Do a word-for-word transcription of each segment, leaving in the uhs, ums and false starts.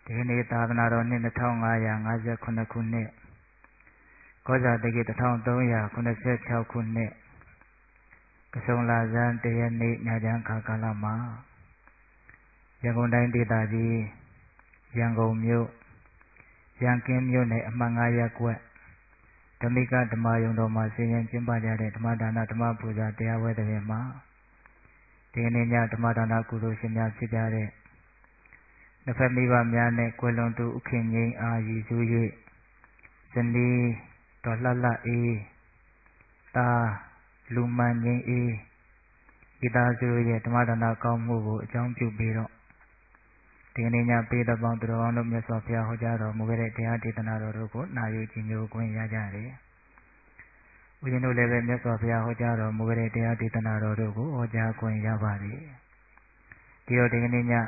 ဒီနေ့သာသနာတော်နှစ်နှစ်ထောင်ငါးရာငါးဆယ်ခုနှစ်ခုနှစ်ကောဇာတက္ကီတစ်ထောင်သုံးရာခုနှစ်ဆယ်ခြောက်ခုနှစ်ကဆုံလာဇန်တရက်နေ့ညချမ်းခါကာလမှာရန်ကုန်တိုင်းဒေသကြီးရန်ကုန်မြို့ရန်ကင်းမြို့နယ်အမှတ်ငါးရပ်ကွက်ဓမ္မိကဓမ္မယုံတော်မှာဆင်ရင်ကျင်းပကြတဲ့ဓမ္မဒါနဓမ္မပူဇာတရားဝဲတဲ့မှာဒီနေ့ညဓမ္မဒါနကုသိုလ်ရှင်များဖြစ်ကြတဲ့နှစ်ဖက်မိဘများနဲ့ကွယ်လွန်သူဥခင်ငိမ့်အားရည်စူး၍ဇနီးတော်လှလှအေးတာလူမှန်ငိမ့်အေးဤသားစုရဲ့ဓမ္မဒါနကောင်းမှုကိုအကြောင်းပြုပြီးတော့ဒီနေ့ညပေးတဲ့ပေါင်းသူတော်ကောင်းတို့မြတ်စွာဘုရားဟောကြားတော်မူခဲ့တဲ့တရားဒေသနာတော်တို့ကိုနာယူကြည်ညိုခွင့်ရကြတယ်။ဦးဇင်းတို့လည်းပဲမြတ်စွာဘုရားဟောကြားတော်မူခဲ့တဲ့တရားဒေသနာတော်တို့ကိုဟောကြားခွင့်ရပါတယ်။ဒီတော့ဒီနေ့ည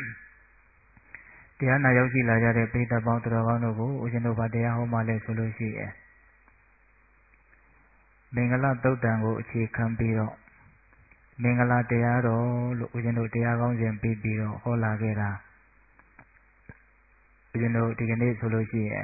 တရားနာရောက်ရှိလာကြတဲ့ပိဋကပေါင်းသူတော်ကောင်းတို့ကိုဦးဇင်းတို့ဗာတရားဟောမှလည်းဆိုလို့ရှိရဲ့မင်္ဂလာသုတ်တံကိုအခြေခံပြီးတော့မင်္ဂလာတရားတော်လို့ဦးဇင်းတို့တရားကောင်းစဉ်ပြီးပြီးတော့ဟောလာခဲ့တာဦးဇင်းတို့ဒီကနေ့ဆိုလို့ရှိရဲ့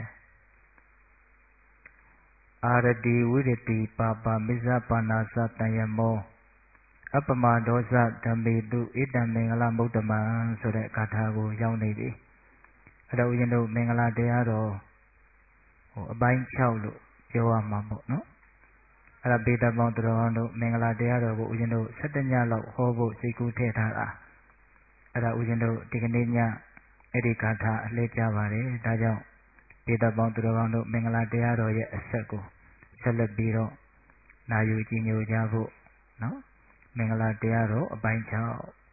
အာရတိဝိရတိပါပါမစ္ဆပါဏာသတံယမောအပမဒောဇဓမ္မေတုဣတံမင်္ဂလာမုဒ္ဓမံဆိုတဲ့ဂါထာကိုရောက်နေပြီအဲ့တော့ဦးဇင်းတို့မင်္ဂလာတရားတော်ဟိုအပိုင်း၆လို့ပြောရမှာပေါ့နော်အဲ့ဒါပေတပေါင်းသူတော်ကောင်းတို့မင်္ဂလာတရားတော်ကိုဦးဇင်းတို့၁၇ညလောက်ဟောဖို့စိတ်ကူးထည့်ထားတာအဲ့ဒါဦးဇင်းတို့ဒီကနေ့ညအဲ့ဒီဂါထာအလှည့်ကြပါတယ်ဒါကြောင့်ပေတပေါင်းသူတော်ကောင်းတို့မင်္ဂလာတရားတော်ရဲ့အဆက်ကိုဆက်လက်ပြီးတော့နာယူကြည်ညိုကြဖို့နော်မင်္ဂလာတရားတော်အပိုင်း၆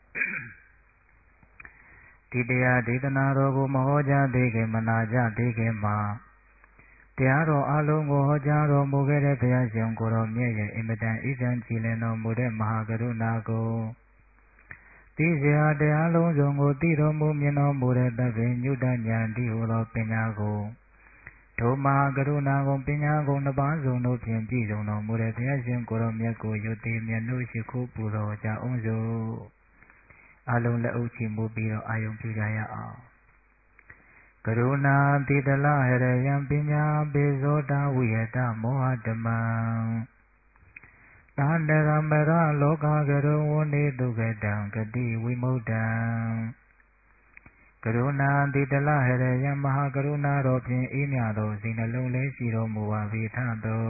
ဒီတရားဒေသနာတော်ကိုမဟောကြားသေးခင်မနာကြသေးခင်မှာတရားတော်အလုံးကိုဟောကြားတော်မူခဲ့တဲ့ဘုရားရှင်ကိုတော်မြတ်ရဲ့အင်မတန်ဣဇံကြည်လင်တော်မူတဲ့မဟာကရုဏာကိုသိစရာတရားလုံးစုံကိုသိတော်မူမြင်တော်မူတဲ့သဗ္ဗညုတဉာဏ်တိဟူသောပညာကိုဒုမဟာကရုဏာကိုပညာကိုနှစ်ပါးစုံတို့ဖြင့်ပြည့်စုံတော်မူတဲ့ဘုရားရှင်ကိုတော်မြတ်ကိုယုတိမြတ်တို့ရှိခိုးပူတော်ကြအောင်စို့အလုံးလက်အုပ်ချီမှုပြီးတော့အာယုံပြုကြရအောင်ကရုဏာတိတလဟရယံပညာပေဇောတာဝိယတမောဟဓမ္မံသန္တရမရလောကကရုဝနေတုကတံဂတိဝိမု ഢ ံကရုဏာတိတလဟရယံမဟာကရုဏာတော်ဖြင့်အေးမြသောစိတ်နှလုံးလေးရှိတော်မူပါ၏ထသော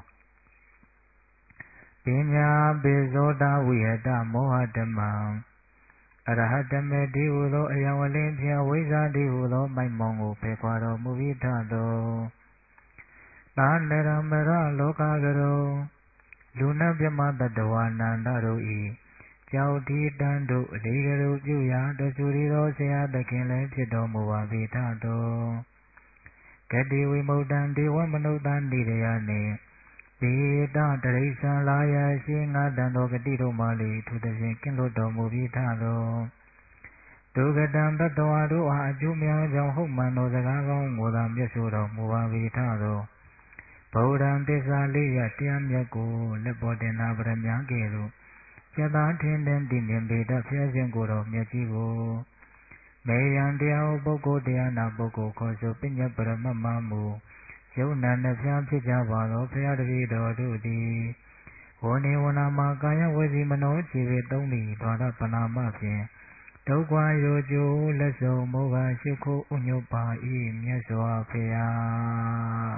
ပညာပေဇောတာဝိယတမောဟဓမ္မံအရဟတမေတိဟုသောအယံဝလင်းဖြင့်ဝိဇ္ဇာတိဟုသောမိုက်မောင်ကိုဖယ်ခွာတော်မူ၏ထသောသာနရမရလောကကရုလူနာမြမတတဝနန္ဒတို့ဤကြောက်ဒီတန်တို့အလေးကရုပြုရာတဆူရီသောဆရာသခင်လည်းဖြစ်တော်မူပါ၏ထသောဂတိဝိမု ഢ ံဒေဝမနုဿာနိရယနှင့်ဒေတတရိစ္ဆာလာယရှိငါတန်သောဂတိတို့မှလေထိုသဖြင့်ကင်းလွတ်တော်မူပြီးထသောဒုက္ကတံတတဝါတို့အားအကျိုးများကြောင့်ဟုတ်မှန်သောစကားကောင်းကိုသာမြတ်ဆိုတော်မူပါ၏ထသောဗုဒ္ဓံသစ္စာလေးရတရားမြတ်ကိုလက်ပေါ်တင်နာပရမကဲ့သို့ကျက်သားထင်းထင်းတည်မြင်ပေတတ်ဖျက်ခြင်းကိုတော်မြတ်ကြီးကိုမေယံတရားပုဂ္ဂိုလ်တရားနာပုဂ္ဂိုလ်ခေါ်ဆိုပညတ်ပရမတ်မမူယုံနာနှဖျားဖြစ်ကြပါသောဘုရားတပည့်တော်တို့သည်ဝဏေဝနာမှာကာယဝစီမနောခြေဝေသုံးသည်ဒွါရပနာမဖြင့်ဒုက္ခရောကျိုးလက်စုံမောဟရှိခိုးဥညုတ်ပါ၏မြတ်စွာဘုရား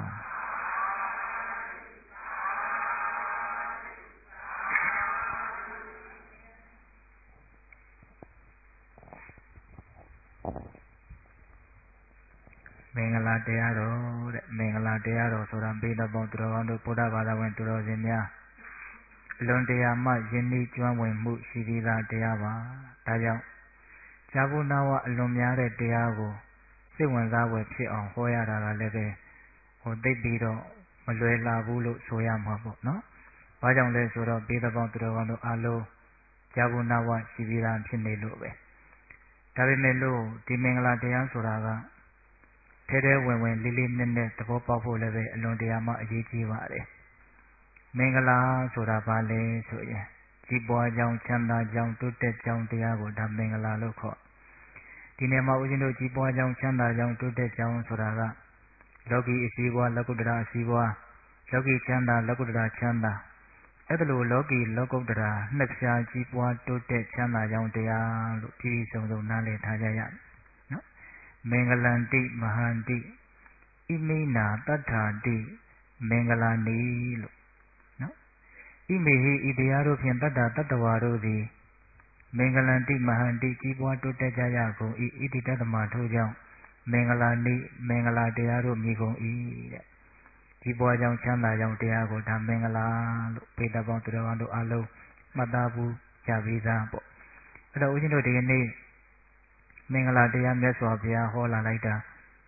မင်္ဂလာတရားတော်တဲ့မင်္ဂလာတရားတော်ဆိုတာပိဋကပေါင်းသူတော်ကောင်းတို့ဗုဒ္ဓဘာသာဝင်သူတော်စင်များအလွန်တရာမှယဉ်ဤကျွမ်းဝင်မှုရှိပြီးသားတရားပါဒါကြောင့်ဇာဘုနာဝအလွန်များတဲ့တရားကိုစိတ်ဝင်စားဖွယ်ဖြစ်အောင်ဟောရတာကလည်းပဲဟိုသိပြီးတော့မလွယ်လာဘူးလို့ဆိုရမှာပေါ့နော်ဘာကြောင့်လဲဆိုတော့ပိဋကပေါင်းသူတော်ကောင်းတို့အလုံးဇာဘုနာဝရှိပြီးသားဖြစ်နေလို့ပဲဒါပေမဲ့လို့ဒီမင်္ဂလာတရားဆိုတာကထဲထဲဝင်ဝင်လေးလေးနက်နက်သဘောပေါက်ဖို့လည်းပဲအလွန်တရာမှအရေးကြီးပါတယ်မင်္ဂလာဆိုတာဘာလဲဆိုရင်ကြီးပွားကြောင်းချမ်းသာကြောင်းတိုးတက်ကြောင်းတရားကိုဒါမင်္ဂလာလို့ခေါ်ဒီနေ့မှာဦးဇင်းတို့ကြီးပွားကြောင်းချမ်းသာကြောင်းတိုးတက်ကြောင်းဆိုတာကလောကီအစည်းအဝါးလောကုတ္တရာအစည်းအဝါးလောကီချမ်းသာလောကုတ္တရာချမ်းသာအဲ့ဒါလိုလောကီလောကုတ္တရာနှစ်ဖြာကြီးပွားတိုးတက်ချမ်းသာကြောင်းတရားလို့ပြည်ပြည်စုံစုံနားလည်ထားကြရနော်မင်္ဂလန္တိမဟာန္တိဣမိနာတတ္ထာတိမင်္ဂလာနီလို့နော်ဣမေဟိဤတရားတို့ဖြင့်တတ္တာတတ္တဝါတို့သည်မင်္ဂလန္တိမဟာန္တိကြီးပွားတိုးတက်ကြရကုန်ဤဣတိတတ္တမထို့ကြောင့်မင်္ဂလာနိမင်္ဂလာတရားတို့မြည်ကုန်၏တဲ့ကြီးပွားကြောင်းချမ်းသာကြောင်းတရားကိုဒါမင်္ဂလာလို့ပေတပေါင်းသူတော်ကောင်းတို့အလုံးမှတ်သားဘူးကြပြီးသားပေါ့အဲ့တော့ဦးဇင်းတို့ဒီကနေ့မင်္ဂလာတရားမြတ်စွာဘုရားဟောလာလိုက်တာ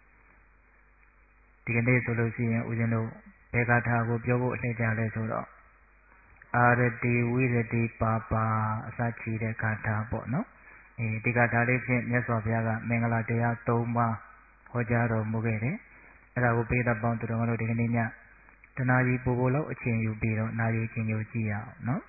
ဒီကနေ့ဆိုလို့ရှိရင်ဦးဇင်းတို့ဘေဂထာကိုပြောဖို့အလှည့်ကြလဲဆိုတော့အာရတိဝိရတိပါပါအစချီတဲ့ဂါထာပေါ့နော်အဲဒီဂါထာလေးဖြင့်မြတ်စွာဘုရားကမင်္ဂလာတရား၃ပါးဟောကြားတော်မူခဲ့တယ်အဲ့ဒါကိုပေတပေါင်းသူတော်ကောင်းတို့ဒီကနေ့ညတနာကြီးပို့ဖို့လောက်အချိန်ယူပြီးတော့နာရီချင်းညိုကြည့်ရအောင်နော်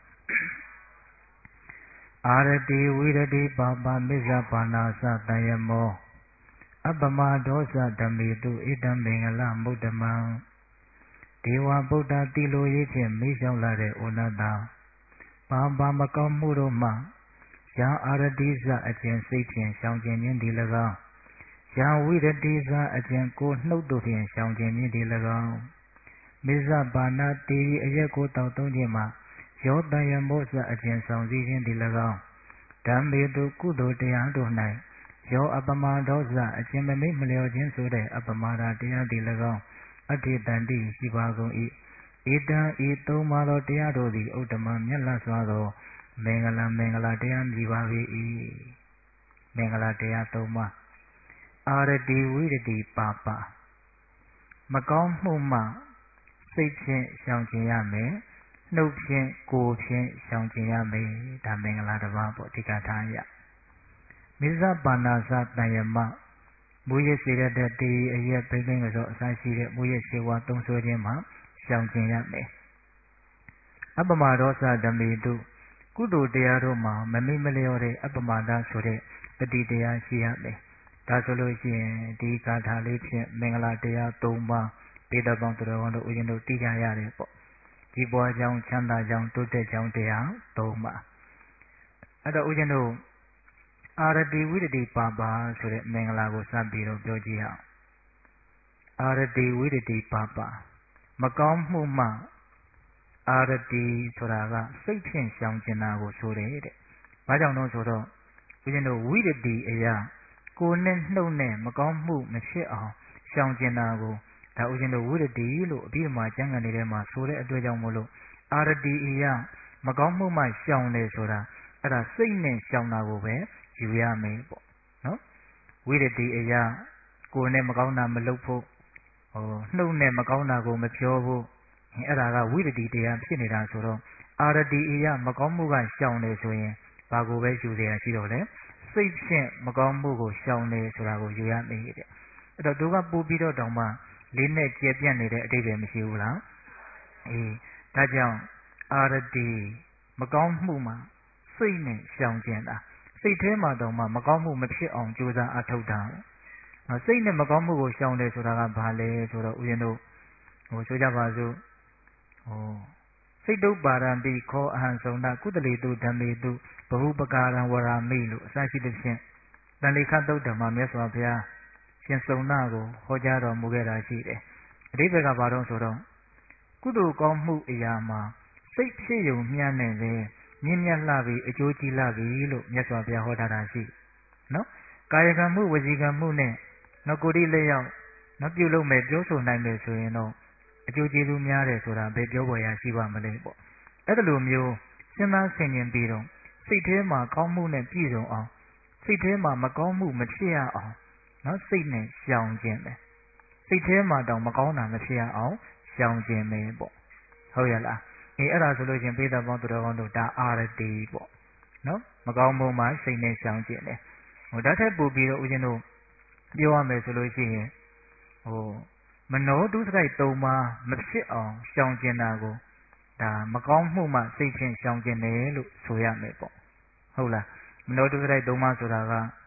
အာရတိဝိရတိပါပါမစ္ဆပါဏာသတယမောအပမဒောသဓမေတုဣတံမင်္ဂလမုဒ္ဓမံဒေဝဗုဒ္ဓတိလိုရေးဖြင့်မေးလျှောက်လာတဲ့ဩနတာဘာဘာမကောင်းမှုတို့မှယံအာရတိဇအကျင့်စိတ်ဖြင့်ရှောင်ကျင်ခြင်းဒီ၎င်းယံဝိရတိဇအကျင့်ကိုနှုတ်တို့ဖြင့်ရှောင်ကျင်ခြင်းဒီ၎င်းမစ္ဆပါဏတေရီအရက်ကိုတောက်သုံးခြင်းမှာယောတယမောဇအကျင့်ဆောင်စည်းခြင်းဒီ၎င်းဓမ္မေတုကုသိုလ်တရားတို့၌ယောအပမဒောဇအကျင့်မမိတ်မလျော်ခြင်းဆိုတဲ့အပမာဒတရားဒီ၎င်းအဋ္ဌိတန္တိရှိပါကုန်၏ဧတံဤသုံးပါးသောတရားတို့သည်ဥတ္တမမြတ်လတ်စွာသောမင်္ဂလာမင်္ဂလာတရားမြည်ပါ၏မင်္ဂလာတရားသုံးပါးအာရတိဝိရတိပါပါမကောင်းမှုမှစိတ်ဖြင့်ရှောင်ကျင်ရမယ်နှုတ်ဖြင့်ကိုယ်ဖြင့်ရှောင်ကျင်ရမယ်ဒါမင်္ဂလာတစ်ပါးပေါ့ဒီကထားရမစ္ဆပါဏာသတယမမူရစေရတဲ့တေးအရက်ပိမ့်ပိမ့်ကစောအစရှိတဲ့မူရစေဝါသုံးဆွဲခြင်းမှာရှောင်ကျင်ရမယ်အပမဒောသဓမေတုကုသိုလ်တရားတို့မှာမမိမလျော့တဲ့အပမဒဆိုတဲ့ပฏิတရားရှိရမယ်ဒါဆိုလို့ရှိရင်ဒီဂါထာလေးဖြင့်မင်္ဂလာတရား၃ပါးပေတပေါင်းသူတော်ကောင်းတို့ဦးဇင်းတို့သိကြရတယ်ပေါ့ကြီးပွားကြောင်းချမ်းသာကြောင်းတိုးတက်ကြောင်းတရား၃ပါးအဲ့တော့ဦးဇင်းတို့အာရတိဝိရတိပါပါဆိုတဲ့မင်္ဂလာကိုစပြီးတော့ပြောကြည့်အောင်အာရတိဝိရတိပါပါမကောင်းမှုမှအာရတိဆိုတာကစိတ်ဖြင့်ရှောင်ကျင်တာကိုဆိုတယ်တဲ့။ဘာကြောင့်လို့ဆိုတော့ဦးဇင်းတို့ဝိရတိအရာကိုယ်နဲ့နှုတ်နဲ့မကောင်းမှုမဖြစ်အောင်ရှောင်ကျင်တာကိုဒါဦးဇင်းတို့ဝိရတိလို့အပြီးမှကျမ်းဂန်တွေထဲမှာဆိုတဲ့အတွက်ကြောင့်မို့လို့အာရတိအရာမကောင်းမှုမှရှောင်တယ်ဆိုတာအဲ့ဒါစိတ်နဲ့ရှောင်တာကိုပဲယူရမယ်ပေါ့နော်ဝိရတိအရာကိုယ်နဲ့မကောင်းတာမလုပ်ဖို့ဟိုနှုတ်နဲ့မကောင်းတာကိုမပြောဖို့အဲ့ဒါကဝိရတိတရားဖြစ်နေတာဆိုတော့အာရတိအရာမကောင်းမှုကရှောင်တယ်ဆိုရင်ဘာကိုပဲယူเสียရှိတော့လဲစိတ်ဖြင့်မကောင်းမှုကိုရှောင်တယ်ဆိုတာကိုယူရမယ်တဲ့အဲ့တော့သူကပို့ပြီးတော့တောင်မှလေးနဲ့ကျဲပြန့်နေတဲ့အတိတ်ပဲမရှိဘူးလားအေးဒါကြောင့်အာရတိမကောင်းမှုမှာစိတ်နဲ့ရှောင်ကျင်တာစိတ်ထဲမှာတော့မှမကောင်းမှုမဖြစ်အောင်ကြိုးစားအထောက်တာစိတ်နဲ့မကောင်းမှုကိုရှောင်တယ်ဆိုတာကဘာလဲဆိုတော့ဦးဇင်းတို့ဟိုဆိုကြပါစို့ဟိုစိတ်တုပ္ပါရံတိခောအဟံစုံနာကုတလေတုဓမ္မေတုဘဟုပကာရံဝရာမိလို့အစရှိသဖြင့်တန်လေခတ်တုတ်ဓမ္မမြတ်စွာဘုရားရှင်စုံနာကိုဟောကြားတော်မူခဲ့တာရှိတယ်အဓိပ္ပာယ်ကဘာတော့ဆိုတော့ကုသိုလ်ကောင်းမှုအရာမှာစိတ်ဖြစ်ယုံမျှနဲ့ပဲမြင့်မြတ်လှပြီးအကျိုးကြီးလှပြီးလို့မြတ်စွာဘုရားဟောထားတာရှိနော်ကာယကံမှုဝစီကံမှုနဲ့နော်ကိုယ်ဒီလက်ရောက်နော်ပြုလုပ်မယ်ပြောဆိုနိုင်မယ်ဆိုရင်တော့အကျိုးကျေးဇူးများတယ်ဆိုတာဘယ်ပြောပေါ်ရရှိပါမလဲပေါ့အဲ့ဒါလိုမျိုးစဉ်းစားဆင်ခြင်ပြီးတော့စိတ်ထဲမှာကောင်းမှုနဲ့ပြည့်စုံအောင်စိတ်ထဲမှာမကောင်းမှုမဖြစ်ရအောင်နော်စိတ်နဲ့ရှောင်ကျင်တယ်စိတ်ထဲမှာတောင်မကောင်းတာမဖြစ်ရအောင်ရှောင်ကျင်မယ်ပေါ့ဟုတ်ရလားအေးအဲ့ဒါဆိုလို့ချင်းပိဿပေါင်းသူတော်ကောင်းတို့ဒါအာရတိပေါ့နော်မကောင်းမှုမှာစိတ်နဲ့ရှောင်ကျင်တယ်ဟိုဓာတ်ထက်ပို့ပြီးတော့ဦးဇင်းတို့ပြောရမယ်ဆိုလို့ရှိရင်ဟိုမနောဒုစရိုက်သုံးပါးမဖြစ်အောင်ရှောင်ကျင်တာကိုဒါမကောင်းမှုမှစိတ်ဖြင့်ရှောင်ကျင်တယ်လို့ဆိုရမယ်ပေါ့ဟုတ်လားမနောဒုစရိုက်သုံးပါးဆိုတာက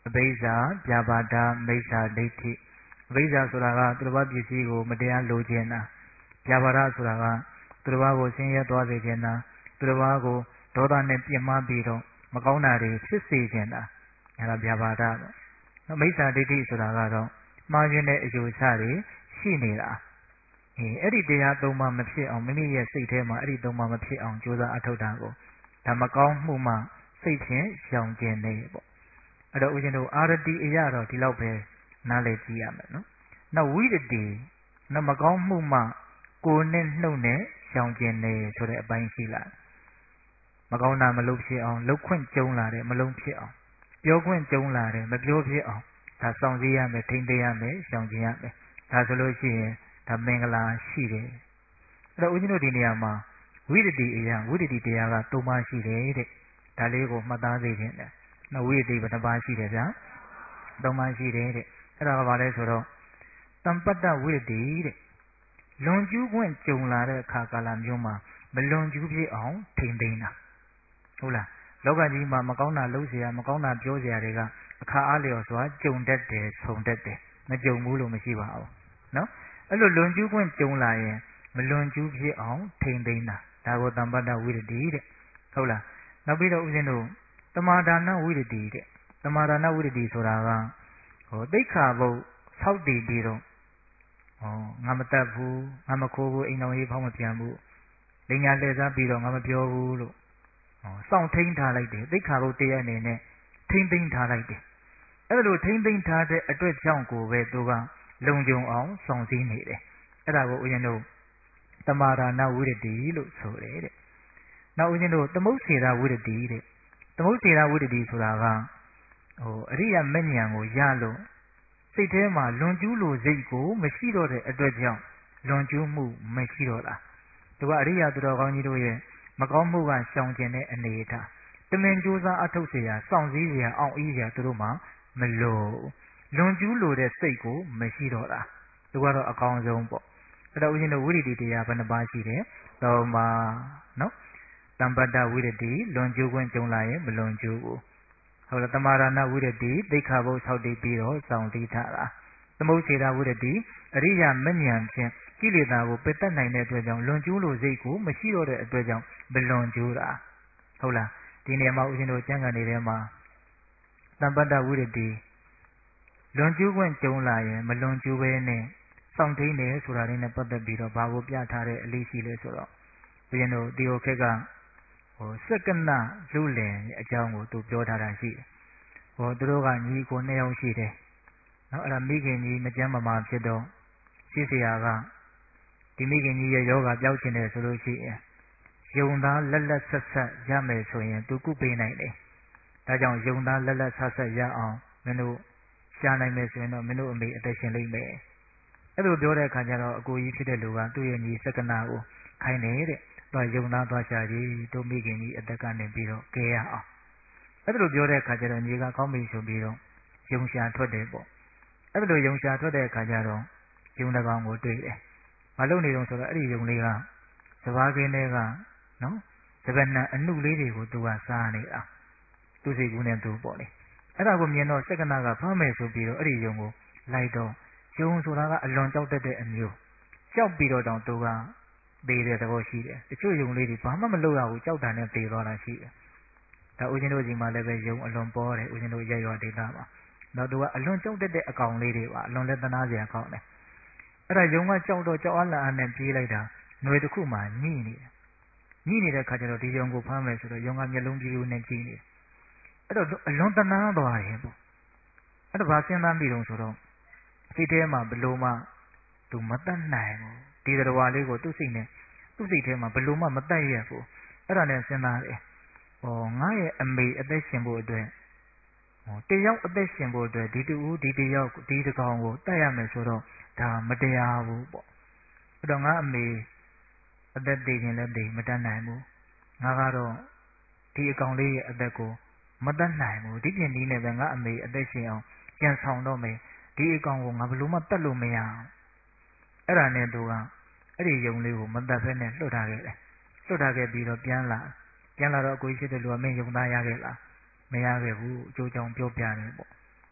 အဘိဇာပြပါဒမိစ္ဆာဒိဋ္ဌိအဘိဇာဆိုတာကသူတစ်ပါးပစ္စည်းကိုမတရားလိုချင်တာပြပါဒဆိုတာကသူတစ်ပါးကိုဆင်းရဲသွားစေခြင်းတာသူတစ်ပါးကိုဒေါသနဲ့ပြင်းမှားပြီးတော့မကောင်းတာတွေဖြစ်စေခြင်းတာအဲဒါပြပါဒပေါ့နော်မိစ္ဆာဒိဋ္ဌိဆိုတာကတော့မှားခြင်းတဲ့အယူအဆတွေရှိနေတာအဲအဲ့ဒီတရားသုံးပါးမဖြစ်အောင်မိမိရဲ့စိတ်ထဲမှာအဲ့ဒီသုံးပါးမဖြစ်အောင်ကြိုးစားအထောက်တာကိုဒါမကောင်းမှုမှစိတ်ဖြင့်ရှောင်ကျင်နေပေါ့အဲ့တော့ဦးဇင်းတို့အာရတိအရာတော့ဒီလောက်ပဲနားလည်ကြည့်ရမယ်နော်နောက်ဝိရတိနောက်မကောင်းမှုမှကိုယ်နဲ့နှုတ်နဲ့ရှောင်ကျင်နေဆိုတဲ့အပိုင်းရှိလာမကောင်းတာမလုပ်ဖြစ်အောင်လှုပ်ခွင့်ကြုံလာတယ်မလုံးဖြစ်အောင်ပြောခွင့်ကြုံလာတယ်မပြောဖြစ်အောင်ဒါစောင့်စည်းရမယ်ထိန်းသိမ်းရမယ်ရှောင်ကျင်ရမယ်ဒါဆိုလို့ရှိရင်ဒါမင်္ဂလာရှိတယ်အဲ့တော့ဦးဇင်းတို့ဒီနေရာမှာဝိရတိအရာဝိရတိတရားကသုံးပါးရှိတယ်တဲ့ဒါလေးကိုမှတ်သားစေခြင်းတယ်နော်ဝိရတိဘယ်နှပါးရှိတယ်ဗျာသုံးပါးရှိတယ်တဲ့အဲ့ဒါကဘာလဲဆိုတော့တမ္ပတ္တဝိရတိတဲ့လွန်ကျူးခွင့်ကြုံလာတဲ့အခါကာလမျိုးမှာမလွန်ကျူးဖြစ်အောင်ထိန်းသိမ်းတာဟုတ်လားလောကကြီးမှာမကောင်းတာလုပ်เสียမကောင်းတာပြောเสียတွေကအခါအားလျော်စွာကြုံတတ်တယ်ဆုံတတ်တယ်မကြုံဘူးလို့မရှိပါဘူးနော်အဲ့လိုလွန်ကျူးခွင့်ကြုံလာရင်မလွန်ကျူးဖြစ်အောင်ထိန်းသိမ်းတာဒါကိုတမ္ပတ္တဝိရတိတဲ့ဟုတ်လားနောက်ပြီးတော့ဦးဇင်းတို့တမာဒါနဝိရတိတဲ့တမာဒါနဝိရတိဆိုတာကဟိုသိက္ခာပုဒ်ဆောက်တည်ပြီးတော့ဟောငါမတတ်ဘူးငါမခိုးဘူးအိမ်တော်ကြီးဖောက်မပြန်ဘူးလင်ညာလှည့်စားပြီးတော့ငါမပြောဘူးလို့ဟောစောင့်ထိန်ထားလိုက်တယ်သိက္ခာပုဒ်တရားအနေနဲ့ထိန်သိမ်းထားလိုက်တယ်အဲ့လိုထိန်သိမ်းထားတဲ့အတွက်ကြောင့်ကိုပဲသူကလုံခြုံအောင်ဆောင်စည်းနေတယ်အဲ့ဒါကိုဦးဇင်းတို့တမာဒါနဝိရတိလို့ဆိုတယ်တဲ့နောက်ဦးဇင်းတို့သမုတ်စေတဝိရတိတဲ့သမုတ်စေတဝိရတိဆိုတာကဟိုအရိယမဉ္ဇဉ်ကိုရလို့စိတ်ထဲမှာလွန်ကျူးလိုစိတ်ကိုမရှိတော့တဲ့အတွက်ကြောင့်လွန်ကျူးမှုမရှိတော့တာသူကအရိယသူတော်ကောင်းကြီးတို့ရဲ့မကောင်းမှုကရှောင်ကျင်တဲ့အနေအထားတမင်ကြိုးစားအထုတ်เสียစောင့်စည်းเสียအောင်အေးเสียသူတို့မှာမလိုလွန်ကျူးလိုတဲ့စိတ်ကိုမရှိတော့တာသူကတော့အကောင်းဆုံးပေါ့အဲ့တော့ဦးဇင်းတို့ဝိရတိတရားဘယ်နှပါးရှိတယ်သုံးပါးနော်တမ္ပတ္တဝိရတိလွန်ကျူးခွင့်ကြုံလာရင်မလွန်ကျူးဘူးဟုတ်လားတမာရဏဝိရတိသိက္ခာပုဒ်ဆောက်တည်ပြီးတော့စောင့်တည်ထားတာသမုတ်စေတဝိရတိအရိယာမဉ္ဇဉ်ဖြင့်ကိလေသာကိုပယ်တတ်နိုင်တဲ့အတွက်ကြောင့်လွန်ကျူးလိုစိတ်ကိုမရှိတော့တဲ့အတွက်ကြောင့်မလွန်ကျူးတာဟုတ်လားဒီနေရာမှာဦးဇင်းတို့ကျမ်းဂန်တွေထဲမှာတမ္ပတ္တဝိရတိလွန်ကျူးခွင့်ကြုံလာရင်မလွန်ကျူးဘဲနဲ့စောင့်ထိန်တယ်ဆိုတာလေးနဲ့ပတ်သက်ပြီးတော့ဘာကိုပြထားတဲ့အလေးရှိလဲဆိုတော့ဦးဇင်းတို့ဒီဟိုခက်ကဟိုစက္ကနလူလင်အကြောင်းကိုသူပြောထားတာရှိတယ်ဟိုသူတို့ကညီကိုနှစ်ယောက်ရှိတယ်နော်အဲ့ဒါမိခင်ကြီးမကျမ်းမမာဖြစ်တော့ရှိเสียကဒီမိခင်ကြီးရဲ့ယောဂပျောက်ခြင်းတယ်ဆိုလို့ရှိရင်ယုံသားလက်လက်ဆက်ဆက်ရမယ်ဆိုရင်သူကုပေးနိုင်တယ်ဒါကြောင့်ယုံသားလက်လက်ဆက်ဆက်ရအောင်မင်းတို့ရှားနိုင်မယ်ဆိုရင်တော့မင်းတို့အမေအသက်ရှင်လိမ့်မယ်အဲ့လိုပြောတဲ့အခါကျတော့အကိုကြီးဖြစ်တဲ့လူကသူ့ရဲ့ညီစက္ကနာကိုခိုင်းတယ်တဲ့သွားယုံသားသွားရှာကြီးတို့မိခင်ကြီးအသက်ကနေပြီးတော့ကဲရအောင်အဲ့လိုပြောတဲ့အခါကျတော့ညီကကောင်းပြီဆိုပြီးတော့ယုံရှာထွက်တယ်ပေါ့အဲ့လိုယုံရှာထွက်တဲ့အခါကျတော့ယုံတကောင်ကိုတွေ့တယ်မလုပ်နေတော့ဆိုတော့အဲ့ဒီယုံလေးကစဘာကင်းတွေကနော်စပနံအနုလေးတွေကိုသူကစားနေတာသူစိတ်ကူးနဲ့သူပေါ့လေအဲ့ဒါကိုမြင်တော့စက္ကနာကဖမ်းမယ်ဆိုပြီးတော့အဲ့ဒီယုံကိုလိုက်တော့ယုံဆိုတာကအလွန်ကြောက်တတ်တဲ့အမျိုးကြောက်ပြီးတော့တောင်သူကသေးတဲ့သဘောရှိတယ်တချို့ယုံလေးတွေဘာမှမလုပ်ရဘူးကြောက်တာနဲ့သေသွားတာရှိတယ်ဒါဦးဇင်းတို့ဒီမှာလည်းပဲယုံအလွန်ပေါ်တယ်ဦးဇင်းတို့ရရွာဒေသမှာနောက်သူကအလွန်ကြောက်တတ်တဲ့အကောင်လေးတွေပါအလွန်လက်သနာစရာကောင်းတယ်အဲ့ဒါယုံကကြောက်တော့ကြောက်အားလန့်အားနဲ့ပြေးလိုက်တာຫນွေတစ်ခုမှညှိနေတယ်ညှိနေတဲ့ခါကျတော့ဒီယုံကိုဖမ်းမယ်ဆိုတော့ယုံကမျက်လုံးပြူးနဲ့ကြည့်နေတယ်အဲ့တော့အလွန်တနာသွားတယ်ပေါ့အဲ့တော့ဘာစဉ်းစားမိတော့ဆိုတော့စိတ်ထဲမှာဘလို့မှသူမတတ်နိုင်ဘူးဒီတော်လေးကိုသူ့စိတ်နဲ့သူ့စိတ်ထဲမှာဘလို့မှမတတ်ရဘူးအဲ့ဒါနဲ့စဉ်းစားတယ်ဟောငါရဲ့အမေအသက်ရှင်ဖို့အတွက်ဟောတယောက်အသက်ရှင်ဖို့အတွက်ဒီတူဒီတယောက်ဒီတကောင်ကိုတတ်ရမယ်ဆိုတော့ဒါမတရားဘူးပေါ့အဲ့တော့ငါအမေအသက်တည်ခြင်းလည်းတည်မတတ်နိုင်ဘူးငါကတော့ဒီအကောင်လေးရဲ့အသက်ကိုမတတ်နိုင်ဘူးဒီပြင်ဒီနဲ့ပဲငါအမေအသက်ရှင်အောင်ကြံဆောင်တော့မယ်ဒီအကောင်ကိုငါဘယ်လိုမှတတ်လို့မရအောင်အဲ့ဒါနဲ့သူကအဲ့ဒီယုံလေးကိုမတတ်ဘဲနဲ့လွတ်ထားခဲ့တယ်လွတ်ထားခဲ့ပြီးတော့ပြန်လာပြန်လာတော့အကိုကြီးဖြစ်တဲ့လူကမင်းယုံသားရခဲ့လားမရခဲ့ဘူးအကျိုးကြောင့်ပြောပြတယ်ပေါ့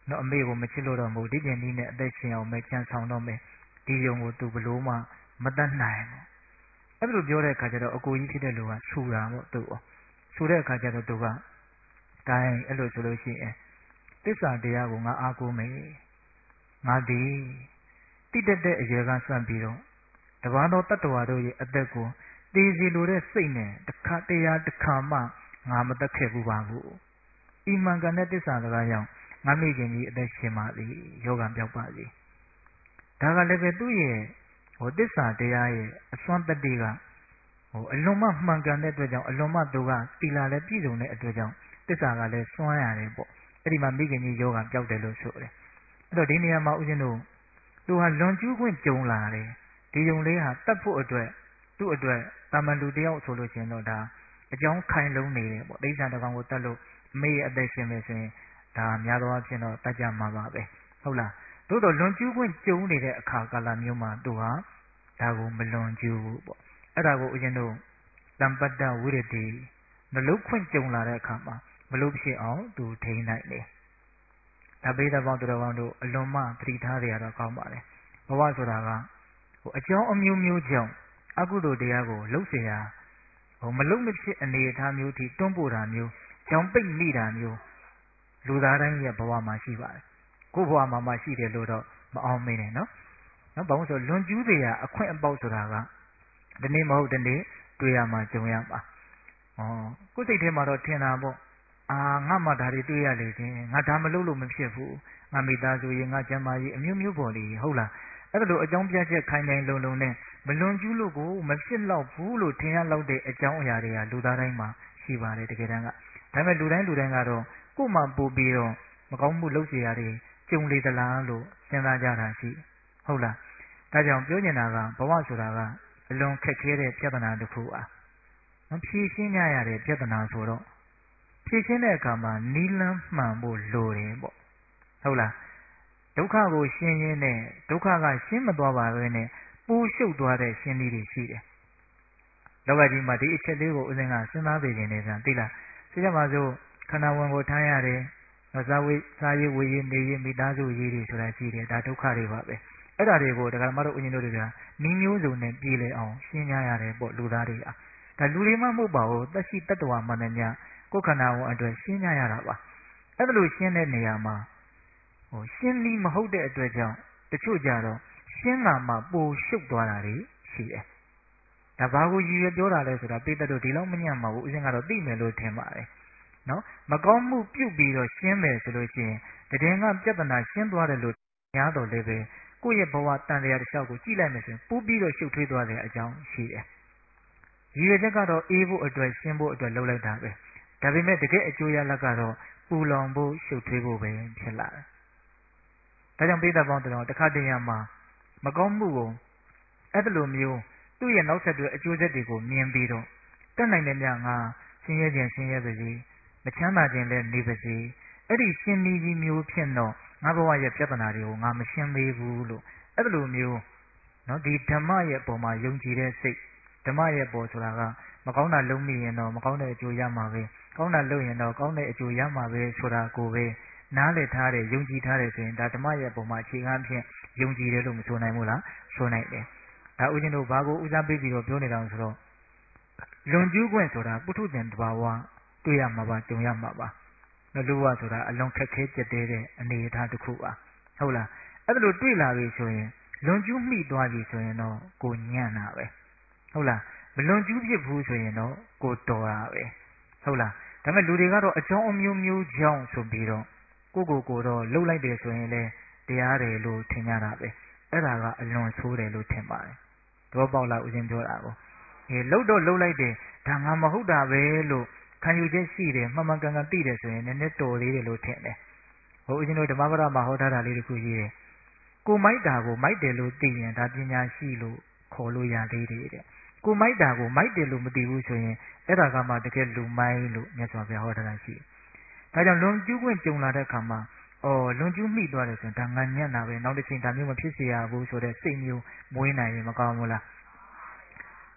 နော်အမေကိုမချစ်လို့တော့မဟုတ်ဒီကျင်နီးနဲ့အသက်ရှင်အောင်ပဲကြံဆောင်တော့မယ်ဒီယုံကိုသူဘလို့မှမတတ်နိုင်ဘူးအဲ့လိုပြောတဲ့အခါကျတော့အကိုကြီးဖြစ်တဲ့လူကဆူတာပေါ့သူ့ကိုဆူတဲ့အခါကျတော့သူကတိုင်းအဲ့လိုဆိုလို့ရှိရင်သစ္စာတရားကိုငါအားကိုးမယ်ငါဒီတိတက်တဲ့အရွယ်ကစပြီးတော့တပါးသောတတ္တဝါတို့ရဲ့အသက်ကိုသိစီလိုတဲ့စိတ်နဲ့တစ်ခါတရားတစ်ခါမှငါမတတ်ခဲ့ဘူးပါဘူးဤမှန်ကန်တဲ့သစ္စာစကားကြောင့်ငါမိခင်ကြီးအသက်ရှင်ပါသည်ယောဂပြောက်ပါသည်ဒါကလည်းပဲသူ့ရဲ့ဟိုသစ္စာတရားရဲ့အစွမ်းတတိကဟိုအလွန်မှမှန်ကန်တဲ့အတွက်ကြောင့်အလွန်မှသူကတီလာလည်းပြည့်စုံတဲ့အတွက်ကြောင့်သစ္စာကလည်းစွမ်းရတယ်ပေါ့အဲ့ဒီမှာမိခင်ကြီးယောဂပြောက်တယ်လို့ဆိုတယ်အဲ့တော့ဒီနေရာမှာဦးဇင်းတို့သူဟာလွန်ကျူးခွင့်ကြုံလာတယ်ဒီယုံလေးဟာတတ်ဖို့အတွက်သူ့အတွက်တာမန်လူတယောက်ဆိုလို့ရှိရင်တော့ဒါအကြောင်းခိုင်လုံးနေတယ်ပေါ့ဒိဋ္ဌာတကောင်ကိုတတ်လို့အမေရဲ့အသက်ရှင်မယ်ဆိုရင်ဒါများသောအားဖြင့်တော့တတ်ကြမှာပါပဲဟုတ်လားသို့တော့လွန်ကျူးခွင့်ကြုံနေတဲ့အခါကာလမျိုးမှာသူဟာဒါကိုမလွန်ကျူးဘူးပေါ့အဲ့ဒါကိုဦးဇင်းတို့တမ္ပတ္တဝိရတိမလုပ်ခွင့်ကြုံလာတဲ့အခါမှာမလုပ်ဖြစ်အောင်သူထိန်းနိုင်တယ်ဒါပေတဲ့ပေါင်းသူတော်ကောင်းတို့အလွန်မှသတိထားရတော့ကောင်းပါလေဘဝဆိုတာကဟိုအကြောင်းအမျိုးမျိုးကြောင့်အကုသိုလ်တရားကိုလှုပ်เสียဟိုမလုံမဖြစ်အနေအထားမျိုးထိတွန်းပို့တာမျိုးကြောင်ပိတ်မိတာမျိုးလူသားတိုင်းရဲ့ဘဝမှာရှိပါတယ်ကိုယ့်ဘဝမှာမှရှိတယ်လို့တော့မအောင်မင်းနဲ့နော်နော်ဘာလို့ဆိုလွန်ကျူးစရာအခွင့်အပေါက်ဆိုတာကဒီနေ့မဟုတ်ဒီနေ့တွေ့ရမှာကြုံရမှာဩကိုယ်စိတ်ထဲမှာတော့ထင်တာပေါ့အာငါမှဒါတွေတွေ့ရလေချင်းငါဒါမလုပ်လို့မဖြစ်ဘူးငါမိသားစုရေးငါကျမ်းမာရေးအမျိုးမျိုးပေါ်လေဟုတ်လားအဲ့ဒါလိုအကြောင်းပြချက်ခိုင်ခိုင်လုံလုံနဲ့မလွန်ကျူးလို့ကိုမဖြစ်တော့ဘူးလို့ထင်ရလောက်တဲ့အကြောင်းအရာတွေကလူသားတိုင်းမှာရှိပါတယ်တကယ်တမ်းကဒါပေမဲ့လူတိုင်းလူတိုင်းကတော့ကိုယ်မှပို့ပြီးတော့မကောင်းမှုလုပ်เสียရတယ်ကြုံလေသလားလို့စဉ်းစားကြတာရှိဟုတ်လားဒါကြောင့်ပြောနေတာကဘဝဆိုတာကအလွန်ခက်ခဲတဲ့ပြဿနာတစ်ခုอ่ะမဖြေရှင်းကြရတဲ့ပြဿနာဆိုတော့ဖြေရှင်းတဲ့အခါမှာနီးလန်းမှန်ဖို့လိုတယ်ပေါ့ဟုတ်လားဒုက္ခကိုရှင်းရင်းနဲ့ဒုက္ခကရှင်းမသွားပါပဲနဲ့ပူရှုပ်သွားတဲ့ရှင်းနည်းတွေရှိတယ်လောကကြီးမှာဒီအချက်လေးကိုဦးဇင်းကစဉ်းစားပေခြင်းနဲ့ဆန်သိလားသိကြပါစို့ခန္ဓာဝင်ကိုထားရတယ်ဇာဝိစာရေးဝေရေးနေရေးမိသားစုရေးတွေဆိုတာရှိတယ်ဒါဒုက္ခတွေပါပဲအဲ့ဒါတွေကိုဒကာမတို့ဦးဇင်းတို့တွေကနီးမျိုးစုံနဲ့ပြည်လေအောင်ရှင်းကြရတယ်ပေါ့လူသားတွေอ่ะဒါလူတွေမှမဟုတ်ပါဘူးသက်ရှိတ attva မှန်တယ်များကိုယ်ခန္ဓာဝင်အတွက်ရှင်းကြရတာပါအဲ့ဒါလို့ရှင်းတဲ့နေရာမှာဟိုရှင်းပြီးမဟုတ်တဲ့အတွက်ကြောင့်တချို့ကြတော့ရှင်းလာမှပိုရှုပ်သွားတာတွေရှိတယ်ဒါဘာကိုရည်ရွယ်ပြောတာလဲဆိုတာပိတ္တတို့ဒီလောက်မညံ့ပါဘူးဦးဇင်းကတော့သိမယ်လို့ထင်ပါတယ်နော်မကောင်းမှုပြုတ်ပြီးတော့ရှင်းမယ်ဆိုလို့ရှိရင်တည်ငါပြဿနာရှင်းသွားတယ်လို့ညားတော်လည်းပဲကိုယ့်ရဲ့ဘဝတန်တရားတစ်လျှောက်ကိုကြည့်လိုက်မယ်ဆိုရင်ပိုးပြီးတော့ရှုပ်ထွေးသွားတဲ့အကြောင်းရှိတယ်ရည်ရွယ်ချက်ကတော့အေးဖို့အတွက်ရှင်းဖို့အတွက်လုပ်လိုက်တာပဲဒါပေမဲ့တကယ်အကျိုးရလဒ်ကတော့ပူလောင်ဖို့ရှုပ်ထွေးဖို့ပဲဖြစ်လာတယ်ဒါကြောင့်ပိဋကပေါင်းတော်တစ်ခါတည်းရမှာမကောင်းမှုကိုအဲ့လိုမျိုးသူ့ရဲ့နောက်ဆက်တွဲအကျိုးဆက်တွေကိုမြင်ပြီးတော့တက်နိုင်တဲ့များငါဆင်းရဲခြင်းဆင်းရဲပါစေမချမ်းသာခြင်းလည်းနေပါစေအဲ့ဒီရှင်းနည်းကြီးမျိုးဖြစ်တော့ငါဘဝရဲ့ပြဿနာတွေကိုငါမရှင်းသေးဘူးလို့အဲ့လိုမျိုးနော်ဒီဓမ္မရဲ့ပုံမှာယုံကြည်တဲ့စိတ်ဓမ္မရဲ့ပုံဆိုတာကမကောင်းတာလုံးမိရင်တော့မကောင်းတဲ့အကျိုးရမှာပဲကောင်းတာလုပ်ရင်တော့ကောင်းတဲ့အကျိုးရမှာပဲဆိုတာကိုပဲနားလည်ထားတယ်ယုံကြည်ထားတယ်ဆိုရင်ဒါဓမ္မရဲ့ပုံမှာအခြေခံဖြင့်ယုံကြည်တယ်လို့မဆိုနိုင်ဘူးလားဆိုနိုင်တယ်ဒါဦးဇင်းတို့ဘာကိုဦးစားပေးပြီးတော့ပြောနေတာဆိုတော့လွန်ကျူးခွင့်ဆိုတာပုထုဇဉ်တဘာဝတွေ့ရမှာပါကြုံရမှာပါလူဘဝဆိုတာအလွန်ခက်ခဲကြက်တဲတဲ့အနေအထားတစ်ခုပါဟုတ်လားအဲ့ဒါလိုတွေ့လာပြီဆိုရင်လွန်ကျူးမိသွားပြီဆိုရင်တော့ကိုညံ့တာပဲဟုတ်လားမလွန်ကျူးဖြစ်ဘူးဆိုရင်တော့ကိုတော်တာပဲဟုတ်လားဒါပေမဲ့လူတွေကတော့အကြောင်းအမျိုးမျိုးကြောင့်ဆိုပြီးတော့ကိုကိုကိုတော့လှုပ်လိုက်တယ်ဆိုရင်လည်းတရားတယ်လို့ထင်ကြတာပဲအဲ့ဒါကအလွန်ဆိုးတယ်လို့ထင်ပါတယ်တော့ပေါက်လာဦးဇင်းပြောတာကိုအေးလှုပ်တော့လှုပ်လိုက်တယ်ဒါငါမဟုတ်တာပဲလို့ခံယူချက်ရှိတယ်မှန်မှန်ကန်ကန်သိတယ်ဆိုရင်နည်းနည်းတော်သေးတယ်လို့ထင်တယ်ဟိုဦးဇင်းတို့ဓမ္မပဒမှာဟောထားတာလေးတခုရှိတယ်ကိုမိုက်တာကိုမိုက်တယ်လို့သိရင်ဒါပညာရှိလို့ခေါ်လို့ရသေးတယ်တဲ့ကိုမိုက်တာကိုမိုက်တယ်လို့မသိဘူးဆိုရင်အဲ့ဒါကမှတကယ်လူမိုင်းလို့မြတ်စွာဘုရားဟောထားတာရှိတယ်ဒါကြောင့်လွန်ကျူးခွင့်ကြုံလာတဲ့အခါမှာအော်လွန်ကျူးမိသွားတယ်ဆိုရင်ဒါငါညံ့တာပဲနောက်တစ်ချိန်ဒါမျိုးမဖြစ်စေရဘူးဆိုတဲ့စိတ်မျိုးမွေးနိုင်ရင်မကောင်းဘူးလား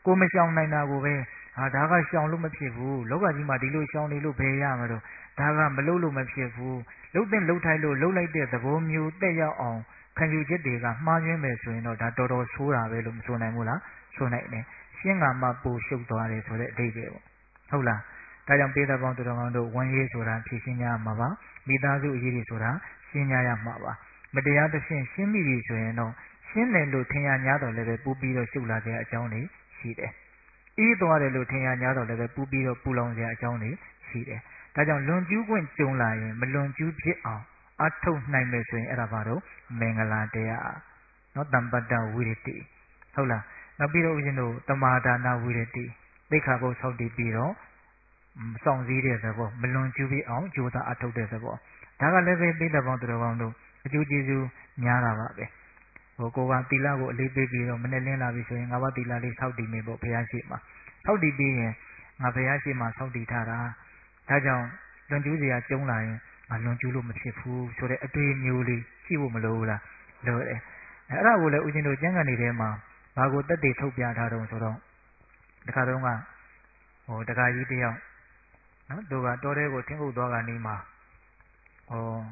ကိုမရှောင်နိုင်တာကိုပဲဟာဒါကရှောင်လို့မဖြစ်ဘူးလောကကြီးမှာဒီလိုရှောင်နေလို့ဘယ်ရမှာတော့ဒါကမလုပ်လို့မဖြစ်ဘူးလှုပ်တဲ့လှုပ်ထိုက်လို့လှုပ်လိုက်တဲ့သဘောမျိုးတက်ရောက်အောင်ခံယူချက်တွေကမှားယွင်းမယ်ဆိုရင်တော့ဒါတော်တော်ဆိုးတာပဲလို့မဆိုနိုင်ဘူးလားဆိုနိုင်တယ်ရှင်းကမှပိုရှုပ်သွားတယ်ဆိုတဲ့အဓိပ္ပာယ်ပေါ့ဟုတ်လားဒါကြောင့်ပေးသက်ပေါင်းသူတော်ကောင်းတို့ဝန်ရေးဆိုတာဖြည့်ရှင်းကြမှာပါမိသားစုအရေးတွေဆိုတာရှင်းကြရမှာပါမတရားသဖြင့်ရှင်းမိပြီဆိုရင်တော့ရှင်းတယ်လို့ထင်ရ냐တော့လည်းပဲပူပြီးတော့ရှုပ်လာတဲ့အကြောင်းတွေရှိတယ်အေးသွားတယ်လို့ထင်ရ냐တော့လည်းပဲပူပြီးတော့ပူလောင်စရာအကြောင်းတွေရှိတယ်ဒါကြောင့်လွန်ကျူးခွင့်ကြုံလာရင်မလွန်ကျူးဖြစ်အောင်အထုတ်နိုင်မယ်ဆိုရင်အဲ့ဒါဘာလို့မင်္ဂလာတရားနော်တမ္ပတ္တဝိရတိဟုတ်လားနောက်ပြီးတော့ဦးဇင်းတို့တမာဒါနဝိရတိသိက္ခာပုဒ်ဆောက်တည်ပြီးတော့စောင့်စည်းတဲ့သဘောမလွန်ကျူးပြီးအောင်ကြိုးစားအထုတ်တဲ့သဘောဒါကလည်းပဲသိတဲ့ပေါင်းသူတော်ကောင်းတို့အကျိုးကျေးဇူးများတာပါပဲဟိုကိုကသီလကိုအလေးပေးပြီးတော့မနဲ့လင်းလာပြီဆိုရင်ငါးပါးသီလလေးဆောက်တည်နေပေါ့ဘုရားရှိခိုးမှာဆောက်တည်ပြီးရင်ငါဘုရားရှိခိုးမှာဆောက်တည်ထားတာဒါကြောင့်လွန်ကျူးစရာကျုံးလာရင်ငါလွန်ကျူးလို့မဖြစ်ဘူးဆိုတဲ့အတွေ့အမျိုးလေးရှိဖို့မလိုဘူးလားလိုတယ်အဲ့ဒါကိုလည်းဦးဇင်းတို့ကျမ်းဂန်တွေထဲမှာဘာကိုတက်တည်ထုတ်ပြထားတုံးဆိုတော့တခါတုန်းကဟိုတခါကြီးတယောက်နော်သူကတော်တဲ့ကိုထင်းခုတ်သွားကနေမှာဟော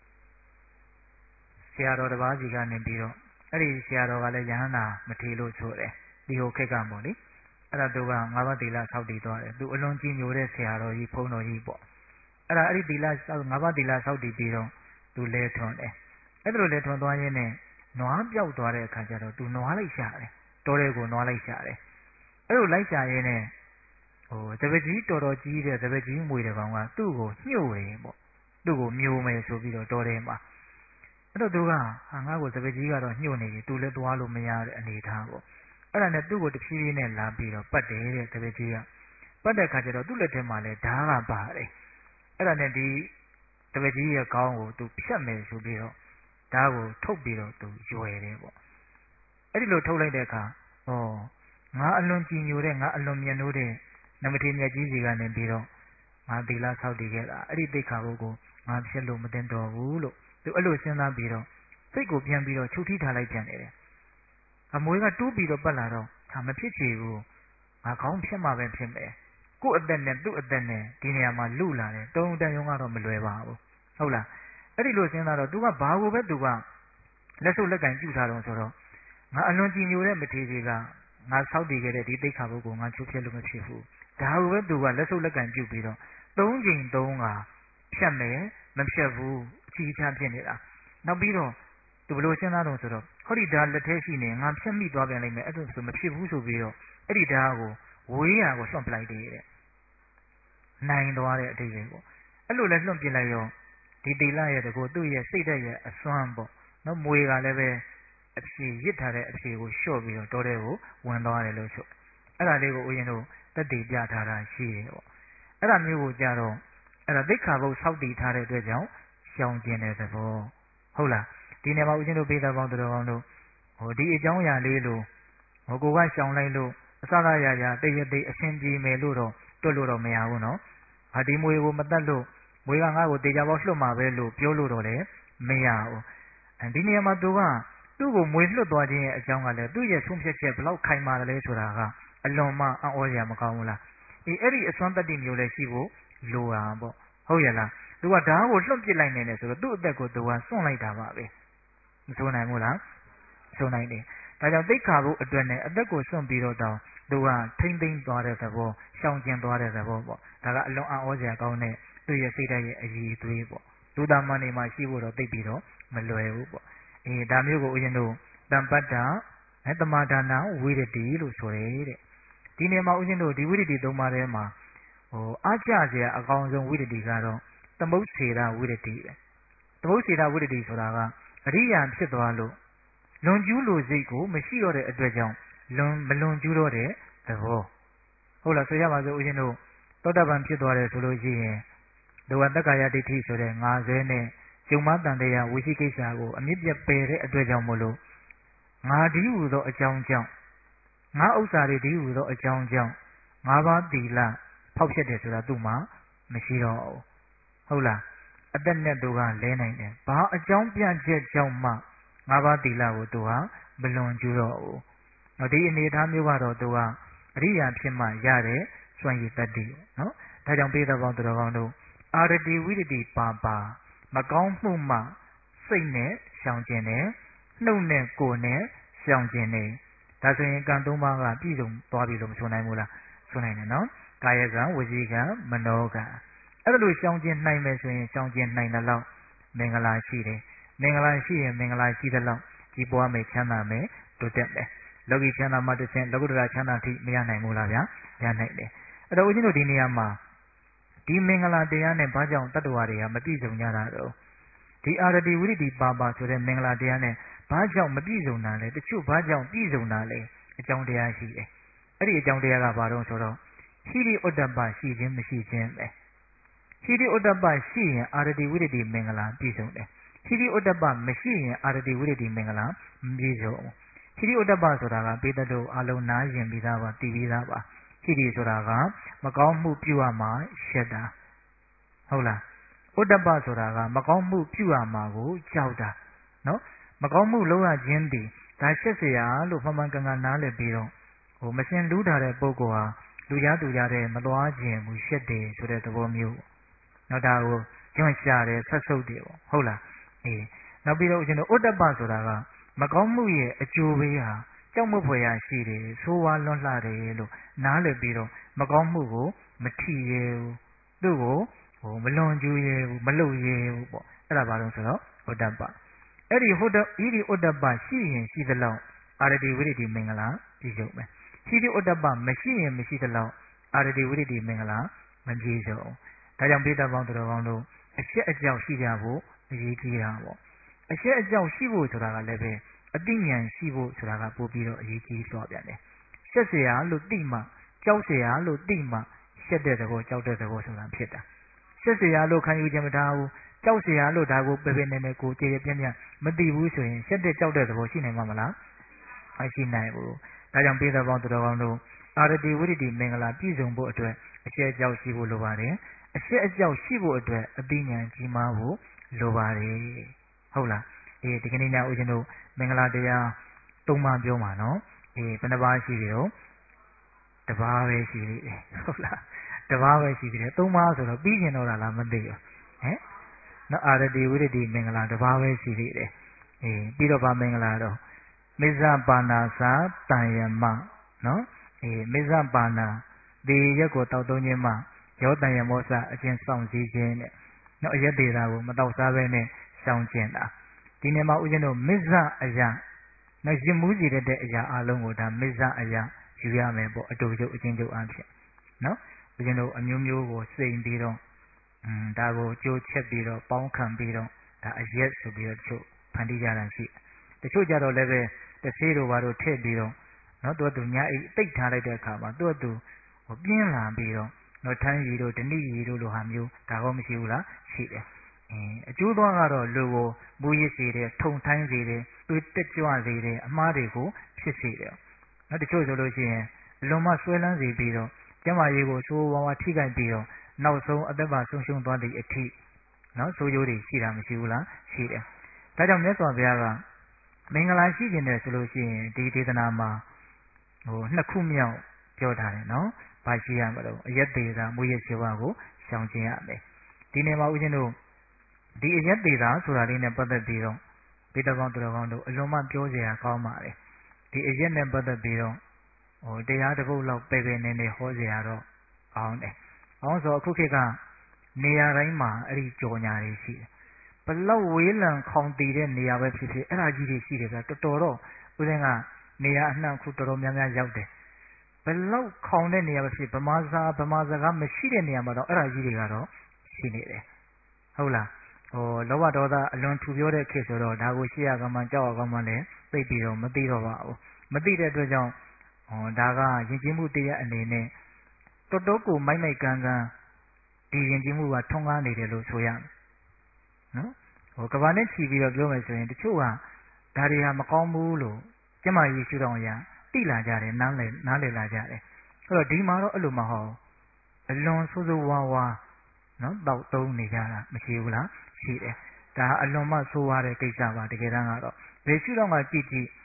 ဆရာတော်တစ်ပါးစီကနေပြီးတော့အဲ့ဒီဆရာတော်ကလည်းယဟန္တာမထေလို့ဆိုတယ်ဒီဟိုခက်ကပေါ့လေအဲ့ဒါသူကငါးပါးသီလဆောက်တည်သွားတယ်သူအလွန်ကြီးညိုတဲ့ဆရာတော်ကြီးဘုန်းတော်ကြီးပေါ့အဲ့ဒါအဲ့ဒီသီလငါးပါးသီလဆောက်တည်ပြီးတော့သူလဲထွန်တယ်အဲ့ဒါလိုလဲထွန်သွားရင်းနဲ့နွားပြောက်သွားတဲ့အခါကျတော့သူနွားလိုက်ရှာတယ်တော်တဲ့ကိုနွားလိုက်ရှာတယ်အဲ့လိုလိုက်ရှာရင်းနဲ့ဟိုတပည့်ကြီးတော်တော်ကြီးတဲ့တပည့်ကြီးမွေတဲ့ကောင်ကသူ့ကိုညှို့တယ်ပေါ့သူ့ကိုမျိုးမယ်ဆိုပြီးတော့တော်တယ်မှာအဲ့တော့သူကဟာငါ့ကိုတပည့်ကြီးကတော့ညှို့နေပြီသူလည်းသွားလို့မရတဲ့အနေထားပေါ့အဲ့ဒါနဲ့သူ့ကိုတဖြည်းဖြည်းနဲ့လာပြီးတော့ပတ်တယ်တဲ့တပည့်ကြီးကပတ်တဲ့ခါကျတော့သူ့လက်ထဲမှာလည်းဓာတ်ကပါတယ်အဲ့ဒါနဲ့ဒီတပည့်ကြီးရဲ့ခေါင်းကိုသူဖြတ်မယ်ဆိုပြီးတော့ဓာတ်ကိုထုတ်ပြီးတော့သူရွယ်တယ်ပေါ့အဲ့ဒီလိုထုတ်လိုက်တဲ့အခါဟောငါအလွန်ကြည်ညိုတဲ့ငါအလွန်မြတ်နိုးတဲ့နမထေမြတ်ကြီးစီကနေပြီးတော့ငါသီလဆောက်တည်ခဲ့တာအဲ့ဒီသိက္ခာပုဒ်ကိုငါဖြစ်လို့မတင်တော်ဘူးလို့သူအဲ့လိုစဉ်းစားပြီးတော့စိတ်ကိုပြန်ပြီးတော့ချုပ်ထိထားလိုက်ပြန်တယ်အမွေကတူးပြီးတော့ပတ်လာတော့ဟာမဖြစ်ချေဘူးငါခေါင်းဖြစ်မှပဲဖြစ်မယ်ကို့အသက်နဲ့သူ့အသက်နဲ့ဒီနေရာမှာလူလာတယ်တုံးတန်ရုံကတော့မလွယ်ပါဘူးဟုတ်လားအဲ့ဒီလိုစဉ်းစားတော့သူကဘာကိုပဲသူကလက်စုပ်လက်ကင်ပြုထားတော့ဆိုတော့ငါအလွန်ကြည်ညိုတဲ့မထေရကငါဆောက်တည်ခဲ့တဲ့ဒီသိက္ခာပုဒ်ကိုငါချုပ်ဖြစ်လို့မဖြစ်ဘူးဒါကိုပဲသူကလက်စုပ်လက်ကင်ပြုပြီးတော့သုံးချိန်သုံးကဖြတ်မယ်မဖြတ်ဘူးအချီးချဖြစ်နေတာနောက်ပြီးတော့သူဘလို့စဉ်းစားတော့ဆိုတော့ဟောဒီဓာတ်လက်ထဲရှိနေငါဖြတ်မိသွားပြန်လိမ့်မယ်အဲ့ဒါဆိုမဖြစ်ဘူးဆိုပြီးတော့အဲ့ဒီဓာတ်ကိုဝေးရကိုလွှတ်ပလိုက်တယ်တဲ့နိုင်သွားတဲ့အတိတ်ပဲပေါ့အဲ့လိုလဲလွှတ်ပြလိုက်ရောဒီတိလရဲ့တကူသူ့ရဲ့စိတ်ဓာတ်ရဲ့အစွမ်းပေါ့နော်မွေကလည်းပဲအဖြေရစ်ထားတဲ့အဖြေကိုလျှော့ပြီးတော့တော်တဲ့ကိုဝင်သွားတယ်လို့ဆိုအဲ့ဒါလေးကိုဦးရင်တို့တက်တည်ပြထားတာရှိတယ်ပေါ့အဲ့ဒါမျိုးကိုကြတော့အဲ့ဒါသိက္ခာပုဒ်ဆောက်တည်ထားတဲ့အတွက်ကြောင့်ရှောင်ကျင်တဲ့သဘောဟုတ်လားဒီနေ့မှာဦးဇင်းတို့ပေးသားပေါင်းတော်ကောင်းတို့ဟိုဒီအကြောင်းအရာလေးလို့ဟိုကိုကရှောင်လိုက်လို့အစသာရရတည့်ရတည့်အရှင်ပြေမယ်လို့တော့တွတ်လို့တော့မရဘူးနော်ဟာဒီမွေကိုမတတ်လို့မွေကငါ့ကိုတေချာပေါက်လွတ်မှာပဲလို့ပြောလို့တော့လည်းမရဘူးအဲဒီနေရာမှာသူကသူ့ကိုမွေလွတ်သွားခြင်းရဲ့အကြောင်းကလည်းသူ့ရဲ့ဆုံးဖြတ်ချက်ဘလောက်ခိုင်မာတယ်လဲဆိုတာကအလွန်မှအံ့ဩစရာမကောင်းဘူးလားအေးအဲ့ဒီအစွမ်းတတ္တိမျိုးလည်းရှိဖို့လိုတာပေါ့ဟုတ်ရဲ့လားသူကဓာတ်ကိုလွတ်ပစ်လိုက်နေတယ်ဆိုတော့သူ့အသက်ကိုသူကစွန့်လိုက်တာပါပဲမဆိုနိုင်ဘူးလားဆိုနိုင်တယ်ဒါကြောင့်သိက္ခာပုဒ်အတွက်နဲ့အသက်ကိုစွန့်ပြီးတော့တောင်သူကထိမ့်သိမ့်သွားတဲ့သဘောရှောင်ကျင်သွားတဲ့သဘောပေါ့ဒါကအလွန်အံ့ဩစရာကောင်းတဲ့သူ့ရဲ့စိတ်ဓာတ်ရဲ့အည်အသွေးပေါ့ဒုတာမန်နေမှာရှိဖို့တော့သိပြီးတော့မလွယ်ဘူးပေါ့အေးဒါမျိုးကိုဦးဇင်းတို့တမ္ပတ္တအဲတမာဒါနဝိရတိလို့ဆိုတယ်တဲ့ဒီနေရာမှာဦးဇင်းတို့ဒီဝိရတိသုံးပါးထဲမှာဟိုအားကျစရာအကောင်းဆုံးဝိရတိကတော့သမုတ်စေရဝိရတိပဲသမုတ်စေရဝိရတိဆိုတာကအရိယာဖြစ်သွားလို့လွန်ကျူးလိုစိတ်ကိုမရှိတော့တဲ့အတွက်ကြောင့်လွန်မလွန်ကျူးတော့တဲ့သဘောဟုတ်လားဆိုရပါစို့ဦးဇင်းတို့သောတပန်ဖြစ်သွားတယ်ဆိုလို့ရှိရင်ဒီဝတ္တကာယဒိဋ္ဌိဆိုတဲ့ငါဇဲနဲ့ကျုံမတန်တရားဝိသိကိစ္စကိုအမြင့်ပြတ်ပယ်တဲ့အတွက်ကြောင့်မို့လို့ငါဒီဟူသောအကြောင်းကြောင့်ငါဥစ္စာတွေဒီဟူသောအကြောင်းကြောင့်ငါးပါးသီလဖောက်ဖြစ်တယ်ဆိုတာသူ့မှာမရှိတော့ဘူးဟုတ်လားအသက်နဲ့သူကလဲနိုင်တယ်ဘာအကြောင်းပြချက်ကြောင့်မှငါးပါးသီလကိုသူဟာမလွန်ကျူးတော့ဘူး။ဒီအနေအထားမျိုးကတော့သူကအရိယာဖြစ်မှရတဲ့စွန့်ရည်တတ္တိနော်ဒါကြောင့်ပိဋကပေါင်းသူတော်ကောင်းတို့အာရတိဝိရတိပါပါမကောင်းမှုမှစိတ်နဲ့ရှောင်ကျင်တယ်နှုတ်နဲ့ကိုယ်နဲ့ရှောင်ကျင်တယ်ဒါဆိုရင်ကံသုံးပါးကပြည့်စုံသွားပြီလို့မဆိုနိုင်ဘူးလားဆိုနိုင်တယ်နော်ကာယကံဝစီကံမနောကံအဲ့ဒါလို့ရှောင်ကျင်နိုင်မယ်ဆိုရင်ရှောင်ကျင်နိုင်တဲ့လောက်မင်္ဂလာရှိတယ်မင်္ဂလာရှိရင်မင်္ဂလာရှိတဲ့လောက်ကြီးပွားမယ်ချမ်းသာမယ်တိုးတက်မယ်လောကီချမ်းသာမှတစ်ဆင့်လောကုတ္တရာချမ်းသာထိမရနိုင်ဘူးလားဗျာရနိုင်တယ်အဲ့တော့ဦးဇင်းတို့ဒီနေရာမှာဒီမင်္ဂလာတရားနဲ့ဘာကြောင့်တတ္တဝါတွေကမပြည့်စုံကြတာတော့ဒီအာရတိဝိရတိပါပါဆိုတဲ့မင်္ဂလာတရားနဲ့ဘာကြောင့်မပြည့်စုံတာလဲတချို့ဘာကြောင့်ပြည့်စုံတာလဲအကြောင်းတရားရှိတယ်အဲ့ဒီအကြောင်းတရားကဘာတော့ဆိုတော့ဟိရိဥဒ္ဒပရှိခြင်းမရှိခြင်းပဲဟိရိဥဒ္ဒပရှိရင်အာရတိဝိရတိမင်္ဂလာပြည့်စုံတယ်ဟိရိဥဒ္ဒပမရှိရင်အာရတိဝိရတိမင်္ဂလာမပြည့်စုံဟိရိဥဒ္ဒပဆိုတာကပေတ္တောအလုံးနားရင်ပြီးသားပါတည်ပြီးသားပါဟိရိဆိုတာကမကောင်းမှုပြုရမှာရှက်တာဟုတ်လားဥဒ္ဒပဆိုတာကမကောင်းမှုပြုရမှာကိုကြောက်တာနော်မကောင်းမှုလုပ်ရခြင်းတည်ဒါရှက်เสียလို့မှန်မှန်ကန်ကန်နားလည်ပြီးတော့ဟိုမစင်လူးထားတဲ့ပုဂ္ဂိုလ်ဟာလူရတူရတဲ့မသွားခြင်းဘူးရှက်တယ်ဆိုတဲ့သဘောမျိုးနောက်ဒါကိုကျွန့်ရှာတယ်ဆက်ဆုပ်တယ်ပေါ့ဟုတ်လားအေးနောက်ပြီးတော့ကျွန်တော်ဥဒ္ဒပဆိုတာကမကောင်းမှုရဲ့အကျိုးပေးဟာကြောက်မွဖွယ်ရရှိတယ်ဆိုးဝါးလွန်းလှတယ်လို့နားလည်ပြီးတော့မကောင်းမှုကိုမထီရဲဘူးသူ့ကိုဟိုမလွန်ကျူးရဲဘူးမလှုပ်ရဲဘူးပေါ့အဲ့ဒါဘာလို့ဆိုတော့ဥဒ္ဒပအဲ့ဒီဟုတ်တဲ့ဤဒီဥဒ္ဒပရှိရင်ရှိသလောက်အာရတိဝိရတိမင်္ဂလာပြည့်စုံမယ်ရှိဒီဥဒ္ဒပမရှိရင်မရှိသလောက်အာရတိဝိရတိမင်္ဂလာမပြည့်စုံဒါကြောင့်ပိဋကပေါင်းသူတော်ကောင်းတို့အချက်အကြောက်ရှိကြဖို့အရေးကြီးတာပေါ့အချက်အကြောက်ရှိဖို့ဆိုတာကလည်းပဲအသိဉာဏ်ရှိဖို့ဆိုတာကပို့ပြီးတော့အရေးကြီးသွားပြန်တယ်ရှက်เสียလို့သိမှကြောက်เสียလို့သိမှရှက်တဲ့သဘောကြောက်တဲ့သဘောဆိုတာဖြစ်တာရှက်เสียလို့ခံယူခြင်းမထားဘူးကြောက်เสียလို့ဒါကိုပဲပဲနေနေကိုကြည်ကြပြန့်ပြန့်မသိဘူးဆိုရင်ရှက်တဲ့ကြောက်တဲ့သဘောရှိနိုင်မှာမလားမရှိနိုင်ဘူးဒါကြောင့်ပိဋကပေါင်းသူတော်ကောင်းတို့အာရတိဝိရတိမင်္ဂလာပြည့်စုံဖို့အတွက်အချက်အကြောက်ရှိဖို့လိုပါတယ်အချက်အကြောက်ရှိဖို့အတွက်အသိဉာဏ်ကြီးမားဖို့လိုပါတယ်ဟုတ်လားအေးဒီကနေ့ညဦးဇင်းတို့မင်္ဂလာတရားသုံးပါးပြောမှာနော်အေးဘယ်နှပါးရှိပြီတော့တပါးပဲရှိသေးတယ်ဟုတ်လားတပါးပဲရှိသေးတယ်သုံးပါးဆိုတော့ပြီးကျင်တော့တာလားမသိဘူးဟမ်နော်အာရတိဝိရတိမင်္ဂလာတပါးပဲရှိသေးတယ်အေးပြီးတော့ဗာမင်္ဂလာတော့မေဇပါဏာစာတန်ယမနော်အေးမေဇပါဏာဒီရက်ကိုတောက်သုံးခြင်းမှာရောတန်ယမောစအကျဉ်ဆောင်စည်းခြင်းနဲ့နော်အရက်ဒေတာကိုမတောက်စားဘဲနဲ့ရှောင်ကျင်တာဒီနေ့မှာဦးဇင်းတို့မစ္ဆအရာနော်ရင်မှုစီတဲ့အရာအလုံးကိုဒါမစ္ဆအရာယူရမယ်ပေါ့အတူတူအချင်းချင်းအားဖြင့်နော်ဦးဇင်းတို့အမျိုးမျိုးကိုစိန်ပြီးတော့อืมဒါကိုကြိုးချက်ပြီးတော့ပေါင်းခံပြီးတော့ဒါအရက်ဆိုပြီးတော့တချို့ဖန်တီးကြတာရှိတချို့ကြတော့လည်းပဲတစ်သေးတို့ဘာတို့ထည့်ပြီးတော့နော်သူကသူညာအိတ်တိတ်ထားလိုက်တဲ့အခါမှာသူကသူဟိုပြင်းလာပြီးတော့နော်ထမ်းရည်တို့ဓနိရည်တို့လိုဟာမျိုးဒါကောမရှိဘူးလားရှိတယ်အင်းအကျိုးသွားကတော့လူကိုမူရစ်စေတယ်ထုံထိုင်းစေတယ်သူတက်ကြွစေတယ်အမှားတွေကိုဖြစ်စေတယ်နော်တချို့ဆိုလို့ရှိရင်လွန်မဆွဲလန်းစေပြီးတော့ကျမကြီးကိုဆိုးဝါးဝါထိခိုက်ပြီးတော့နောက်ဆုံးအသက်ပါဆုံးရှုံးသွားသည့်အထိနော်ဆိုးရိုးတွေရှိတာမရှိဘူးလားရှိတယ်ဒါကြောင့်မြတ်စွာဘုရားကမင်္ဂလာရှိခြင်းတယ်ဆိုလို့ရှိရင်ဒီဒေသနာမှာဟိုနှစ်ခုမြောက်ပြောထားတယ်နော်ဘာရှိရမလို့အယက်သေးတာမူရရှိပါကိုရှောင်ကျင်ရမယ်ဒီနေ့မှာဦးဇင်းတို့ဒီအယက်သေးတာဆိုတာလေးနဲ့ပတ်သက်ပြီးတော့ဗေဒကောင်းသူတော်ကောင်းတို့အလွန်မှပြောစရာကောင်းပါတယ်ဒီအယက်နဲ့ပတ်သက်ပြီးတော့ဟိုတရားတစ်ပုဒ်လောက်ပဲပဲနေနေဟောစရာတော့အောင်းတယ်အောင်းဆိုအခုခေတ်ကနေရာတိုင်းမှာအဲ့ဒီကြော်ညာတွေရှိတယ်ဘလောက်ဝေးလံခေါင်တည်တဲ့နေရာပဲဖြစ်ဖြစ်အဲ့ဒါကြီးတွေရှိတယ်ကတော်တော်တော့ဦးဇင်းကနေရာအနှံ့ခုတော်တော်များများရောက်တယ်ဘလောက်ခေါင်တဲ့နေရာပဲဖြစ်ဗမာစာဗမာစကားမရှိတဲ့နေရာမှာတော့အဲ့ဒါကြီးတွေကတော့ရှိနေတယ်ဟုတ်လားဟိုလောဘဒေါသအလွန်ထူပြောတဲ့ခေတ်ဆိုတော့ဒါကိုရှိရကမှကြောက်ရကမှလည်းသိပြီးတော့မသိတော့ပါဘူးမသိတဲ့အတွက်ကြောင့်ဟောဒါကယဉ်ကျေးမှုတရားအနေနဲ့တော်တော်ကိုမိုက်မိုက်ကန်းကန်းဒီယဉ်ကျေးမှုကထွန်းကားနေတယ်လို့ဆိုရနော်ဟိုကဘာနဲ့ချီပြီးတော့ပြောမယ်ဆိုရင်တချို့ကဒါတွေဟာမကောင်းဘူးလို့ကျမကြီးရှုတော်ရတိလာကြတယ်နားလည်နားလည်လာကြတယ်အဲ့တော့ဒီမှာတော့အဲ့လိုမဟုတ်အလွန်ဆိုးဆိုးဝါးဝါးနော်တောက်တုံးနေကြတာမရှိဘူးလားရှိတယ်ဒါအလွန်မှဆိုးဝါးတဲ့ကိစ္စပါတကယ်တမ်းကတော့ဘယ်ရှုတော့မှကြည့်ကြည့်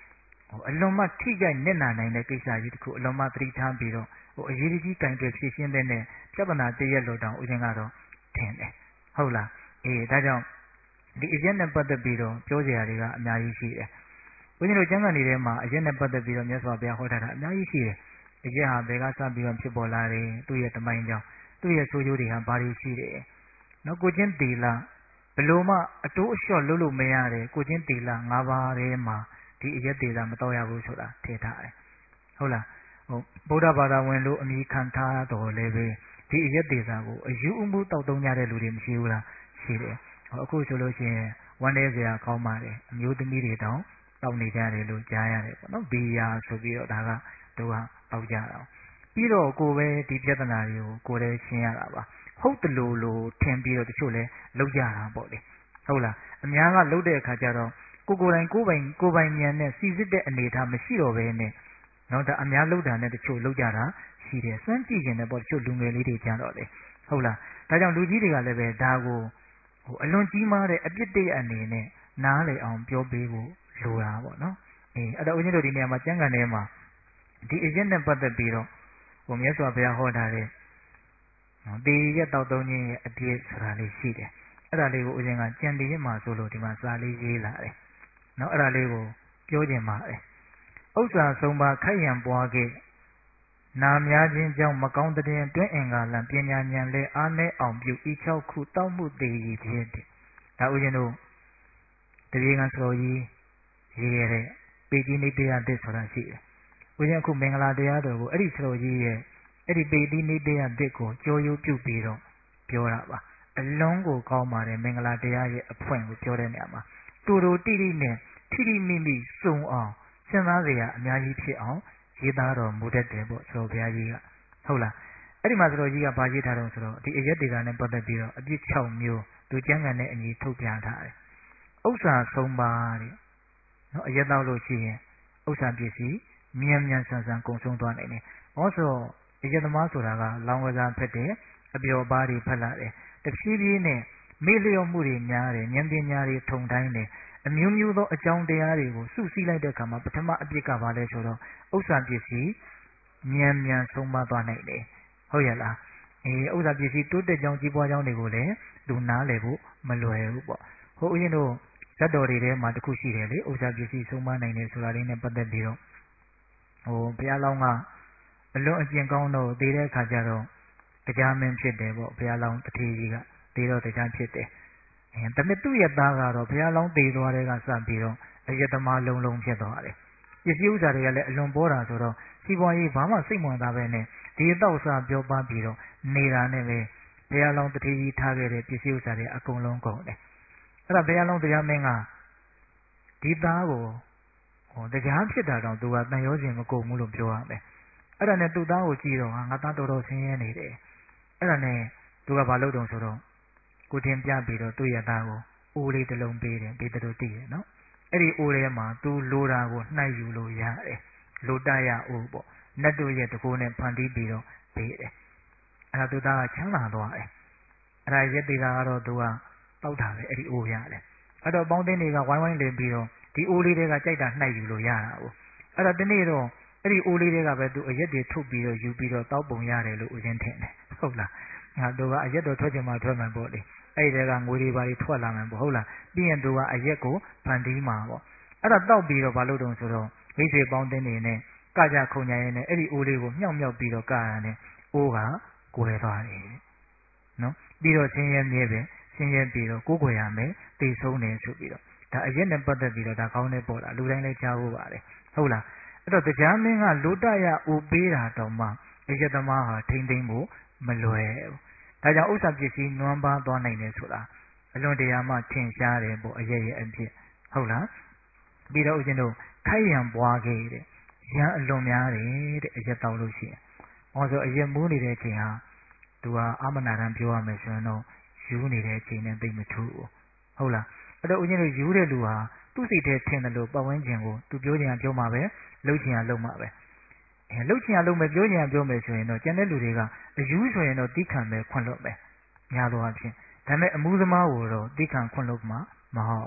အလွန်မှထိကြိုက်နစ်နာနိုင်တဲ့ကိစ္စကြီးတစ်ခုအလွန်မှသတိထားပြီးတော့ဟိုအရေးကြီးကင်တွယ်ဖြည့်ရှင်းတဲ့နဲ့ပြဿနာတရက်လို့တောင်ဦးဇင်းကတော့ထင်တယ်ဟုတ်လားအေးဒါကြောင့်ဒီအရက်နဲ့ပတ်သက်ပြီးတော့ပြောစရာတွေကအများကြီးရှိတယ်ဦးဇင်းတို့ကျမ်းဂန်တွေထဲမှာအရက်နဲ့ပတ်သက်ပြီးတော့မြတ်စွာဘုရားဟောထားတာအများကြီးရှိတယ်အရက်ဟာဘယ်ကစပြီးတော့ဖြစ်ပေါ်လာတယ်သူ့ရဲ့တမိုင်းကြောင့်သူ့ရဲ့ဆိုးကျိုးတွေဟာဘာတွေရှိတယ်နော်ကိုချင်းတီလာဘလို့မှအတိုးအလျှော့လုပ်လို့မရတယ်ကိုချင်းတီလာ၅ပါးထဲမှာဒီအရက်တေသာမတော်ရဘူးဆိုတာထည့်ထားတယ်ဟုတ်လားဟိုဗုဒ္ဓဘာသာဝင်လို့အမိခံထားတော်လည်းပဲဒီအရက်တေသာကိုအယူအမှုတောက်တုံးကြတဲ့လူတွေမရှိဘူးလားရှိတယ်အခုဆိုလို့ရှိရင်ဝန်ထဲစရာကောင်းပါတယ်အမျိုးသမီးတွေတောင်တောက်နေကြတယ်လို့ကြားရတယ်ပေါ့နော်ဘီယာဆိုပြီးတော့ဒါကသူကတောက်ကြတာပြီးတော့ကိုပဲဒီပြဿနာတွေကိုကိုယ်တည်းရှင်းရတာပါဟုတ်တယ်လို့လို့ထင်ပြီးတော့တချို့လဲလောက်ကြတာပေါ့လေဟုတ်လားအများကလောက်တဲ့အခါကျတော့ကိုကိုယ်တိုင်ကိုယ်ပိုင်ကိုယ်ပိုင်ဉာဏ်နဲ့စီစစ်တဲ့အနေအထားမရှိတော့ဘဲနဲ့နော်ဒါအများလောက်တာနဲ့တချို့လောက်ကြတာရှိတယ်စွန့်ကြည့်ခြင်းနဲ့ပေါ့တချို့လူငယ်လေးတွေကြတော့လေဟုတ်လားဒါကြောင့်လူကြီးတွေကလည်းပဲဒါကိုဟိုအလွန်ကြီးမားတဲ့အပြစ်တရအနေနဲ့နားလေအောင်ပြောပေးဖို့လိုတာပေါ့နော်အေးအဲ့တော့ဦးဇင်းတို့ဒီနေရာမှာကျမ်းဂန်ထဲမှာဒီအရက်နဲ့ပတ်သက်ပြီးတော့ဟိုမြတ်စွာဘုရားဟောထားတဲ့နော်တေရက်တောက်သုံးခြင်းရဲ့အပြည့်ဆိုတာလေးရှိတယ်အဲ့ဒါလေးကိုဦးဇင်းကကြံတည်ရမှာဆိုလို့ဒီမှာစာလေးရေးလာတယ်နော်အဲ့ဒါလေးကိုပြောခြင်းပါတယ်ဥစ္စာဆုံးပါခိုက်ရန်ပွားခဲ့နာများခြင်းကြောင့်မကောင်းတဲ့တွင်းအင်္ဂါလံပညာဉာဏ်လဲအားနည်းအောင်ပြုဤ၆ခုတောက်မှုသေးရည်ဖြစ်တယ်ဒါဦးဇင်းတို့တပြေကံစတော်ကြီးရေးရတဲ့ပေကြီးနေတရားသစ်ဆိုတာရှိတယ်ဦးဇင်းအခုမင်္ဂလာတရားတော်ကိုအဲ့ဒီစတော်ကြီးရဲ့အဲ့ဒီပေတိနေတရားသစ်ကိုကြောရိုးပြုပြီးတော့ပြောတာပါအလုံးကိုကောင်းပါတယ်မင်္ဂလာတရားရဲ့အဖွင့်ကိုပြောတဲ့နေရာမှာတူတူတိတိနဲ့ထိထိမိမိစုံအောင်စဉ်းစားစရာအများကြီးဖြစ်အောင်ရေးသားတော်မူတတ်တယ်ပေါ့ဆိုတော့ဘုရားကြီးကဟုတ်လားအဲ့ဒီမှာဆိုတော့ကြီးကဗာရေးထားတော့ဆိုတော့ဒီအရက်ဒေတာနဲ့ပတ်သက်ပြီးတော့အပြစ်၆မျိုးသူကျမ်းဂန်နဲ့အညီထုတ်ပြန်ထားတယ်ဥစ္စာဆုံးပါတဲ့နော်အရက်တော့လို့ရှိရင်ဥစ္စာပစ္စည်းမြန်မြန်ဆန်ဆန်ကုန်ဆုံးသွားနိုင်တယ်ဟောဆိုအရက်သမားဆိုတာကလောင်ကစားဖက်တယ်အပျော်ပါးတွေဖက်လာတယ်တဖြည်းဖြည်းနဲ့မေ့လျော့မှုတွေများတယ်ဉာဏ်ပညာတွေထုံတိုင်းတယ်အမျိုးမျိုးသောအကြောင်းတရားတွေကိုစုစည်းလိုက်တဲ့အခါမှာပထမအပြစ်ကဘာလဲဆိုတော့ဥစ္စာပစ္စည်းမြန်မြန်ဆုံးမသွားနိုင်တယ်ဟုတ်ရဲ့လားအေးဥစ္စာပစ္စည်းတိုးတက်ကြောင်းကြီးပွားကြောင်းတွေကိုလည်းသူနားလည်ဖို့မလွယ်ဘူးပေါ့ဟိုဦးရင်တို့ဇတ်တော်တွေထဲမှာတခုရှိတယ်လေဥစ္စာပစ္စည်းဆုံးမနိုင်တယ်ဆိုတာလေးနဲ့ပတ်သက်ပြီးတော့ဟိုဘုရားလောင်းကအလွန်အကျင့်ကောင်းတော့သေးတဲ့အခါကျတော့တရားမင်းဖြစ်တယ်ပေါ့ဘုရားလောင်းတထေးကြီးကသေးတော့တရားဖြစ်တယ်အဲဒါပေမဲ့သူ့ရဲ့သားကတော့ဘုရားလောင်းသေးသွားတဲ့ကစပြီးတော့အယတမလုံးလုံးဖြစ်သွားတယ်ပစ္စည်းဥစ္စာတွေကလည်းအလွန်ပေါ်တာဆိုတော့စီးပွားရေးဘာမှစိတ်ဝင်စားပဲနဲ့ဒီတော့စားပြောပပြီးတော့နေတာနဲ့ပဲဘုရားလောင်းတထေးကြီးထားခဲ့တဲ့ပစ္စည်းဥစ္စာတွေအကုန်လုံးကုန်တယ်အဲ့ဒါဘုရားလောင်းတရားမင်းကဒီသားကိုဟောတရားဖြစ်တာတော့သူကတန်ရောစဉ်မကုန်ဘူးလို့ပြောရမယ်အဲ့ဒါနဲ့သူ့သားကိုကြည့်တော့ငါသားတော်တော်ဆင်းရဲနေတယ်အဲ့ဒါနဲ့သူကဘာလုပ်တုံဆိုတော့ကိုတင်ပြပြီးတော့သူ့ရဲ့သားကိုအိုးလေးတစ်လုံးပေးတယ်ပေးတယ်လို့သိတယ်နော်အဲ့ဒီအိုးထဲမှာသူလိုတာကိုနှိုက်ယူလို့ရတယ်လိုတရအိုးပေါ့နတ်တို့ရဲ့တကိုးနဲ့ဖန်တီးပြီးတော့ပေးတယ်အဲ့ဒါသူသားကချမ်းသာသွားတယ်အဲ့ဒါရက်သေးတာကတော့သူကတောက်တာပဲအဲ့ဒီအိုးရတယ်အဲ့တော့ပေါင်းတင်းတွေကဝိုင်းဝိုင်းလင်ပြီးတော့ဒီအိုးလေးတွေကကြိုက်တာနှိုက်ယူလို့ရတာကိုအဲ့တော့ဒီနေ့တော့အဲ့ဒီအိုးလေးတွေကပဲသူအရက်တွေထုတ်ပြီးတော့ယူပြီးတော့တောက်ပုံရတယ်လို့ဦးဇင်းထင်တယ်ဟုတ်လားငါတို့ကအရက်တော်ထွက်ချင်မှထွက်မှန်ပေါ့လေအဲ့ဒီကငွေတွေပါတွေထွက်လာမှန်ပေါ့ဟုတ်လားပြီးရင်သူကအရက်ကိုဖန်တီးမှာပေါ့အဲ့ဒါတောက်ပြီးတော့ဘာလို့တုံဆိုတော့မိတ်ဆွေပေါင်းတင်းနေနဲ့ကကြခုံညာရင်နဲ့အဲ့ဒီအိုးလေးကိုမြှောက်မြှောက်ပြီးတော့ကရတယ်အိုးကကိုယ်ရသွားတယ်နော်ပြီးတော့ဆင်းရဲမြဲပဲဆင်းရဲပြီးတော့ကိုယ်ကိုယ်ရမယ်တည်ဆုံးတယ်ဆိုပြီးတော့ဒါအရက်နဲ့ပတ်သက်ပြီးတော့ဒါကောင်းတဲ့ပေါ်တာလူတိုင်းလည်းကြားဖို့ပါတယ်ဟုတ်လားအဲ့တော့တရားမင်းကလိုတရအိုပေးတာတော့မှအရက်သမားဟာထိမ့်သိမ့်ဖို့မလွယ်ဘူးဒါကြောင့်ဥစ္စာပစ္စည်းနွမ်းပါသွားနိုင်တယ်ဆိုတာအလွန်တရာမှထင်ရှားတယ်ပေါ့အရက်ရဲ့အဖြစ်ဟုတ်လားပြီးတော့ဦးဇင်းတို့ခိုက်ရန်ပွားခဲ့တဲ့ရန်အလွန်များတယ်တဲ့အရက်တောက်လို့ရှိရင်ဟောဆိုအရက်မိုးနေတဲ့အချိန်ဟာသူကအာမနာတန်ပြောရမယ်ဆိုရင်တော့ယူနေတဲ့အချိန်နဲ့သိမ့်မထူးဘူးဟုတ်လားအဲ့တော့ဦးဇင်းတို့ယူတဲ့လူဟာသူ့စိတ်ထဲထင်တယ်လို့ပတ်ဝန်းကျင်ကိုသူပြောချင်တာပြောမှာပဲလုပ်ချင်တာလုပ်မှာပဲအဲလှုပ်ချင်ရလုပ်မယ်ပြောချင်ရပြောမယ်ဆိုရင်တော့ကျန်တဲ့လူတွေကအယူဆိုရင်တော့တိခံမယ်ခွန့်လွတ်မယ်များသောအားဖြင့်ဒါပေမဲ့အမှုသမားကိုတော့တိခံခွန့်လွတ်မှာမဟုတ်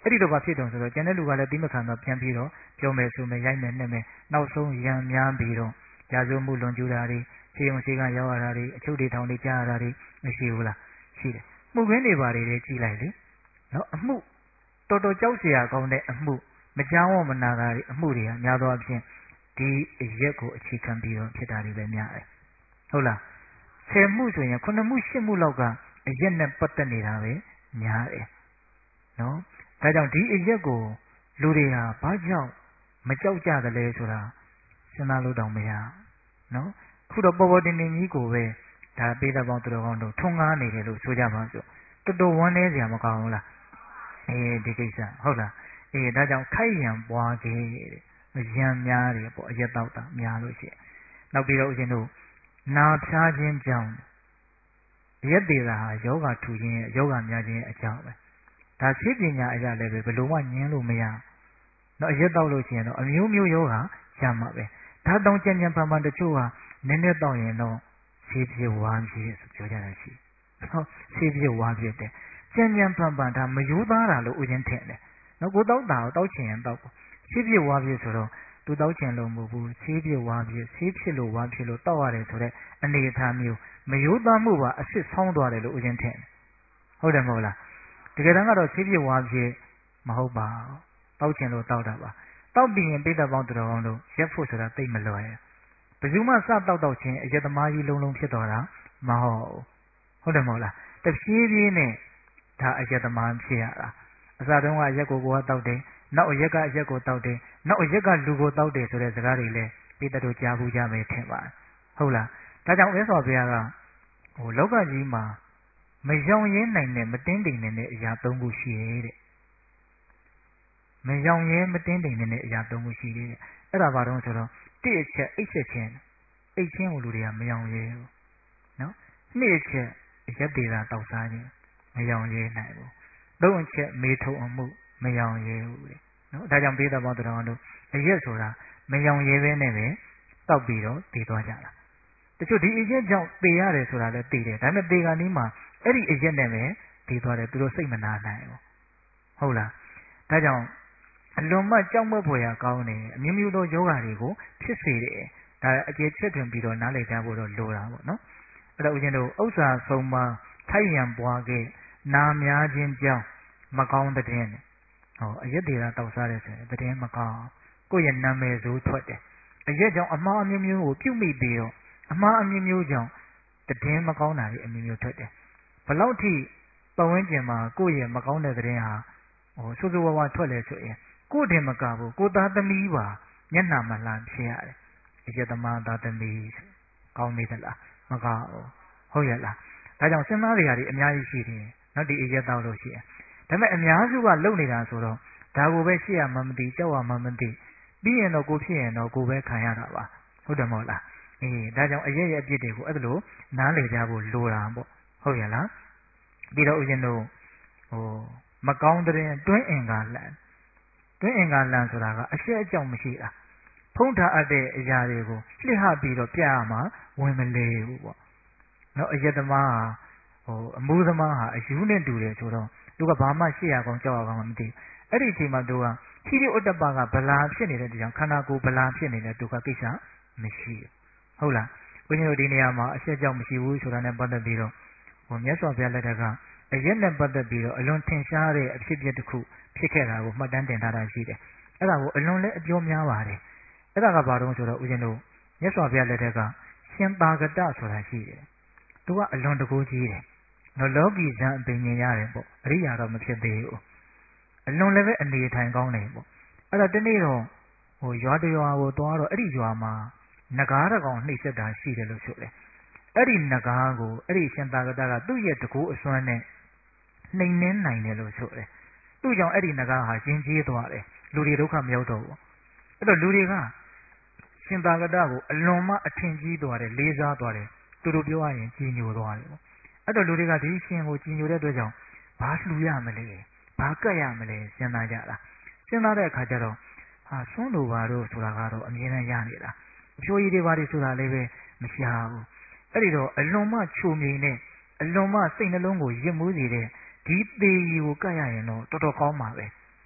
အဲ့ဒီတော့ဘာဖြစ်တုံဆိုတော့ကျန်တဲ့လူကလည်းတိမခံတော့ပြန်ပြီးတော့ပြောမယ်ဆိုမယ်ရိုက်မယ်နှက်မယ်နောက်ဆုံးရံများပြီးတော့ရာဇဝမှုလွန်ကျူးတာတွေခြေုံခြေကရောက်ရတာတွေအချုပ်တွေထောင်တွေကြားရတာတွေမရှိဘူးလားရှိတယ်မှုခင်းတွေပါတွေကြည့်လိုက်လေနော်အမှုတော်တော်ကြောက်စရာကောင်းတဲ့အမှုမကြောက်ဝမနာတာတွေအမှုတွေကများသောအားဖြင့်ဒီအရက်ကိုအခြေခံပြီးတော့ဖြစ်တာတွေပဲများတယ်ဟုတ်လားဆယ်မှုဆိုရင်ခုနှစ်မှုရှစ်မှုလောက်ကအရက်နဲ့ပတ်သက်နေတာပဲများတယ်နော်ဒါကြောင့်ဒီအရက်ကိုလူတွေဟာဘာကြောင့်မကြောက်ကြသလဲဆိုတာစဉ်းစားလို့တောင်မရနော်ခုတော့ပေါ်ပေါ်တင်တင်ကြီးကိုပဲဒါပေးတဲ့ပေါင်းသူတော်ကောင်းတို့ထွန်းကားနေတယ်လို့ဆိုကြပါစို့တော်တော်ဝမ်းနည်းစရာမကောင်းဘူးလားအေးဒီကိစ္စဟုတ်လားအေးဒါကြောင့်ခိုက်ရန်ပွားခဲ့တဲ့ရံများတယ်ပေါ့အရက်တော့တာများလို့ရှိရင်နောက်ပြီးတော့ဦးဇင်းတို့နာဖြားခြင်းကြောင့်ရက်သေးတာဟာယောဂထူခြင်းရဲ့ယောဂများခြင်းရဲ့အကြောင်းပဲဒါသိပညာအရာလည်းပဲဘယ်လိုမှညင်းလို့မရတော့အရက်တော့လို့ရှိရင်တော့အမျိုးမျိုးယောဂရမှာပဲဒါတောင်ကြံကြံပန်ပန်တချို့ဟာနည်းနည်းတော့ရင်တော့ဆေးပြေဝမ်းပြေဆိုပြောကြတာရှိဟုတ်ဆေးပြေဝမ်းပြေတဲ့ကြံကြံပန်ပန်ဒါမယိုးသားတာလို့ဦးချင်းထင်တယ်နော်ကိုတောက်တာကိုတောက်ချင်ရင်တောက်ပေါ့ဆေးပြေဝမ်းပြေဆိုတော့သူတောက်ချင်လို့မဟုတ်ဘူးဆေးပြေဝမ်းပြေဆေးဖြစ်လို့ဝမ်းဖြစ်လို့တောက်ရတယ်ဆိုတော့အနေအထားမျိုးမယိုးသားမှုပါအစ်စ်ဆောင်းသွားတယ်လို့ဦးချင်းထင်တယ်ဟုတ်တယ်မဟုတ်လားတကယ်တမ်းကတော့ဆေးပြေဝမ်းပြေမဟုတ်ပါတောက်ချင်လို့တောက်တာပါတောက်ပြီးရင်ပိဿပေါင်းတော်ကောင်းတို့ရက်ဖို့ဆိုတာသိမလွယ်ဘယ်သူမှစတောက်တောက်ချင်းအယက်သမားကြီးလုံးလုံးဖြစ်သွားတာမဟုတ်ဟုတ်တယ်မဟုတ်လားတဖြည်းဖြည်းနဲ့ဒါအယက်သမားဖြစ်ရတာအစတုန်းကအယက်ကိုကိုကတောက်တယ်နောက်အရက်ကအရက်ကိုတောက်တယ်နောက်အရက်ကလူကိုတောက်တယ်ဆိုတဲ့စကားတွေလည်းပိဿတို့ကြားဘူးကြမယ်ထင်ပါတယ်ဟုတ်လားဒါကြောင့်မြတ်စွာဘုရားကဟိုလောကကြီးမှာမယောင်ရင်းနိုင်တဲ့မတင်းတိမ်နေတဲ့အရာသုံးခုရှိရဲ့တဲ့မယောင်ရဲမတင်းတိမ်နေတဲ့အရာသုံးခုရှိတယ်အဲ့ဒါဘာတော့ဆိုတော့တစ်အချက်အိတ်ချက်ချင်းအိတ်ချင်းကိုလူတွေကမယောင်ရဲဘူးနော်နှစ်အချက်ရက်သေးတာတောက်စားခြင်းမယောင်ရဲနိုင်ဘူးသုံးအချက်မေထုံအမှုမယောင်ရဲဘူးလေနော်ဒါကြောင့်ပေးတော်ဘောတော်တို့အရက်ဆိုတာမယောင်ရဲပဲနဲ့ပဲတောက်ပြီးတော့တည်သွားကြတာတချို့ဒီအရက်ကြောင့်တည်ရတယ်ဆိုတာလည်းတည်တယ်ဒါပေမဲ့တည်ကနီးမှာအဲ့ဒီအရက်နဲ့ပဲတည်သွားတယ်သူတို့စိတ်မနာနိုင်ဘူးဟုတ်လားဒါကြောင့်အလွန်မှကြောက်မက်ဖွယ်ရာကောင်းတယ်အမျိုးမျိုးသောယောဂါတွေကိုဖြစ်စေတယ်ဒါအကျေချက်တွင်ပြီးတော့နားလည်ကြဖို့တော့လိုတာပေါ့နော်အဲ့တော့ဦးဇင်းတို့ဥစ္စာဆုံးမထိုက်ရန်ပွားခဲ့နာများခြင်းကြောင့်မကောင်းတဲ့တဲ့ဟောအရက်တွေကတောက်စားတယ်ဆိုရင်တဲ့မကောင်းကိုယ့်ရဲ့နာမည်ဆိုးထွက်တယ်အရက်ကြောင့်အမှားအမျိုးမျိုးကိုပြုတ်မိပြီးတော့အမှားအမျိုးမျိုးကြောင့်တဲ့မကောင်းတာတွေအမျိုးမျိုးထွက်တယ်ဘလောက်ထိပတ်ဝန်းကျင်မှာကိုယ့်ရဲ့မကောင်းတဲ့တဲ့ဟာဟိုဆိုးဆိုးဝါးဝါထွက်လဲဆိုရင်ကိုယ်တင်မကဘူးကိုသားသမီးပါမျက်နှာမလှဖြစ်ရတယ်အကျသမားသားသမီးကောင်းနေသလားမကောင်းဘူးဟုတ်ရဲ့လားဒါကြောင့်စဉ်းစားစရာတွေအများကြီးရှိတယ်နော်ဒီအကျတောက်လို့ရှိရင်ဒါပေမဲ့အများစုကလုံနေတာဆိုတော့ဒါကိုပဲရှေ့ရမှမသိကြောက်ရမှမသိပြီးရင်တော့ကိုဖြစ်ရင်တော့ကိုပဲခံရတာပါဟုတ်တယ်မဟုတ်လားအေးဒါကြောင့်အရဲ့ရဲ့အပြစ်တွေကိုအဲ့လိုနားလည်ကြဖို့လိုတာပေါ့ဟုတ်ရဲ့လားပြီးတော့ဦးဇင်းတို့ဟိုမကောင်းတဲ့တွင်းအင်္ဂါလန်တွင်းအင်္ဂါလန်ဆိုတာကအရှက်အကြောင်းမရှိတာဖုံးထားအပ်တဲ့အရာတွေကိုလှစ်ဟပြီးတော့ပြရမှာဝင်မလဲဘူးပေါ့နော်အယက်သမားဟာဟိုအမှုသမားဟာအယူနဲ့တူတယ်ဆိုတော့သူကဘာမှရှေ့ရကောင်ကြောက်ရကောင်မသိအဲ့ဒီအချိန်မှာသူကဟိရိဥတ္တပကဗလာဖြစ်နေတဲ့တရားခန္ဓာကိုယ်ဗလာဖြစ်နေတဲ့သူကကိစ္စမရှိဘူးဟုတ်လားဘုန်းကြီးတို့ဒီနေရာမှာအရှက်ကြောင့်မရှိဘူးဆိုတာနဲ့ပတ်သက်ပြီးတော့ဟိုမြတ်စွာဘုရားလက်ထက်ကအရက်နဲ့ပတ်သက်ပြီးတော့အလွန်ထင်ရှားတဲ့အဖြစ်အပျက်တစ်ခုဖြစ်ခဲ့တာကိုမှတ်တမ်းတင်ထားတာရှိတယ်အဲ့ဒါကိုအလွန်လည်းအပြောများပါတယ်အဲ့ဒါကဘာလို့ဆိုတော့ဦးဇင်းတို့မြတ်စွာဘုရားလက်ထက်ကရှင်သာဂတဆိုတာရှိတယ်သူကအလွန်တကူကြီးတယ်နော်လောကီဇံအပင်မြင်ရတယ်ပေါ့အရိယာတော့မဖြစ်သေးဘူးအလွန်လည်းပဲအနေထိုင်ကောင်းတယ်ပေါ့အဲ့တော့ဒီနေ့တော့ဟိုရွာတရွာကိုသွားတော့အဲ့ဒီရွာမှာနဂါးတကောင်နှိပ်စက်တာရှိတယ်လို့ဆိုတယ်အဲ့ဒီနဂါးကိုအဲ့ဒီရှင်သာဂတကသူ့ရဲ့တကူအစွမ်းနဲ့နှိမ်နှင်းနိုင်တယ်လို့ဆိုတယ်သူ့ကြောင့်အဲ့ဒီနဂါးဟာရင်ကျေးသွားတယ်လူတွေဒုက္ခမရောက်တော့ဘူးအဲ့တော့လူတွေကရှင်သာဂတကိုအလွန်မှအထင်ကြီးသွားတယ်လေးစားသွားတယ်သူတို့ပြောရရင်ကြီးညိုသွားတယ်ပေါ့အဲ့တော့လူတွေကဒီရှင်ကိုကြီးညိုတဲ့အတွက်ကြောင့်ဘာလှူရမလဲဘာကတ်ရမလဲစဉ်းစားကြတာစဉ်းစားတဲ့အခါကျတော့ဟာဆွန်းလိုပါတော့ဆိုတာကတော့အမြဲတမ်းရနေတာအဖြိုးကြီးတွေပါတွေဆိုတာလည်းပဲမရှာဘူးအဲ့ဒီတော့အလွန်မှချိုမြိန်နဲ့အလွန်မှစိတ်နှလုံးကိုရစ်မှုစေတဲ့ဒီသေးကြီးကိုကတ်ရရင်တော့တော်တော်ကောင်းပါပဲ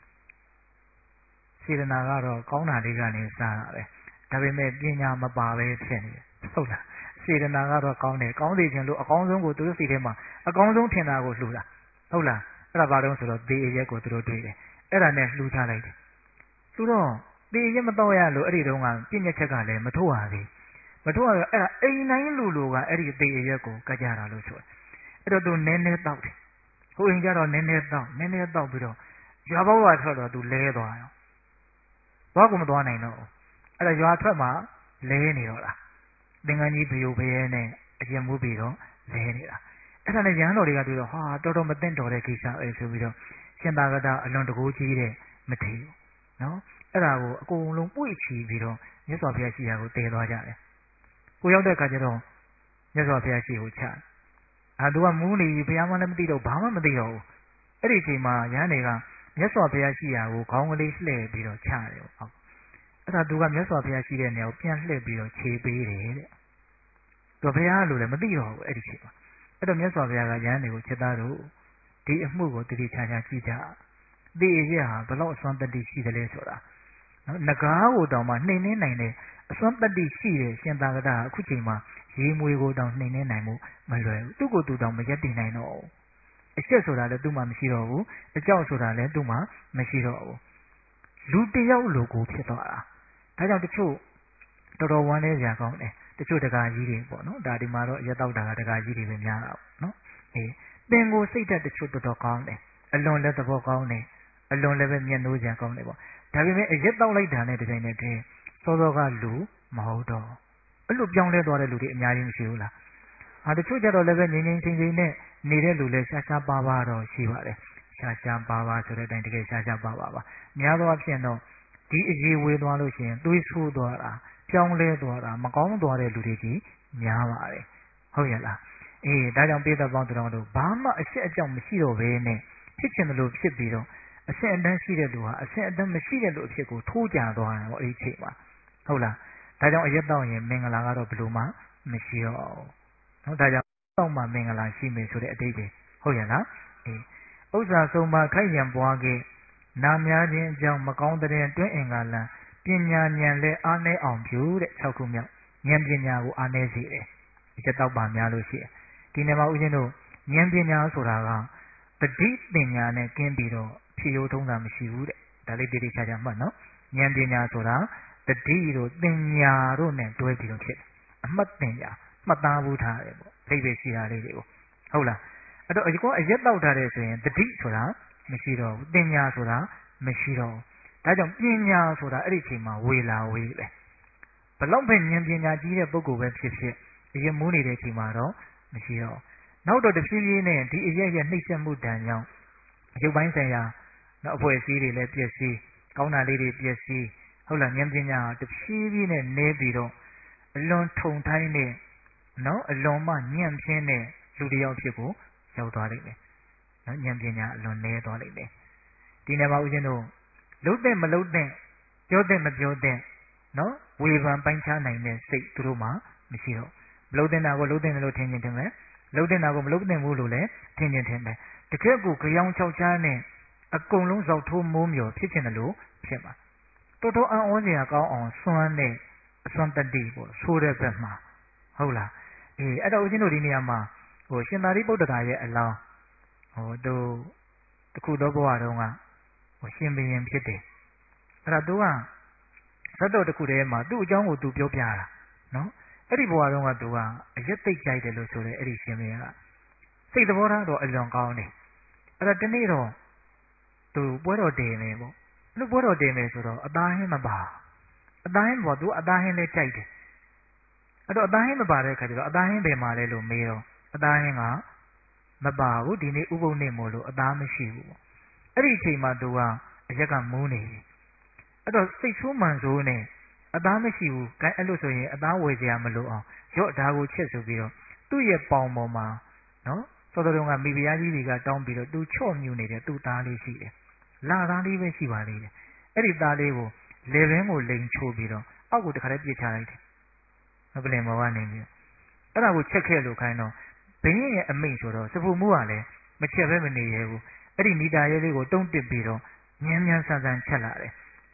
စေတနာကတော့ကောင်းတာလေးကနေစားတာပဲဒါပေမဲ့ပညာမပါပဲဖြစ်နေတယ်ဟုတ်လားစေတနာကတော့ကောင်းတယ်ကောင်းစေခြင်းလို့အကောင်းဆုံးကိုသူတို့စိတ်ထဲမှာအကောင်းဆုံးထင်တာကိုလှူတာဟုတ်လားအဲ့ဒါဘာလို့ဆိုတော့သေအရက်ကိုသူတို့တွေ့တယ်အဲ့ဒါနဲ့လှူချလိုက်တယ်သူတော့သေအရက်မတော့ရလို့အဲ့ဒီတုန်းကပြည့်ညက်ချက်ကလည်းမထုတ်ရသေးမထုတ်ရတော့အဲ့ဒါအိမ်တိုင်းလူလူကအဲ့ဒီသေအရက်ကိုကကြတာလို့ဆိုတယ်အဲ့တော့သူနည်းနည်းတောက်တယ်ဟိုအိမ်ကျတော့နည်းနည်းတောက်နည်းနည်းတောက်ပြီးတော့ရွာဘောကထွက်တော့သူလဲသွားရောဘာကိုမသွားနိုင်တော့အဲ့ဒါရွာထွက်မှလဲနေတော့လားသင်္ကန်းကြီးဘယိုဘရဲနဲ့အကျဉ်းမှုပြီးတော့လဲနေတာအဲ့ဒါနဲ့ရဟန်းတော်တွေကတွေ့တော့ဟာတော်တော်မသိတော်တဲ့ကိစ္စပဲဆိုပြီးတော့ရှင်သာကတအလွန်တကူကြီးတဲ့မထေဘူးနော်အဲ့ဒါကိုအကုန်လုံးပွေ့ချီပြီးတော့မြတ်စွာဘုရားရှိရာကိုတည်သွားကြတယ်ကိုရောက်တဲ့အခါကျတော့မြတ်စွာဘုရားရှိကိုချအာသူကမူးနေဘုရားမလည်းမသိတော့ဘာမှမသိတော့ဘူးအဲ့ဒီအချိန်မှာရဟန်းတွေကမြတ်စွာဘုရားရှိရာကိုခေါင်းကလေးလှည့်ပြီးတော့ချတယ်ဟုတ်အဲ့ဒါသူကမြတ်စွာဘုရားရှိတဲ့နေရာကိုပြန်လှည့်ပြီးတော့ခြေပေးတယ်တဲ့သူဘုရားလိုလည်းမသိတော့ဘူးအဲ့ဒီချိန်မှာအဲ့တော့မြတ်စွာဘုရားကရဟန်းတွေကိုချက်သားတို့ဒီအမှုကိုတတိချာချာကြည့်ကြဒီအရာဟာဘလောက်အစွမ်းတတိရှိတယ်လဲဆိုတာနော်ငကားကိုတောင်မှနှိမ်နှင်းနိုင်တဲ့အစွမ်းတတိရှိတဲ့ရှင်သာကတအခုချိန်မှာရေမွေကိုတောင်နှိမ်နှင်းနိုင်မှုမလွယ်ဘူးသူ့ကိုယ်သူတောင်မရက်တည်နိုင်တော့ဘူးအချက်ဆိုတာလည်းသူ့မှာမရှိတော့ဘူးအကြောက်ဆိုတာလည်းသူ့မှာမရှိတော့ဘူးလူတယောက်လိုကိုဖြစ်သွားတာဒါကြောင့်တချို့တော်တော်ဝမ်းနည်းကြကောင်းတယ်တချို့တကာကြီးတွေပေါ့နော်ဒါဒီမှာတော့ရက်တော့တာကတကာကြီးတွေပဲများတာပေါ့နော်အေးပင်ကိုစိတ်သက်တချို့တော်တော်ကောင်းတယ်အလွန်လည်းသဘောကောင်းတယ်အလွန်လည်းပဲမျက်နှိုးကြကောင်းတယ်ပေါ့ဒါပေမဲ့အရက်တော့လိုက်တာနဲ့တပြိုင်နက်တည်းစောစောကလူမဟုတ်တော့အဲ့လိုပြောင်းလဲသွားတဲ့လူတွေအများကြီးမရှိဘူးလားဟာတချို့ကြတော့လည်းပဲငြိမ်ငြိမ်ချိန်ချိန်နဲ့နေတဲ့လူလည်းရှားရှားပါးပါးတော့ရှိပါတယ်ရှားရှားပါးပါးဆိုတဲ့အတိုင်းတကယ်ရှားရှားပါးပါးပါများသောအားဖြင့်တော့ဒီအရေးဝေးသွားလို့ရှိရင်သွေးဆိုးသွားတာပြောင်းလဲသွားတာမကောင်းသွားတဲ့လူတွေကြီးများပါတယ်ဟုတ်ရဲ့လားအေးဒါကြောင့်ပိဿပေါင်းတော်တို့ဘာမှအချက်အကြောင်းမရှိတော့ဘဲနဲ့ဖြစ်ချင်တယ်လို့ဖြစ်ပြီးတော့အဆင့်အတန်းရှိတဲ့လူဟာအဆင့်အတန်းမရှိတဲ့လူအဖြစ်ကိုထိုးကြသွားတယ်ပေါ့အဲ့ဒီချိန်မှာဟုတ်လားဒါကြောင့်အရက်တော့ရင်မင်္ဂလာကတော့ဘယ်လိုမှမရှိတော့ဘူးနော်ဒါကြောင့်တော့မှမင်္ဂလာရှိမယ်ဆိုတဲ့အတိတ်ပဲဟုတ်ရဲ့လားအေးဥစ္စာဆုံးပါခိုက်ရန်ပွားခဲ့နာများခြင်းအကြောင်းမကောင်းတဲ့တွင်းအင်္ဂါလံပညာဉာဏ်လည်းအားနည်းအောင်ပြုတဲ့၆ခုမြောက်ဉာဏ်ပညာကိုအားနည်းစေတယ်ဒီချက်တော့ပါများလို့ရှိရင်ဒီနေ့မှာဦးဇင်းတို့ဉာဏ်ပညာဆိုတာကတတိပညာနဲ့ကင်းပြီးတော့ဖြေရိုးထုံးတာမရှိဘူးတဲ့ဒါလေးတိတိကျကျမှတ်နော်ဉာဏ်ပညာဆိုတာတတိတို့ပညာတို့နဲ့တွဲပြီးတော့ဖြစ်တယ်အမှတ်ပညာမှတ်သားဘူးထားတယ်ပေါ့အဓိပ္ပာယ်ရှိတာလေးတွေကိုဟုတ်လားအဲ့တော့အကောအရက်တောက်ထားတယ်ဆိုရင်တတိဆိုတာမရှိတော့ဘူးပညာဆိုတာမရှိတော့ဘူးဒါကြောင့်ပညာဆိုတာအဲ့ဒီချိန်မှာဝေလာဝေးပဲဘလောက်ပဲဉာဏ်ပညာကြီးတဲ့ပုဂ္ဂိုလ်ပဲဖြစ်ဖြစ်အရက်မူးနေတဲ့အချိန်မှာတော့မရှိတော့နောက်တော့တဖြည်းဖြည်းနဲ့ဒီအရက်ရဲ့နှိမ့်ဆက်မှုတန်ကြောင့်ရုပ်ပိုင်းဆိုင်ရာနောက်အဖွဲ့အစည်းတွေလည်းပြည့်စည်ကောင်းတာလေးတွေပြည့်စည်ဟုတ်လားဉာဏ်ပညာတဖြည်းဖြည်းနဲ့နည်းပြီးတော့အလွန်ထုံထိုင်းတဲ့နော်အလွန်မှညံ့ဖျင်းတဲ့လူတစ်ယောက်ဖြစ်ကိုရောက်သွားလိမ့်မယ်နော်ဉာဏ်ပညာအလွန်နည်းသွားလိမ့်မယ်ဒီနေ့မှာဦးဇင်းတို့လုံးတဲ့မလုံးတဲ့ပြောတဲ့မပြောတဲ့နော်ဝေဖန်ပိုင်းခြားနိုင်တဲ့စိတ်သူတို့မှမရှိတော့မလုံးတဲ့တာကိုလုံးတဲ့လို့ထင်ရင်ထင်မယ်လုံးတဲ့တာကိုမလုံးတဲ့ဘူးလို့လည်းထင်ရင်ထင်တယ်တကယ့်ကိုကြောင်ချောက်ချားနဲ့အကုန်လုံးဇောက်ထိုးမိုးမြော်ဖြစ်ချင်တယ်လို့ဖြစ်မှာတော်တော်အံ့ဩစရာကောင်းအောင်စွမ်းတဲ့အစွမ်းတတိပေါ့ဆိုးတဲ့ဘက်မှာဟုတ်လားအေးအဲ့တော့ဦးဇင်းတို့ဒီနေရာမှာဟိုရှင်သာရိပုတ္တရာရဲ့အလောင်းဟိုသူတခုသောဘဝတုန်းကဟိုရှင်ဘုရင်ဖြစ်တယ်အဲ့ဒါသူကဇတ်တော်တစ်ခုတည်းမှာသူ့အကြောင်းကိုသူပြောပြတာနော်အဲ့ဒီဘဝတုန်းကသူကအရက်သိပ်ကြိုက်တယ်လို့ဆိုတယ်အဲ့ဒီရှင်ဘုရင်ကစိတ်သဘောထားတော့အလွန်ကောင်းတယ်အဲ့တော့ဒီနေ့တော့သူပွဲတော်တည်နေပေါ့လူပွဲတော်တည်နေဆိုတော့အသားဟင်းမပါအသားဟင်းပေါ့သူအသားဟင်းလေးကြိုက်တယ်အဲ့တော့အသားဟင်းမပါတဲ့အခါကျတော့အသားဟင်းဘယ်မှာလဲလို့မေးတော့အသားဟင်းကမပါဘူးဒီနေ့ဥပုပ်နေ့မို့လို့အသားမရှိဘူးပေါ့အဲ့ဒီအချိန်မှာသူကအရက်ကမူးနေပြီအဲ့တော့စိတ်ဆိုးမှန်ဆိုးနဲ့အသားမရှိဘူးအဲအဲ့လို့ဆိုရင်အသားဝယ်စရာမလိုအောင်ရော့ဒါကိုချက်ဆိုပြီးတော့သူ့ရဲ့ပေါင်ပေါ်မှာနော်စောစောတုန်းကမိဖုရားကြီးတွေကတောင်းပြီးတော့သူချော့မြူနေတဲ့သူ့သားလေးရှိတယ်လာသားလေးပဲရှိပါလိမ့်တယ်အဲ့ဒီသားလေးကိုလေဘင်းကိုလိန်ချိုးပြီးတော့အောက်ကိုတခါတည်းပြစ်ချလိုက်တယ်ဟုတ်ကဲ့မောကနေပြီးအဲ့ဒါကိုချက်ခဲ့လို့ခိုင်းတော့ဘင်းရဲ့အမိန့်ဆိုတော့စပူမှုကလည်းမချက်ပဲမနေရဘူးအဲ့ဒီမီတာရဲလေးကိုတုံးတစ်ပြီးတော့ညံ့ညံ့ဆန်းဆန်းချက်လာတယ်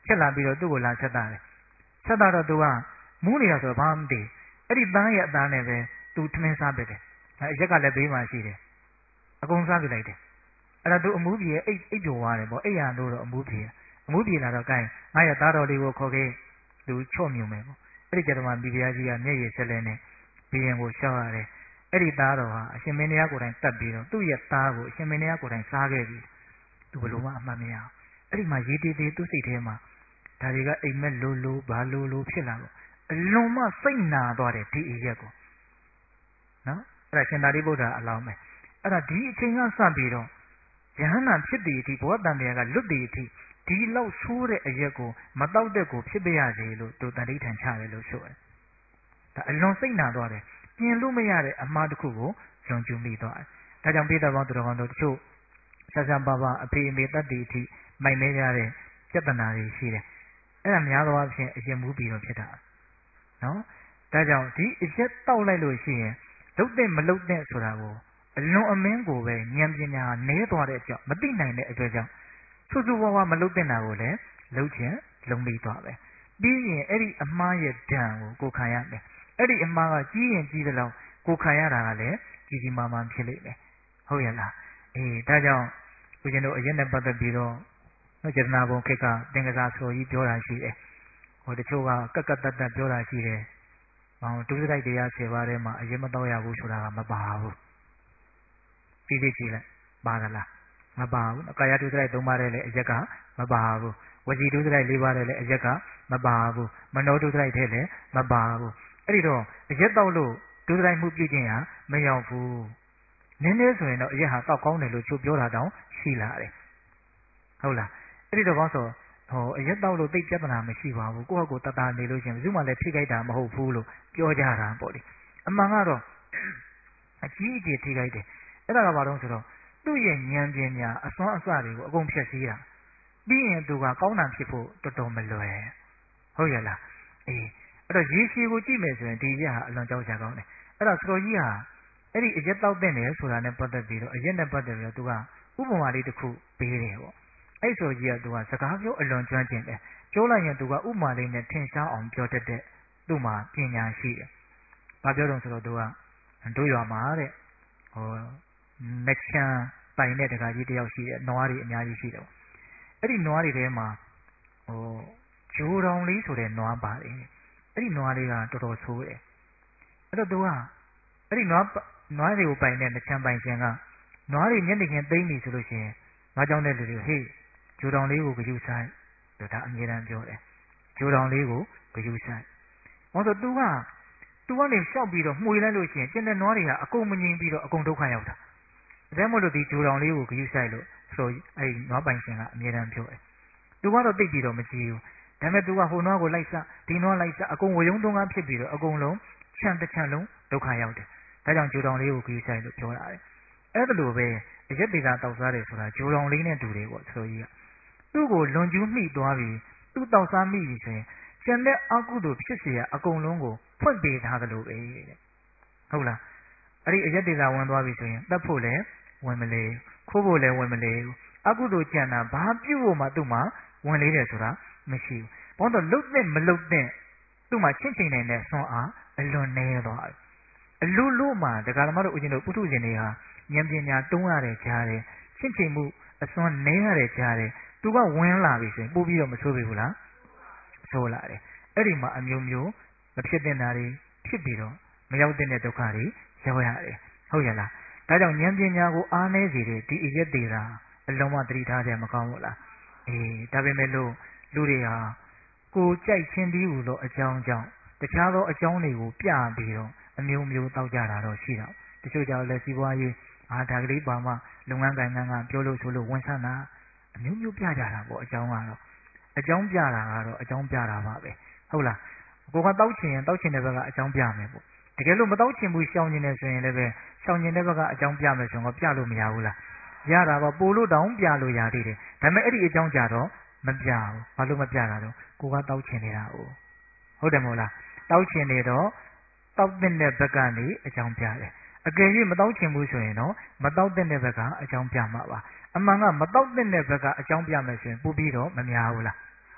ဖြစ်လာပြီးတော့သူ့ကိုလာဆက်တာတယ်ဆက်တာတော့သူကမူးနေရဆိုတော့ဘာမှမသိအဲ့ဒီသားရဲ့အသားနဲ့ပဲသူထမင်းစားပစ်တယ်အရက်ကလည်းဘေးမှာရှိတယ်အကုန်စားပစ်လိုက်တယ်အဲ့ဒါသူအမူးပြေအိတ်အိတ်ပြိုသွားတယ်ပေါ့အိတ်ရလို့တော့အမူးပြေအမူးပြေလာတော့ကိုင်းငါရဲ့သားတော်လေးကိုခေါ်ခဲ့သူချော့မြုံမယ်ပေါ့အဲ့ဒီကျတော့မှမိဖုရားကြီးကမျက်ရည်ဆက်လဲနဲ့ဘီရင်ကိုရှောက်ရတယ်အဲ့ဒီသားတော်ဟာအရှင်မင်းတရားကိုယ်တိုင်တတ်ပြီးတော့သူ့ရဲ့သားကိုအရှင်မင်းတရားကိုယ်တိုင်စားခဲ့ပြီသူဘလို့မှအမှတ်မရအောင်အဲ့ဒီမှာရေးတေးသေးသူ့စိတ်ထဲမှာဒါတွေကအိမ်မက်လိုလိုဘာလိုလိုဖြစ်လာတော့အလွန်မှစိတ်နာသွားတယ်ဒီအရက်ကိုနော်အဲ့ဒါရှင်သာရိပုတ္တရာအလောင်းပဲအဲ့ဒါဒီအချိန်ကစပြီးတော့ယဟန္တာဖြစ်တည်အထိဘောတန်တရားကလွတ်တည်အထိဒီလောက်ဆိုးတဲ့အရက်ကိုမတောက်တဲ့ကိုဖြစ်ပြရစေလို့သူတန်တိထန်ချတယ်လို့ဆိုတယ်ဒါအလွန်စိတ်နာသွားတယ်ပြင်လို့မရတဲ့အမှားတစ်ခုကိုယုံကြည်မိသွားတယ်ဒါကြောင့်ပိဿဘောင်းသူတော်ကောင်းတို့တချို့ဆက်ဆံပါပါအဖေအမေတတ်တည်အထိမိုက်နေကြတဲ့ပြဿနာတွေရှိတယ်အဲ့ဒါများသောအားဖြင့်အရင်မူးပြီးတော့ဖြစ်တာနော်ဒါကြောင့်ဒီအရက်တောက်လိုက်လို့ရှိရင်လုတ်တဲ့မလုတ်တဲ့ဆိုတာကိုအလွန်အမင်းကိုပဲဉာဏ်ပညာနည်းသွားတဲ့အကြောင်းမသိနိုင်တဲ့အတွက်ကြောင့်ဆူဆူဝါးဝါမလုတ်တဲ့နာကိုလည်းလုတ်ခြင်းလုံးပြီးသွားပဲပြီးရင်အဲ့ဒီအမှားရဲ့ဒဏ်ကိုကိုခံရမယ်အဲ့ဒီအမှားကကြီးရင်ကြီးသလောက်ကိုခံရတာကလည်းကြီးကြီးမားမားဖြစ်လိမ့်မယ်ဟုတ်ရဲ့လားအေးဒါကြောင့်ဦးဇင်းတို့အရက်နဲ့ပတ်သက်ပြီးတော့နော်စေတနာဘုံခေတ်ကသင်္ကစားဆိုကြီးပြောတာရှိတယ်ဟိုတချို့ကကက်ကက်တတ်တတ်ပြောတာရှိတယ်ဟောဒုစရိုက်တရားဆယ်ပါးထဲမှာအရက်မတော့ရဘူးဆိုတာကမပါဘူးသိသိကြည့်လိုက်ပါကလားမပါဘူးကာယဒုစရိုက်သုံးပါးထဲလည်းအရက်ကမပါဘူးဝစီဒုစရိုက်လေးပါးထဲလည်းအရက်ကမပါဘူးမနောဒုစရိုက်ထဲလည်းမပါဘူးအဲ့ဒီတော့အရက်တော့လို့ဒုစရိုက်မှုပြုခြင်းဟာမရောက်ဘူးနည်းနည်းဆိုရင်တော့အရက်ဟာတောက်ကောင်းတယ်လို့ချို့ပြောတာတောင်ရှိလာတယ်ဟုတ်လားအဲ့ဒီတော့ဘာဆိုဟောအရက်တော့လို့သိပြဿနာမရှိပါဘူးကိုယ့်ဟာကိုယ်တတနေလို့ရှင်ဘယ်သူမှလည်းထိခိုက်တာမဟုတ်ဘူးလို့ပြောကြတာပေါ့လေအမှန်ကတော့အကြီးအကျယ်ထိခိုက်တယ်အဲ့ဒါကဘာလို့ဆိုတော့သူ့ရဲ့ဉာဏ်ပညာအစွမ်းအစတွေကိုအကုန်ဖြည့်ဆည်းတာပြီးရင်သူကကောင်းတာဖြစ်ဖို့တော်တော်မလွယ်ဟုတ်ရဲ့လားအေးအဲ့တော့ရေရှည်ကိုကြည့်မယ်ဆိုရင်ဒီရက်ဟာအလွန်ကြောက်ကြကောင်းတယ်အဲ့တော့စတော်ကြီးဟာအဲ့ဒီအရက်တောက်တဲ့နယ်ဆိုတာနဲ့ပတ်သက်ပြီးတော့အရက်နဲ့ပတ်သက်ပြီးတော့သူကဥပမာလေးတစ်ခုပေးတယ်ပေါ့အဲ့ဆိုကြီးကသူကစကားပြောအလွန်ကျွမ်းကျင်တယ်ပြောလိုက်ရင်သူကဥပမာလေးနဲ့ထင်ရှားအောင်ပြောတတ်တဲ့သူ့မှာပညာရှိတယ်ဘာပြောတော့ဆိုတော့သူကတို့ရွာမှာတဲ့ဟိုမက်ချန်ပိုင်တဲ့တကာကြီးတယောက်ရှိတယ်နွားတွေအများကြီးရှိတယ်အဲ့ဒီနွားတွေထဲမှာဟိုဂျိုးတောင်လေးဆိုတဲ့နွားပါတယ်အဲ့ဒီနွားလေးကတော်တော်ဆိုးတယ်အဲ့တော့သူကအဲ့ဒီနွားနွားတွေကိုပိုင်တဲ့မချန်ပိုင်ရှင်ကနွားတွေမျက်နှာချင်းသိမ့်ပြီဆိုလို့ရှိရင်နွားကြောင့်တဲ့လူတွေဟေးဂျိုးတောင်လေးကိုဂရုစိုက်ဒါအမြဲတမ်းပြောတယ်ဂျိုးတောင်လေးကိုဂရုစိုက်ဟောဆိုသူကသူကနေလျှောက်ပြီးတော့မှွေလိုက်လို့ရှိရင်ကျန်တဲ့နွားတွေကအကုန်မငြိမ်ပြီးတော့အကုန်ဒုက္ခရောက်တာဒါမှမဟုတ်ဒီဂျိုးတောင်လေးကိုဂရုစိုက်လို့ဆိုအဲ့ဒီနွားပိုင်ရှင်ကအမြဲတမ်းပြောတယ်သူကတော့သိပြီးတော့မကြည့်ဘူးဒါပေမဲ့သူကဟိုနွားကိုလိုက်စဒီနွားလိုက်စအကုန်ဝယုံတုံးကားဖြစ်ပြီးတော့အကုန်လုံးချမ်းတစ်ချမ်းလုံးဒုက္ခရောက်တယ်ဒါကြောင့်ဂျိုးတောင်လေးကိုဂရုစိုက်လို့ပြောတာတယ်အဲ့ဒါလိုပဲအရက်ဒေတာတောက်စားတယ်ဆိုတာဂျိုးတောင်လေးနဲ့တူတယ်ပေါ့ဆိုကြီးကသူ့ကိုလွန်ကျူးမိသွားပြီးသူ့တောက်စားမိပြီဆိုရင်ကျန်တဲ့အကုသိုလ်ဖြစ်เสียအကုန်လုံးကိုဖွင့်ပေးထားသလိုပဲတဲ့ဟုတ်လားအဲ့ဒီအရက်ဒေတာဝင်သွားပြီဆိုရင်တတ်ဖို့လည်းဝင်မလဲခိုးဖို့လည်းဝင်မလဲအကုသိုလ်ကြံတာဘာပြုဖို့မှသူ့မှာဝင်လေးတယ်ဆိုတာမရှိဘူးဘာလို့လုတ်တဲ့မလုတ်တဲ့သူ့မှာချင့်ချိန်နေတဲ့ဆွမ်းအားအလွန်နည်းသွားတယ်အလူလို့မှဒကာဓမ္မတို့ဦးဇင်းတို့ပုထုဇဉ်တွေဟာဉာဏ်ပညာတုံးရတဲ့ကြားတယ်ချင့်ချိန်မှုအစွမ်းနည်းရတဲ့ကြားတယ်သူကဝင်လာပြီဆိုရင်ပို့ပြီးတော့မဆိုးပြီဘူးလားဆိုးလာတယ်အဲ့ဒီမှာအမျိုးမျိုးမဖြစ်တဲ့နာတွေဖြစ်ပြီးတော့မရောက်တဲ့ဒုက္ခတွေရောက်ရတယ်ဟုတ်ရဲ့လားဒါကြောင့်ဉာဏ်ပညာကိုအားနည်းစေတဲ့ဒီအရက်သေးတာအလုံးဝသတိထားကြမကောင်းဘူးလားအေးဒါပေမဲ့လို့လူတွေဟာကိုကြိုက်ချင်းပြီးဟူသောအကြောင်းကြောင့်တခြားသောအကြောင်းတွေကိုပြပြီးတော့အမျိုးမျိုးတောက်ကြတာတော့ရှိတော့တချို့ကြောင့်လည်းစီးပွားရေးအာဒါကလေးပါမှလုပ်ငန်းကိုင်ငန်းကပြောလို့ဆိုလို့ဝန်ဆန်းတာအမျိုးမျိုးပြကြတာပေါ့အကြောင်းကတော့အကြောင်းပြတာကတော့အကြောင်းပြတာပါပဲဟုတ်လားကိုကတောက်ချင်ရင်တောက်ချင်တဲ့ဘက်ကအကြောင်းပြမယ်ပေါ့တကယ်လို့မတောက်ချင်ဘူးရှောင်နေတယ်ဆိုရင်လည်းပဲရှောင်နေတဲ့ဘက်ကအကြောင်းပြမယ်ဆိုတော့ပြလို့မရဘူးလားရတာပါပို့လို့တောင်းပြလို့ရသေးတယ်ဒါပေမဲ့အဲ့ဒီအကြောင်းကြတော့မပြဘူးဘာလို့မပြတာတော့ကိုကတောက်ချင်နေတာ哦ဟုတ်တယ်မဟုတ်လားတောက်ချင်နေတော့တောက်တဲ့ဘက်ကနေအကြောင်းပြတယ်အကယ်၍မတောက်ချင်ဘူးဆိုရင်တော့မတောက်တဲ့ဘက်ကအကြောင်းပြမှာပါအမှန်ကမတောက်တဲ့ဘက်ကအကြောင်းပြမယ်ဆိုရင်ပို့ပြီးတော့မများဘူးလား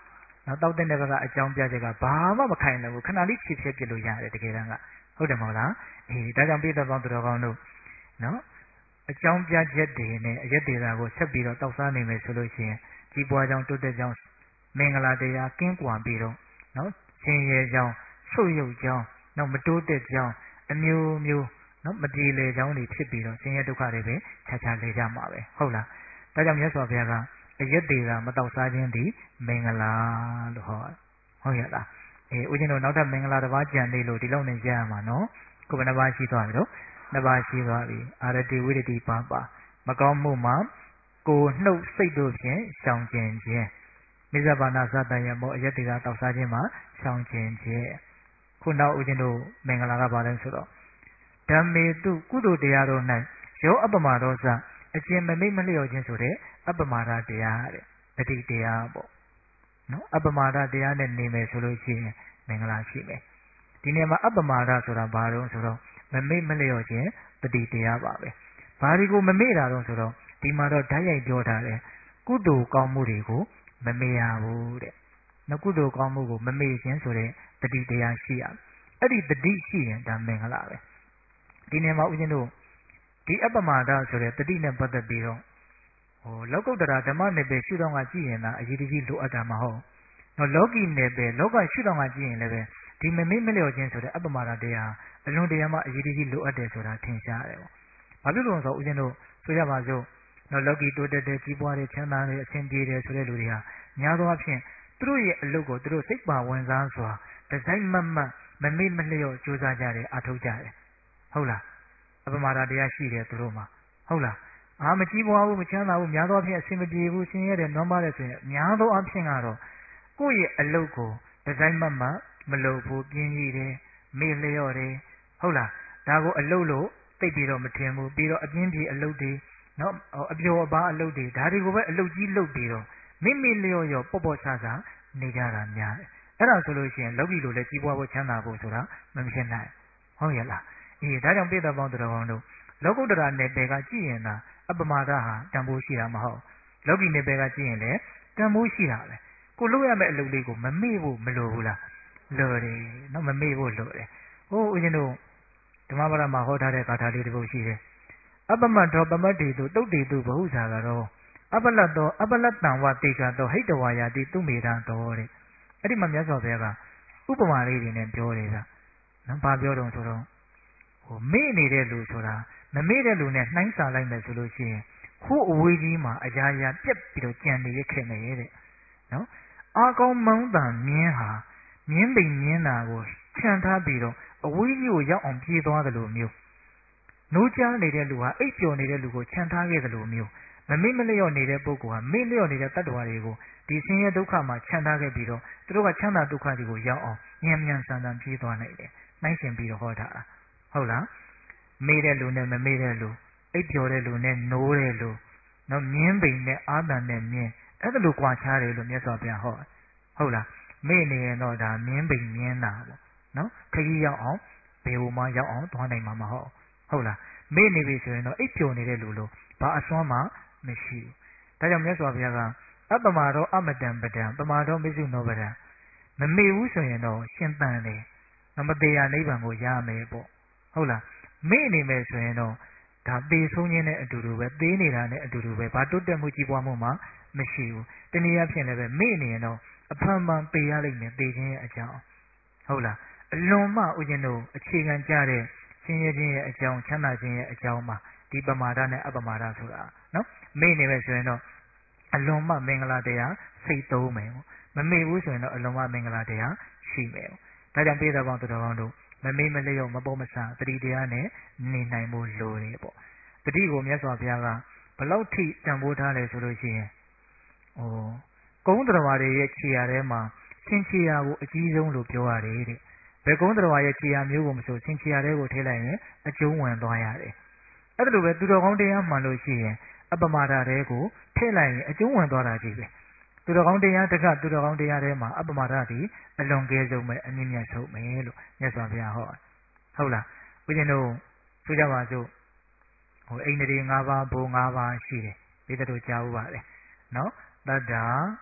နော်တောက်တဲ့ဘက်ကအကြောင်းပြချက်ကဘာမှမခိုင်လို့ခဏလေးဖြစ်ဖြစ်ပြလို့ရတယ်တကယ်တမ်းကဟုတ်တယ်မဟုတ်လားအေးဒါကြောင့်ပိဿပေါင်းသူတော်ကောင်းတို့နော်အကြောင်းပြချက်တွေနဲ့အရက်ဒေတာကိုဆက်ပြီးတော့တောက်စားနိုင်မယ်ဆိုလို့ရှိရင်ကြီးပွားကြောင်းတိုးတက်ကြောင်းမင်္ဂလာတရားကင်းကွာပြီးတော့နော်ရှင်ရဲကြောင်းဆုတ်ယုတ်ကြောင်းနော်မတိုးတက်ကြောင်းအမျိုးမျိုးနော်မပြေလည်ကြောင်းတွေဖြစ်ပြီးတော့ရှင်ရဲဒုက္ခတွေပဲခြားခြားလေကြမှာပဲဟုတ်လားဒါကြောင့်မြတ်စွာဘုရားကအရက်ဒေတာမတောက်စားခြင်းဒီမင်္ဂလာလို့ဟောဟုတ်ရဲ့လားအေးဦးဇင်းတို့နောက်ထပ်မင်္ဂလာတစ်ပါးကြံနေလို့ဒီလောက်နေကြရမှာနော်ကိုယ်ဘယ်နှပါးရှိသွားပြီတော့နှစ်ပါးရှိသွားပြီအာရတိဝိရတိပါပါမကောင်းမှုမှာကိုနှုတ်စိတ်တို့ဖြင့်ရှောင်ကျင်ခြင်းမိစ္ဆဘာနာသတ္တယမောအယတ္တိကတောက်စားခြင်းမှာရှောင်ကျင်ခြင်းခုနောက်ဦးဇင်းတို့မင်္ဂလာကပါလဲဆိုတော့ဓမ္မေတုကုသိုလ်တရားတို့၌ယောအပ္ပမဒောစအကျဉ်မမိတ်မလျော့ခြင်းဆိုတဲ့အပ္ပမာဒတရားတဲ့တတိတရားပေါ့နော်အပ္ပမာဒတရားနဲ့နေမယ်ဆိုလို့ရှိရင်မင်္ဂလာရှိမယ်ဒီနေရာမှာအပ္ပမာဒဆိုတာဘာလို့ဆိုတော့မမိတ်မလျော့ခြင်းတတိတရားပါပဲဘာဒီကိုမမေ့တာတော့ဆိုတော့ဒီမှာတော့ဓာတ်ရိုက်ပြောထားတယ်ကုသိုလ်ကောင်းမှုတွေကိုမမေ့ရဘူးတဲ့နော်ကုသိုလ်ကောင်းမှုကိုမမေ့ခြင်းဆိုတဲ့တတိတရားရှိရအဲ့ဒီတတိရှိရင်ဒါမင်္ဂလာပဲဒီနေရာမှာဦးဇင်းတို့ဒီအပ္ပမာဒဆိုတဲ့တတိနဲ့ပတ်သက်ပြီးတော့ဟိုလောကုတ္တရာဓမ္မနယ်ပယ်ရှုထောင့်ကကြည့်ရင်လားအရေးတကြီးလိုအပ်တာမဟုတ်နော်လောကီနယ်ပယ်လောကရှုထောင့်ကကြည့်ရင်လည်းပဲဒီမမေ့မလျော့ခြင်းဆိုတဲ့အပ္ပမာဒတရားအလွန်တရာမှအရေးတကြီးလိုအပ်တယ်ဆိုတာထင်ရှားတယ်ပေါ့ဘာဖြစ်လို့လဲဆိုတော့ဦးဇင်းတို့ဆိုရပါစို့နော်လောကီတိုးတက်တဲ့ကြီးပွားတဲ့ချမ်းသာတဲ့အဆင်ပြေတယ်ဆိုတဲ့လူတွေဟာများသောအားဖြင့်သူတို့ရဲ့အလုပ်ကိုသူတို့စိတ်ပါဝင်စားစွာဒီဇိုင်းမတ်မတ်မမေ့မလျော့ကြိုးစားကြတယ်အထောက်ကြတယ်ဟုတ်လားအပ္ပမာဒတရားရှိတယ်သူတို့မှာဟုတ်လားအာမကြီးပွားဘူးမချမ်းသာဘူးများသောအားဖြင့်အဆင်မပြေဘူးဆင်းရဲတယ်နွမ်းပါးတယ်ဆိုရင်များသောအားဖြင့်ကတော့ကိုယ့်ရဲ့အလုပ်ကိုဒီဇိုင်းမတ်မတ်မလုပ်ဘူးပြင်းကြီးတယ်မေ့လျော့တယ်ဟုတ်လားဒါကိုအလုပ်လို့သိပြီးတော့မထင်ဘူးပြီးတော့အပြင်းပြေအလုပ်တွေနော်အပျော်အပါအလုပ်တွေဒါတွေကိုပဲအလုပ်ကြီးလုပ်ပြီးတော့မိမိလျော့ရောပေါ့ပေါ့ဆဆနေကြတာများတယ်အဲ့ဒါဆိုလို့ရှိရင်လောကီလိုလည်းကြီးပွားဖို့ချမ်းသာဖို့ဆိုတာမဖြစ်နိုင်ဟုတ်ရဲ့လားအေးဒါကြောင့်ပိဿပေါင်းတော်ကောင်းတို့လောကုတ္တရာနယ်ပယ်ကကြည့်ရင်သာအပ္ပမာဒဟာတန်ဖိုးရှိတာမဟုတ်လောကီနယ်ပယ်ကကြည့်ရင်လည်းတန်ဖိုးရှိတာပဲကိုလုပ်ရမယ့်အလုပ်လေးကိုမမေ့ဖို့မလိုဘူးလားလိုတယ်နော်မမေ့ဖို့လိုတယ်ဟိုဦးဇင်းတို့ဓမ္မပဒမှာဟောထားတဲ့ဂါထာလေးတစ်ပုဒ်ရှိတယ်အပ္ပမတ္ထောပမတ္တိတုတုတ်တိတုဘဟုဇာကတော့အပ္ပလတ္တောအပ္ပလတ္တံဝတေကတောဟိတဝါယာတိသူမေတံတော်တဲ့အဲ့ဒီမှာမြတ်စွာဘုရားကဥပမာလေးတွေနဲ့ပြောတယ်ဗျနော်ဘာပြောတော့ဆိုတော့ဟိုမေ့နေတဲ့လူဆိုတာမမေ့တဲ့လူနဲ့နှိုင်းစာလိုက်မယ်ဆိုလို့ရှိရင်ခိုးအဝေးကြီးမှာအရာရာပြက်ပြီးတော့ကြံနေရခဲ့မယ်တဲ့နော်အာကောင်းမောင်းတန်မြင်းဟာမြင်းပိန်မြင်းနာကိုခြံထားပြီးတော့အဝေးကြီးကိုရောက်အောင်ပြေးသွားတယ်လို့မျိုးနိုးကြားနေတဲ့လူဟာအိပ်ပျော်နေတဲ့လူကိုခြံထားခဲ့တယ်လို့မျိုးမမေ့မလျော့နေတဲ့ပုဂ္ဂိုလ်ဟာမေ့လျော့နေတဲ့တ attva တွေကိုဒီဆင်းရဲဒုက္ခမှာခြံထားခဲ့ပြီးတော့သူတို့ကချမ်းသာဒုက္ခတွေကိုရောက်အောင်ဉာဏ်ဉာဏ်ဆန်ဆန်ပြေးသွားနိုင်တယ်နှိုင်းရှင်ပြီးတော့ဟောထားတာဟုတ်လားမေ့တဲ့လူနဲ့မမေ့တဲ့လူအိပ်ပျော်တဲ့လူနဲ့နိုးတဲ့လူနော်မြင်းပိန်နဲ့အာသံနဲ့မြင်းအဲ့ဒါလိုကြွားချတယ်လို့မြတ်စွာဘုရားဟောဟုတ်လားမေ့နေရင်တော့ဒါမြင်းပိန်မြင်းနာပေါ့နော်ခကြီးရောက်အောင်ဘယ်ဟိုမှရောက်အောင်သွားနိုင်မှာမဟုတ်ဟုတ်လားမေ့နေပြီဆိုရင်တော့အိပ်ပျော်နေတဲ့လူလို့ဘာအစွမ်းမှမရှိဘူးဒါကြောင့်မြတ်စွာဘုရားကအပ္ပမာရောအမတံပဒံပမာရောမိစုနောပဒံမမေ့ဘူးဆိုရင်တော့ရှင်သန်တယ်မတရားနိဗ္ဗာန်ကိုရမယ်ပေါ့ဟုတ်လားမေ့နေမယ်ဆိုရင်တော့ဒါသေဆုံးခြင်းနဲ့အတူတူပဲသေနေတာနဲ့အတူတူပဲဘာတိုးတက်မှုကြီးပွားမှုမှမရှိဘူးတနည်းအားဖြင့်လည်းပဲမေ့နေရင်တော့အဖန်ဖန်သေရလိမ့်မယ်သေခြင်းရဲ့အကြောင်းဟုတ်လားအလွန်မှဥကျင်တို့အခြေခံကြတဲ့ဆင်းရဲခြင်းရဲ့အကြောင်းချမ်းသာခြင်းရဲ့အကြောင်းမှာဒီပမာဒနဲ့အပမာဒဆိုတာနော်မေ့နေမယ်ဆိုရင်တော့အလွန်မှမင်္ဂလာတရားစိတ်သုံးမယ်မမေ့ဘူးဆိုရင်တော့အလွန်မှမင်္ဂလာတရားရှိမယ်ဒါကြောင့်ပိဿပေါင်းသူတော်ကောင်းတို့မမေ့မလျော့မပေါ်မဆတတိတရားနဲ့နေနိုင်ဖို့လိုတယ်ပေါ့တတိကိုမြတ်စွာဘုရားကဘလောက်ထိတန်ဖိုးထားလဲဆိုလို့ရှိရင်ဟိုကုန်းတော်တွေရဲ့ခြေရာထဲမှာဆင်ခြေရာကိုအကြီးဆုံးလို့ပြောရတယ်တဲ့ဘယ်ကုန်းတော်ရဲ့ခြေရာမျိုးကိုမဆိုဆင်ခြေရာတွေကိုထည့်လိုက်ရင်အကျုံးဝင်သွားရတယ်အဲ့ဒါလိုပဲသူတော်ကောင်းတရားမှန်လို့ရှိရင်အပ္ပမာဒတွေကိုထည့်လိုက်ရင်အကျုံးဝင်သွားတာကြီးပဲသူတော်ကောင်းတရားတကသူတော်ကောင်းတရားထဲမှာအပ္ပမာဒတွေအလွန်ကဲဆုံးပဲအမြင့်မြတ်ဆုံးပဲလို့မြတ်စွာဘုရားဟောဟုတ်လားဘုရင်တို့ဆိုကြပါစို့ဟိုအိန္ဒြေ၅ပါးဘုံ၅ပါးရှိတယ်ဒီတို့ကြားဥပါလေနော်တတ္တာသ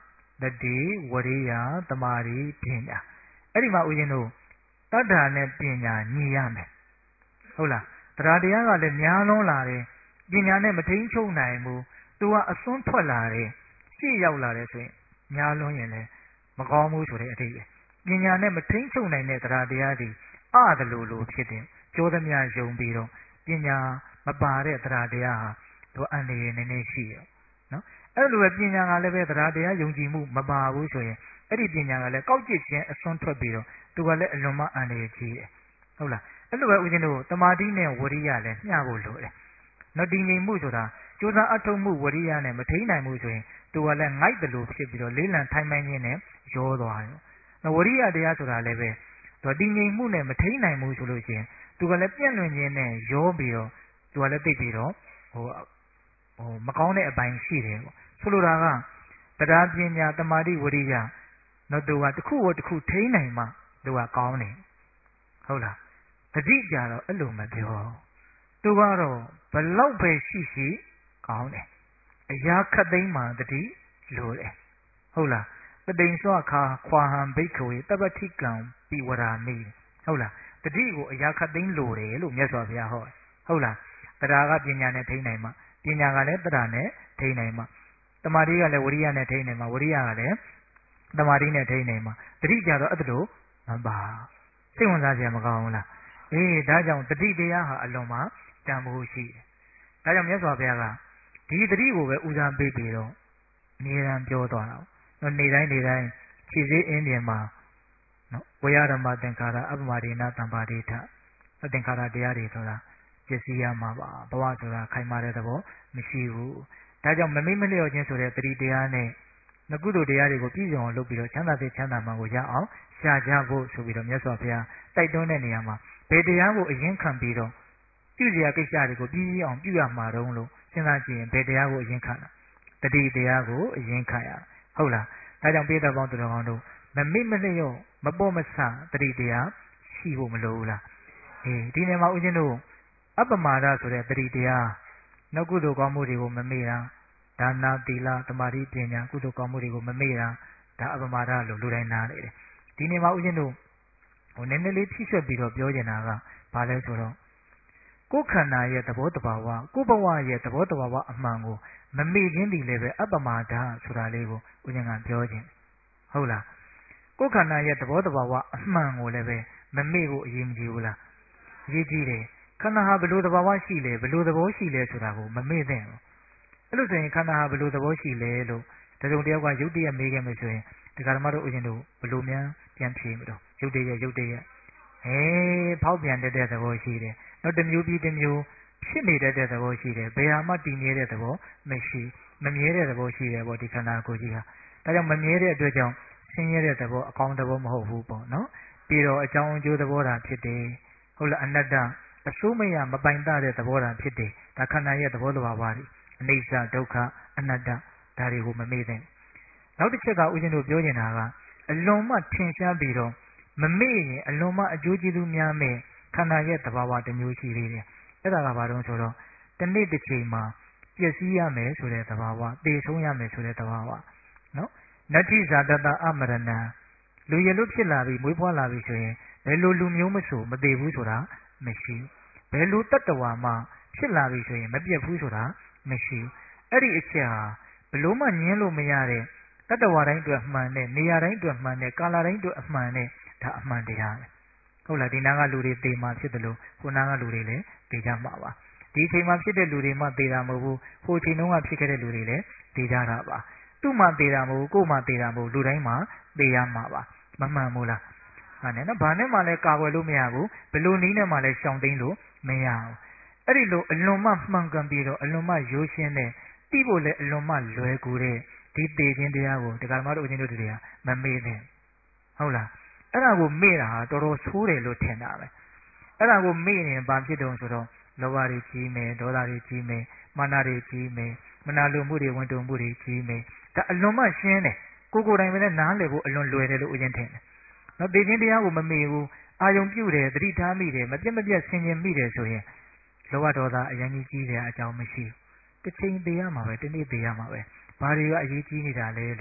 တတိဝရိယသမာဓိပညာအဲ့ဒီမှာဦးဇင်းတို့တတ္ထာနဲ့ပညာညီရမယ်ဟုတ်လားတရားတရားကလည်းများလုံးလာတယ်ပညာနဲ့မထိန်ချုပ်နိုင်ဘူးသူကအစွန်းထွက်လာတယ်ရှေ့ရောက်လာတယ်ဆိုရင်များလုံးရင်လည်းမကောင်းဘူးဆိုတဲ့အတိတ်ပဲပညာနဲ့မထိန်ချုပ်နိုင်တဲ့တရားတရားတွေအတလူလိုဖြစ်တယ်ကျိုးသမျှယုံပြီးတော့ပညာမပါတဲ့တရားတရားဟာသူအန္တရာယ်နည်းနည်းရှိတယ်နော်အဲ့လိုပဲပညာကလည်းပဲတရားတရားယုံကြည်မှုမပါဘူးဆိုရင်အဲ့ဒီပညာကလည်းကောက်ကျစ်ခြင်းအစွန်းထွက်ပြီးတော့သူကလည်းအလွန်မှအန္တရာယ်ကြီးတယ်ဟုတ်လားအဲ့လိုပဲဦးဇင်းတို့တမာတိနဲ့ဝရိယလည်းမျှဖို့လိုတယ်နော်တည်ငြိမ်မှုဆိုတာကြိုးစားအထောက်မှုဝရိယနဲ့မထိန်နိုင်ဘူးဆိုရင်သူကလည်းငိုက်တယ်လို့ဖြစ်ပြီးတော့လေးလံထိုင်မှန်းခြင်းနဲ့ရောသွားတယ်နော်ဝရိယတရားဆိုတာလည်းပဲသူတည်ငြိမ်မှုနဲ့မထိန်နိုင်ဘူးဆိုလို့ရှိရင်သူကလည်းပြန့်လွင်ခြင်းနဲ့ရောပြီးတော့သူကလည်းသိပြီးတော့ဟိုဟိုမကောင်းတဲ့အပိုင်းရှိတယ်ပေါ့ဆိုလိုတာကတရားပညာတမာတိဝရိယနော်သူကတစ်ခုကိုတစ်ခုထိန်းနိုင်မှသူကကောင်းတယ်ဟုတ်လားတတိကြတော့အဲ့လိုမပြောသူကတော့ဘလောက်ပဲရှိရှိကောင်းတယ်အရာခတ်သိမ်းမှတတိလိုတယ်ဟုတ်လားပတိန်စွာခါခွာဟံဘိက္ခဝေတပ္ပတိကံပိဝရာမိဟုတ်လားတတိကိုအရာခတ်သိမ်းလိုတယ်လို့မြတ်စွာဘုရားဟောဟုတ်လားတရားကပညာနဲ့ထိန်းနိုင်မှပညာကလည်းတရားနဲ့ထိန်းနိုင်မှတမာတိကလည်းဝရိယနဲ့ထိန်းနိုင်မှဝရိယကလည်းတမာတိနဲ့ထိန်းနိုင်မှတတိကြတော့အဲ့ဒါလို့မပါစိတ်ဝင်စားစရာမကောင်းဘူးလားအေးဒါကြောင့်တတိတရားဟာအလွန်မှတန်ဖိုးရှိတယ်ဒါကြောင့်မြတ်စွာဘုရားကဒီတတိကိုပဲဦးစားပေးပြီးတော့အမြဲတမ်းပြောသွားတာနော်နေတိုင်းနေတိုင်းခြေစည်းအင်းပြင်မှာနော်ဝေယဓမ္မသင်္ခါရအပ္ပမဒေနသံပါတိထအသင်္ခါရတရားတွေဆိုတာပစ္စည်းရမှာပါဘဝဆိုတာခိုင်မာတဲ့သဘောမရှိဘူးဒါကြောင့်မမိမလျော့ခြင်းဆိုတဲ့တတိတရားနဲ့နကုသိုလ်တရားတွေကိုပြည့်စုံအောင်လုပ်ပြီးတော့ချမ်းသာတဲ့ချမ်းသာမှကိုရအောင်ရှာကြဖို့ဆိုပြီးတော့မြတ်စွာဘုရားတိုက်တွန်းတဲ့နေရာမှာဘယ်တရားကိုအရင်ခံပြီးတော့ပြုစရာကိစ္စတွေကိုပြည့်စုံအောင်ပြုရမှာတုံးလို့စဉ်းစားကြည့်ရင်ဘယ်တရားကိုအရင်ခံတာတတိတရားကိုအရင်ခံရဟုတ်လားဒါကြောင့်ပိဋကပေါင်းသူတော်ကောင်းတို့မမိမလျော့မပေါ်မဆတတိတရားရှိဖို့မလိုဘူးလားအေးဒီနေရာမှာဦးဇင်းတို့အပ္ပမာဒဆိုတဲ့တတိတရားနှုတ်ကုသိုလ်ကောင်းမှုတွေကိုမမေ့တာဒါနာသီလသမာဓိပညာကုသိုလ်ကောင်းမှုတွေကိုမမေ့တာဒါအပ္ပမာဒလို့လူတိုင်းနားလေတယ်ဒီနေရာမှာဦးဇင်းတို့ဟိုနည်းနည်းလေးဖြည့်ဆွတ်ပြီးတော့ပြောချင်တာကဘာလဲဆိုတော့ကိုယ်ခန္ဓာရဲ့သဘောတဘာဝကိုယ်ဘဝရဲ့သဘောတဘာဝအမှန်ကိုမမေ့ခြင်းဒီလည်းပဲအပ္ပမာဒဆိုတာလေးကိုဦးဇင်းကပြောခြင်းဟုတ်လားကိုယ်ခန္ဓာရဲ့သဘောတဘာဝအမှန်ကိုလည်းပဲမမေ့ဖို့အရေးမကြီးဘူးလားအရေးကြီးတယ်ခန္ဓာဟာဘယ်လိုသဘာဝရှိလဲဘယ်လိုသဘောရှိလဲဆိုတာကိုမမေ့သင့်ဘူးအဲ့လိုဆိုရင်ခန္ဓာဟာဘယ်လိုသဘောရှိလဲလို့တစုံတယောက်ကယုတ်တရက်မေးခဲ့မယ်ဆိုရင်ဒီကရမတို့ဥရှင်တို့ဘယ်လိုများပြန်ဖြေမလို့ယုတ်တရက်ယုတ်တရက်ဟေးဖောက်ပြန်တတ်တဲ့သဘောရှိတယ်နောက်တစ်မျိုးပြီးတစ်မျိုးဖြစ်နေတတ်တဲ့သဘောရှိတယ်ဘယ်ဟာမှတည်မြဲတဲ့သဘောမရှိမမြဲတဲ့သဘောရှိတယ်ပေါ့ဒီခန္ဓာကိုယ်ကြီးဟာဒါကြောင့်မမြဲတဲ့အတွက်ကြောင့်ဆင်းရဲတဲ့သဘောအကောင်းသဘောမဟုတ်ဘူးပေါ့နော်ပြီးတော့အကြောင်းအကျိုးသဘောတာဖြစ်တယ်ဟုတ်လားအနတ္တအစိုးမရမပိုင်တတဲ့သဘောတာဖြစ်တယ်ဒါခန္ဓာရဲ့သဘောတဘာဝတွေအနိစ္စဒုက္ခအနတ္တဒါတွေကိုမမေ့သင့်နောက်တစ်ချက်ကဦးဇင်းတို့ပြောနေတာကအလွန်မှထင်ရှားပြီးတော့မမေ့ရင်အလွန်မှအကျိုးကျေးဇူးများမဲ့ခန္ဓာရဲ့သဘာဝတစ်မျိုးရှိသေးတယ်အဲ့ဒါကဘာလို့ဆိုတော့တနေ့တစ်ချိန်မှာပျက်စီးရမယ်ဆိုတဲ့သဘာဝသေဆုံးရမယ်ဆိုတဲ့သဘာဝနော်နတ္ထိဇာတတအမရဏံလူရလွတ်ဖြစ်လာပြီးမွေးဖွားလာပြီးဆိုရင်ဘယ်လိုလူမျိုးမဆိုမသေးဘူးဆိုတာမရှိဘယ်လိုတတ္တဝါမှဖြစ်လာပြီဆိုရင်မပြတ်ဘူးဆိုတာမရှိအဲ့ဒီအချက်ဟာဘလို့မှညင်းလို့မရတဲ့တတ္တဝါတိုင်းအတွက်မှန်တဲ့နေရာတိုင်းအတွက်မှန်တဲ့ကာလတိုင်းအတွက်အမှန်တဲ့ဒါအမှန်တရားပဲဟုတ်လားဒီနာကလူတွေသေမှဖြစ်တယ်လို့ခုနာကလူတွေလည်းသေကြမှာပါဒီအချိန်မှာဖြစ်တဲ့လူတွေမှသေတာမဟုတ်ဘူးဟိုအချိန်တုန်းကဖြစ်ခဲ့တဲ့လူတွေလည်းသေကြတာပါသူ့မှသေတာမဟုတ်ကိုယ်မှသေတာမဟုတ်လူတိုင်းမှသေရမှာပါမမှန်ဘူးလားဟာနဲ့နော်ဘာနဲ့မှလည်းကာကွယ်လို့မရဘူးဘယ်လိုနည်းနဲ့မှလည်းရှောင်သိမ်းလို့မရဘူးအဲ့ဒီလိုအလွန်မှမှန်ကန်ပြီးတော့အလွန်မှရိုးရှင်းတဲ့သိဖို့လည်းအလွန်မှလွယ်ကူတဲ့ဒီသေခြင်းတရားကိုဒီကမ္ဘာတို့အချင်းတို့တွေကမမေ့နဲ့ဟုတ်လားအဲ့ဒါကိုမေ့တာဟာတော်တော်ဆိုးတယ်လို့ထင်တာပဲအဲ့ဒါကိုမေ့ရင်ဘာဖြစ်တုံးဆိုတော့လောဘတွေကြီးမယ်ဒေါသတွေကြီးမယ်မာနတွေကြီးမယ်မနာလိုမှုတွေဝန်တုံမှုတွေကြီးမယ်ဒါအလွန်မှရှင်းတယ်ကိုကိုယ်တိုင်ပဲနဲ့နားလည်ဖို့အလွန်လွယ်တယ်လို့ဦးချင်းထင်တယ်နော်သေခြင်းတရားကိုမမေ့ဘူးအာယုံပြုတယ်သတိထားမိတယ်မပြတ်မပြတ်ဆင်ခြင်မိတယ်ဆိုရင်လောဘဒေါသအရင်ကြီးကြီးတဲ့အကြောင်းမရှိဘူးတစ်ချိန်သေးရမှာပဲတစ်နေ့သေးရမှာပဲဘာတွေကအရေးကြီးနေတာလဲလို့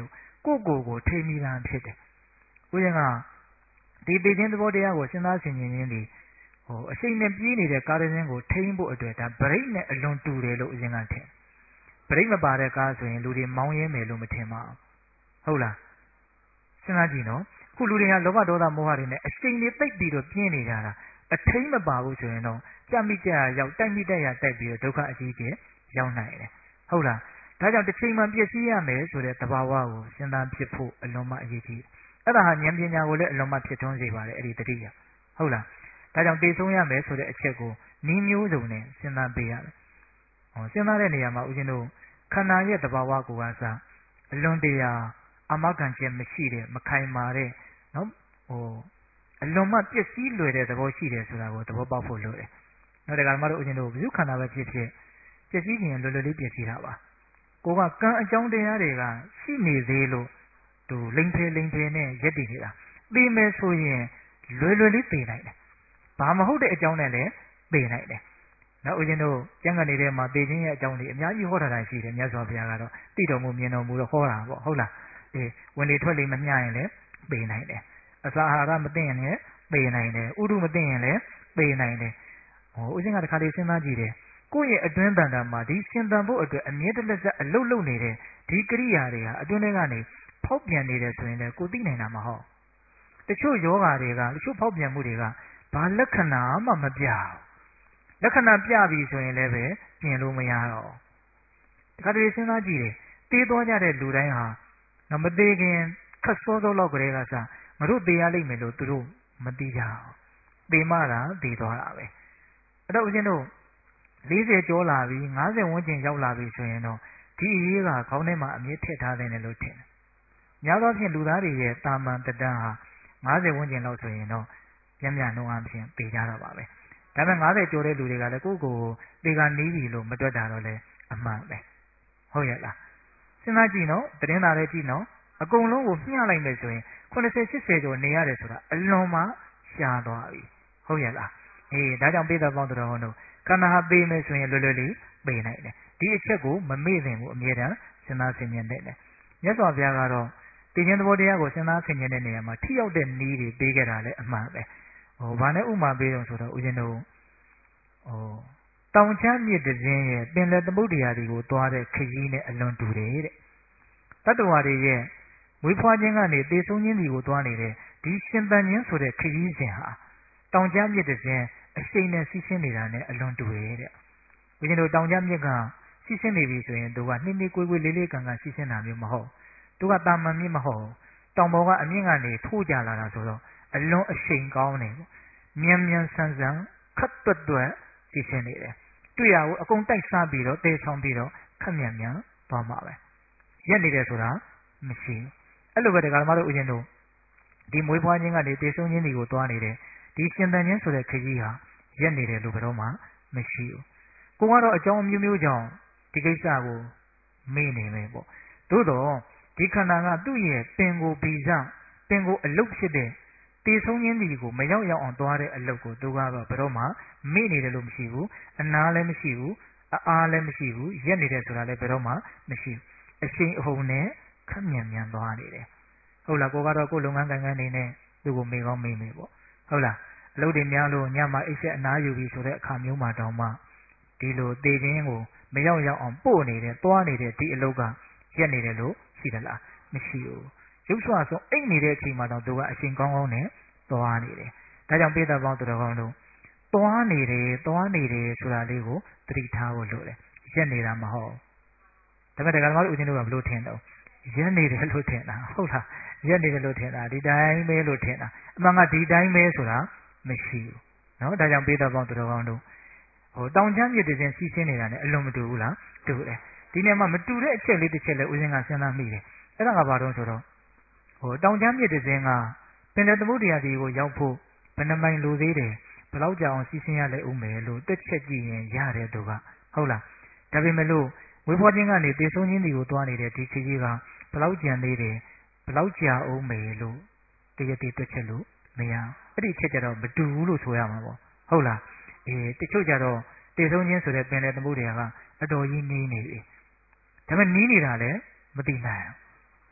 ကိုကိုကိုထိမိတာဖြစ်တယ်ဥစဉ်ကဒီသိချင်းသဘောတရားကိုစဉ်းစားဆင်ခြင်ရင်းဒီဟိုအစိမ့်နဲ့ပြေးနေတဲ့ကားတစ်စင်းကိုထိန်းဖို့အတွက်ဒါဗရိတ်နဲ့အလွန်တူတယ်လို့ဥစဉ်ကထင်ဗရိတ်မပါတဲ့ကားဆိုရင်လူတွေမောင်းရဲမယ်လို့မထင်ပါဘူးဟုတ်လားစဉ်းစားကြည့်နော်ခုလူတွေကလောဘဒေါသမောဟတွေနဲ့အစိမ့်တွေတိတ်ပြီးတော့ပြင်းနေကြတာအထိမ့်မပါဘူးဆိုရင်တော့ကြမိကြရရောက်တိုက်မိတိုက်ရတိုက်ပြီးတော့ဒုက္ခအကြီးကျယ်ရောက်နိုင်တယ်ဟုတ်လားဒါကြောင့်တစ်ချိန်မှပြည့်စည်ရမယ်ဆိုတဲ့သဘာဝကိုစဉ်းစားဖြစ်ဖို့အလွန်မှအရေးကြီးအဲ့ဒါဟာဉာဏ်ပညာကိုလည်းအလွန်မှဖြစ်ထွန်းစေပါတယ်အဲ့ဒီတတိယဟုတ်လားဒါကြောင့်တည်ဆုံးရမယ်ဆိုတဲ့အချက်ကိုနည်းမျိုးစုံနဲ့စဉ်းစားပေးရတယ်ဟောစဉ်းစားတဲ့နေရာမှာဦးဇင်းတို့ခန္ဓာရဲ့သဘာဝကိုကစားအလွန်တရာအမခံချက်မရှိတဲ့မခိုင်မာတဲ့နော်ဟိုအလွန်မှပျက်စီးလွယ်တဲ့သဘောရှိတယ်ဆိုတာကိုသဘောပေါက်ဖို့လိုတယ်နောက်တခါမှတော့ဦးဇင်းတို့ဘုဇုခန္ဓာပဲဖြစ်ဖြစ်ပျက်စီးခြင်းလွယ်လွယ်လေးပျက်စီးတာပါကိုကကံအကြောင်းတရားတွေကရှိနေသေးလို့သူလိမ့်ဖဲလိမ့်ဖဲနဲ့ရက်တည်နေတာသိမယ်ဆိုရင်လွယ်လွယ်လေးသိနိုင်တယ်ဘာမဟုတ်တဲ့အကြောင်းနဲ့လည်းသိနိုင်တယ်နောက်ဦးဇင်းတို့ကျမ်းဂန်တွေထဲမှာသိခြင်းရဲ့အကြောင်းတွေအများကြီးဟောထားတာရှိတယ်မြတ်စွာဘုရားကတော့သိတော်မူမြင်တော်မူတော့ဟောတာပေါ့ဟုတ်လားအေးဝင်လေထွက်လေမမျှရင်လည်းသိနိုင်တယ်အစာအာဟာရမသိရင်လည်းသိနိုင်တယ်ဥဒုမသိရင်လည်းသိနိုင်တယ်ဟိုဦးဇင်းကတခါလေးစဉ်းစားကြည့်တယ်ကိုယ့်ရဲ့အတွင်းတန်တာမှာဒီရှင်သန်ဖို့အတွက်အမြဲတလက်ဆက်အလုတ်လုတ်နေတဲ့ဒီကိရိယာတွေဟာအတွင်းထဲကနေဖောက်ပြန်နေတယ်ဆိုရင်လည်းကိုသိနိုင်တာမဟုတ်တချို့ယောဂါတွေကတချို့ဖောက်ပြန်မှုတွေကဘာလက္ခဏာမှမပြလက္ခဏာပြပြီဆိုရင်လည်းပဲပြင်လို့မရတော့တခါတည်းစဉ်းစားကြည့်တယ်တေးသွားကြတဲ့လူတိုင်းဟာမသေးခင်ခက်စောစောလောက်ကလေးကစငါတို့သေရလိမ့်မယ်လို့သူတို့မသိကြဘူးသေမှတာသေသွားတာပဲအဲ့တော့ဦးဇင်းတို့၄၀ကျော်လာပြီ၅၀ဝန်းကျင်ရောက်လာပြီဆိုရင်တော့ဒီအရေးကခေါင်းထဲမှာအမြင့်ထည့်ထားတယ်လို့ထင်တယ်။များသောအားဖြင့်လူသားတွေရဲ့တာမန်တတန်းဟာ၅၀ဝန်းကျင်လောက်ဆိုရင်တော့ပြန်ပြန်နှုံးအားဖြင့်ပြေးကြတော့ပါပဲ။ဒါပေမဲ့၅၀ကျော်တဲ့လူတွေကလည်းကိုယ့်ကိုယ်သေကနေပြီလို့မတွက်တာတော့လည်းအမှန်ပဲ။ဟုတ်ရဲ့လား။စဉ်းစားကြည့်နော်သတင်းသားလေးကြည့်နော်အကုန်လုံးကိုမျှလိုက်မယ်ဆိုရင်၇၀၈၀ကျော်နေရတယ်ဆိုတာအလွန်မှရှားသွားပြီ။ဟုတ်ရဲ့လား။အေးဒါကြောင့်ပိဿပေါင်းတော်ဟောတို့ခန္ဓာဟာပေးမယ်ဆိုရင်လွယ်လွယ်လေးပေးနိုင်တယ်ဒီအချက်ကိုမမေ့သင့်ဘူးအမြဲတမ်းစဉ်းစားဆင်ခြင်တဲ့မြတ်စွာဘုရားကတော့သိခြင်းသဘောတရားကိုစဉ်းစားဆင်ခြင်တဲ့နေရာမှာထိရောက်တဲ့နည်းတွေပေးခဲ့တာလည်းအမှန်ပဲဟိုဘာနဲ့ဥမာပေးတော့ဆိုတော့ဦးဇင်းတို့ဟိုတောင်ချမ်းမြစ်တစ်စင်းရဲ့ပင်လယ်သမုဒ္ဒရာတွေကိုသွားတဲ့ခရီးနဲ့အလွန်တူတယ်တဲ့တတ္တဝါတွေရဲ့မွေးဖွားခြင်းကနေသေဆုံးခြင်းတွေကိုသွားနေတဲ့ဒီရှင်သန်ခြင်းဆိုတဲ့ခရီးစဉ်ဟာတောင်ချမ်းမြစ်တစ်စင်းအရှိန်နဲ့စီးဆင်းနေတာနဲ့အလွန်တူတယ်တဲ့။ဦးဇင်းတို့တောင်ကျမြစ်ကစီးဆင်းနေပြီဆိုရင်သူကနှင်းနှင်းကွေးကွေးလေးလေးကန်ကန်စီးဆင်းတာမျိုးမဟုတ်။သူကတာမန်မြစ်မဟုတ်။တောင်ပေါ်ကအမြင့်ကနေထိုးကြလာတာဆိုတော့အလွန်အရှိန်ကောင်းတယ်ပေါ့။မြန်မြန်ဆန်ဆန်ခတ်တွတ်တွတ်စီးဆင်းနေတယ်။တွေ့ရဘူးအကုန်တိုက်စားပြီးတော့တေဆောင်ပြီးတော့ခက်မြန်မြန်သွားမှာပဲ။ရက်နေတယ်ဆိုတာမရှိဘူး။အဲ့လိုပဲဒီကမ္ဘာတို့ဦးဇင်းတို့ဒီမွေးဖွားခြင်းကနေတေဆုံးခြင်းတွေကိုသွားနေတဲ့ဒီရှင်သန်ခြင်းဆိုတဲ့ခရီးဟာရက်နေတယ်လို့ဘယ်တော့မှမရှိဘူး။ကိုကတော့အကြောင်းအမျိုးမျိုးကြောင့်ဒီကိစ္စကိုမေ့နေမယ်ပေါ့။သို့တော့ဒီခန္ဓာကသူ့ရဲ့ပင်ကိုဗီဇပင်ကိုအလုတ်ဖြစ်တဲ့တည်ဆုံးခြင်းဒီကိုမရောက်ရောက်အောင်သွားတဲ့အလုတ်ကိုသူကတော့ဘယ်တော့မှမေ့နေတယ်လို့မရှိဘူး။အနာလည်းမရှိဘူး။အအားလည်းမရှိဘူး။ရက်နေတယ်ဆိုတာလည်းဘယ်တော့မှမရှိဘူး။အရှိန်အဟုန်နဲ့ခက်မြန်မြန်သွားနေတယ်။ဟုတ်လားကိုကတော့ကိုလုပ်ငန်းကိုင်ငန်းနေနဲ့သူ့ကိုမေ့ကောင်းမေ့မယ်ပေါ့။ဟုတ်လားအလုပ်တွေများလို့ညမှာအိတ်ဆက်အနားယူပြီးဆိုတဲ့အခါမျိုးမှာတောင်မှဒီလိုသေခြင်းကိုမရောက်ရောက်အောင်ပို့နေတဲ့သွားနေတဲ့ဒီအလုပ်ကရက်နေတယ်လို့ရှိသလားမရှိဘူးရုပ်ဆွဆုံးအိတ်နေတဲ့အချိန်မှာတော့သူကအရှင်ကောင်းကောင်းနဲ့သွားနေတယ်ဒါကြောင့်ပိဿပေါင်းသူတော်ကောင်းတို့သွားနေတယ်သွားနေတယ်ဆိုတာလေးကိုသတိထားဖို့လိုတယ်ရက်နေတာမဟုတ်ဒါပေမဲ့ဒကာမတို့ဦးဇင်းတို့ကဘလို့ထင်တော့ရက်နေတယ်လို့ထင်တာဟုတ်လားရက်နေတယ်လို့ထင်တာဒီတိုင်းပဲလို့ထင်တာအမှန်ကဒီတိုင်းပဲဆိုတာမရှိဘူးเนาะဒါကြောင့်ပိဿပေါင်းသူတော်ကောင်းတို့ဟိုတောင်ချမ်းမြစ်တစ်စင်းစီးဆင်းနေတာ ਨੇ အလုံးမတူဘူးလားတူတယ်ဒီနေ့မှမတူတဲ့အချက်လေးတစ်ချက်လဲဦးဇင်းကစဉ်းစားမိတယ်အဲ့ဒါကဘာလို့ဆိုတော့ဟိုတောင်ချမ်းမြစ်တစ်စင်းကပင်လယ်သမုဒ္ဒရာဒီကိုရောက်ဖို့ဘယ်နှမိုင်လိုသေးတယ်ဘယ်လောက်ကြာအောင်စီးဆင်းရလဲဦးမယ်လို့တက်ချက်ကြည့်ရင်ရတယ်သူကဟုတ်လားဒါပေမဲ့လို့ဝေဖွားခြင်းကနေသေဆုံးခြင်းဒီကိုသွားနေတဲ့ဒီခကြီးကဘယ်လောက်ကြံသေးတယ်ဘယ်လောက်ကြာအောင်မယ်လို့တရတည်တက်ချက်လို့မရအဲ့ဒီချက်ကြတော့မတူဘူးလို့ဆိုရမှာပေါ့ဟုတ်လားအေးတချို့ကြတော့သေဆုံးခြင်းဆိုတဲ့ပင်လယ်သမုဒ္ဒရာကအတော်ကြီးနီးနေပြီဒါပေမဲ့နီးနေတာလည်းမသိနိုင်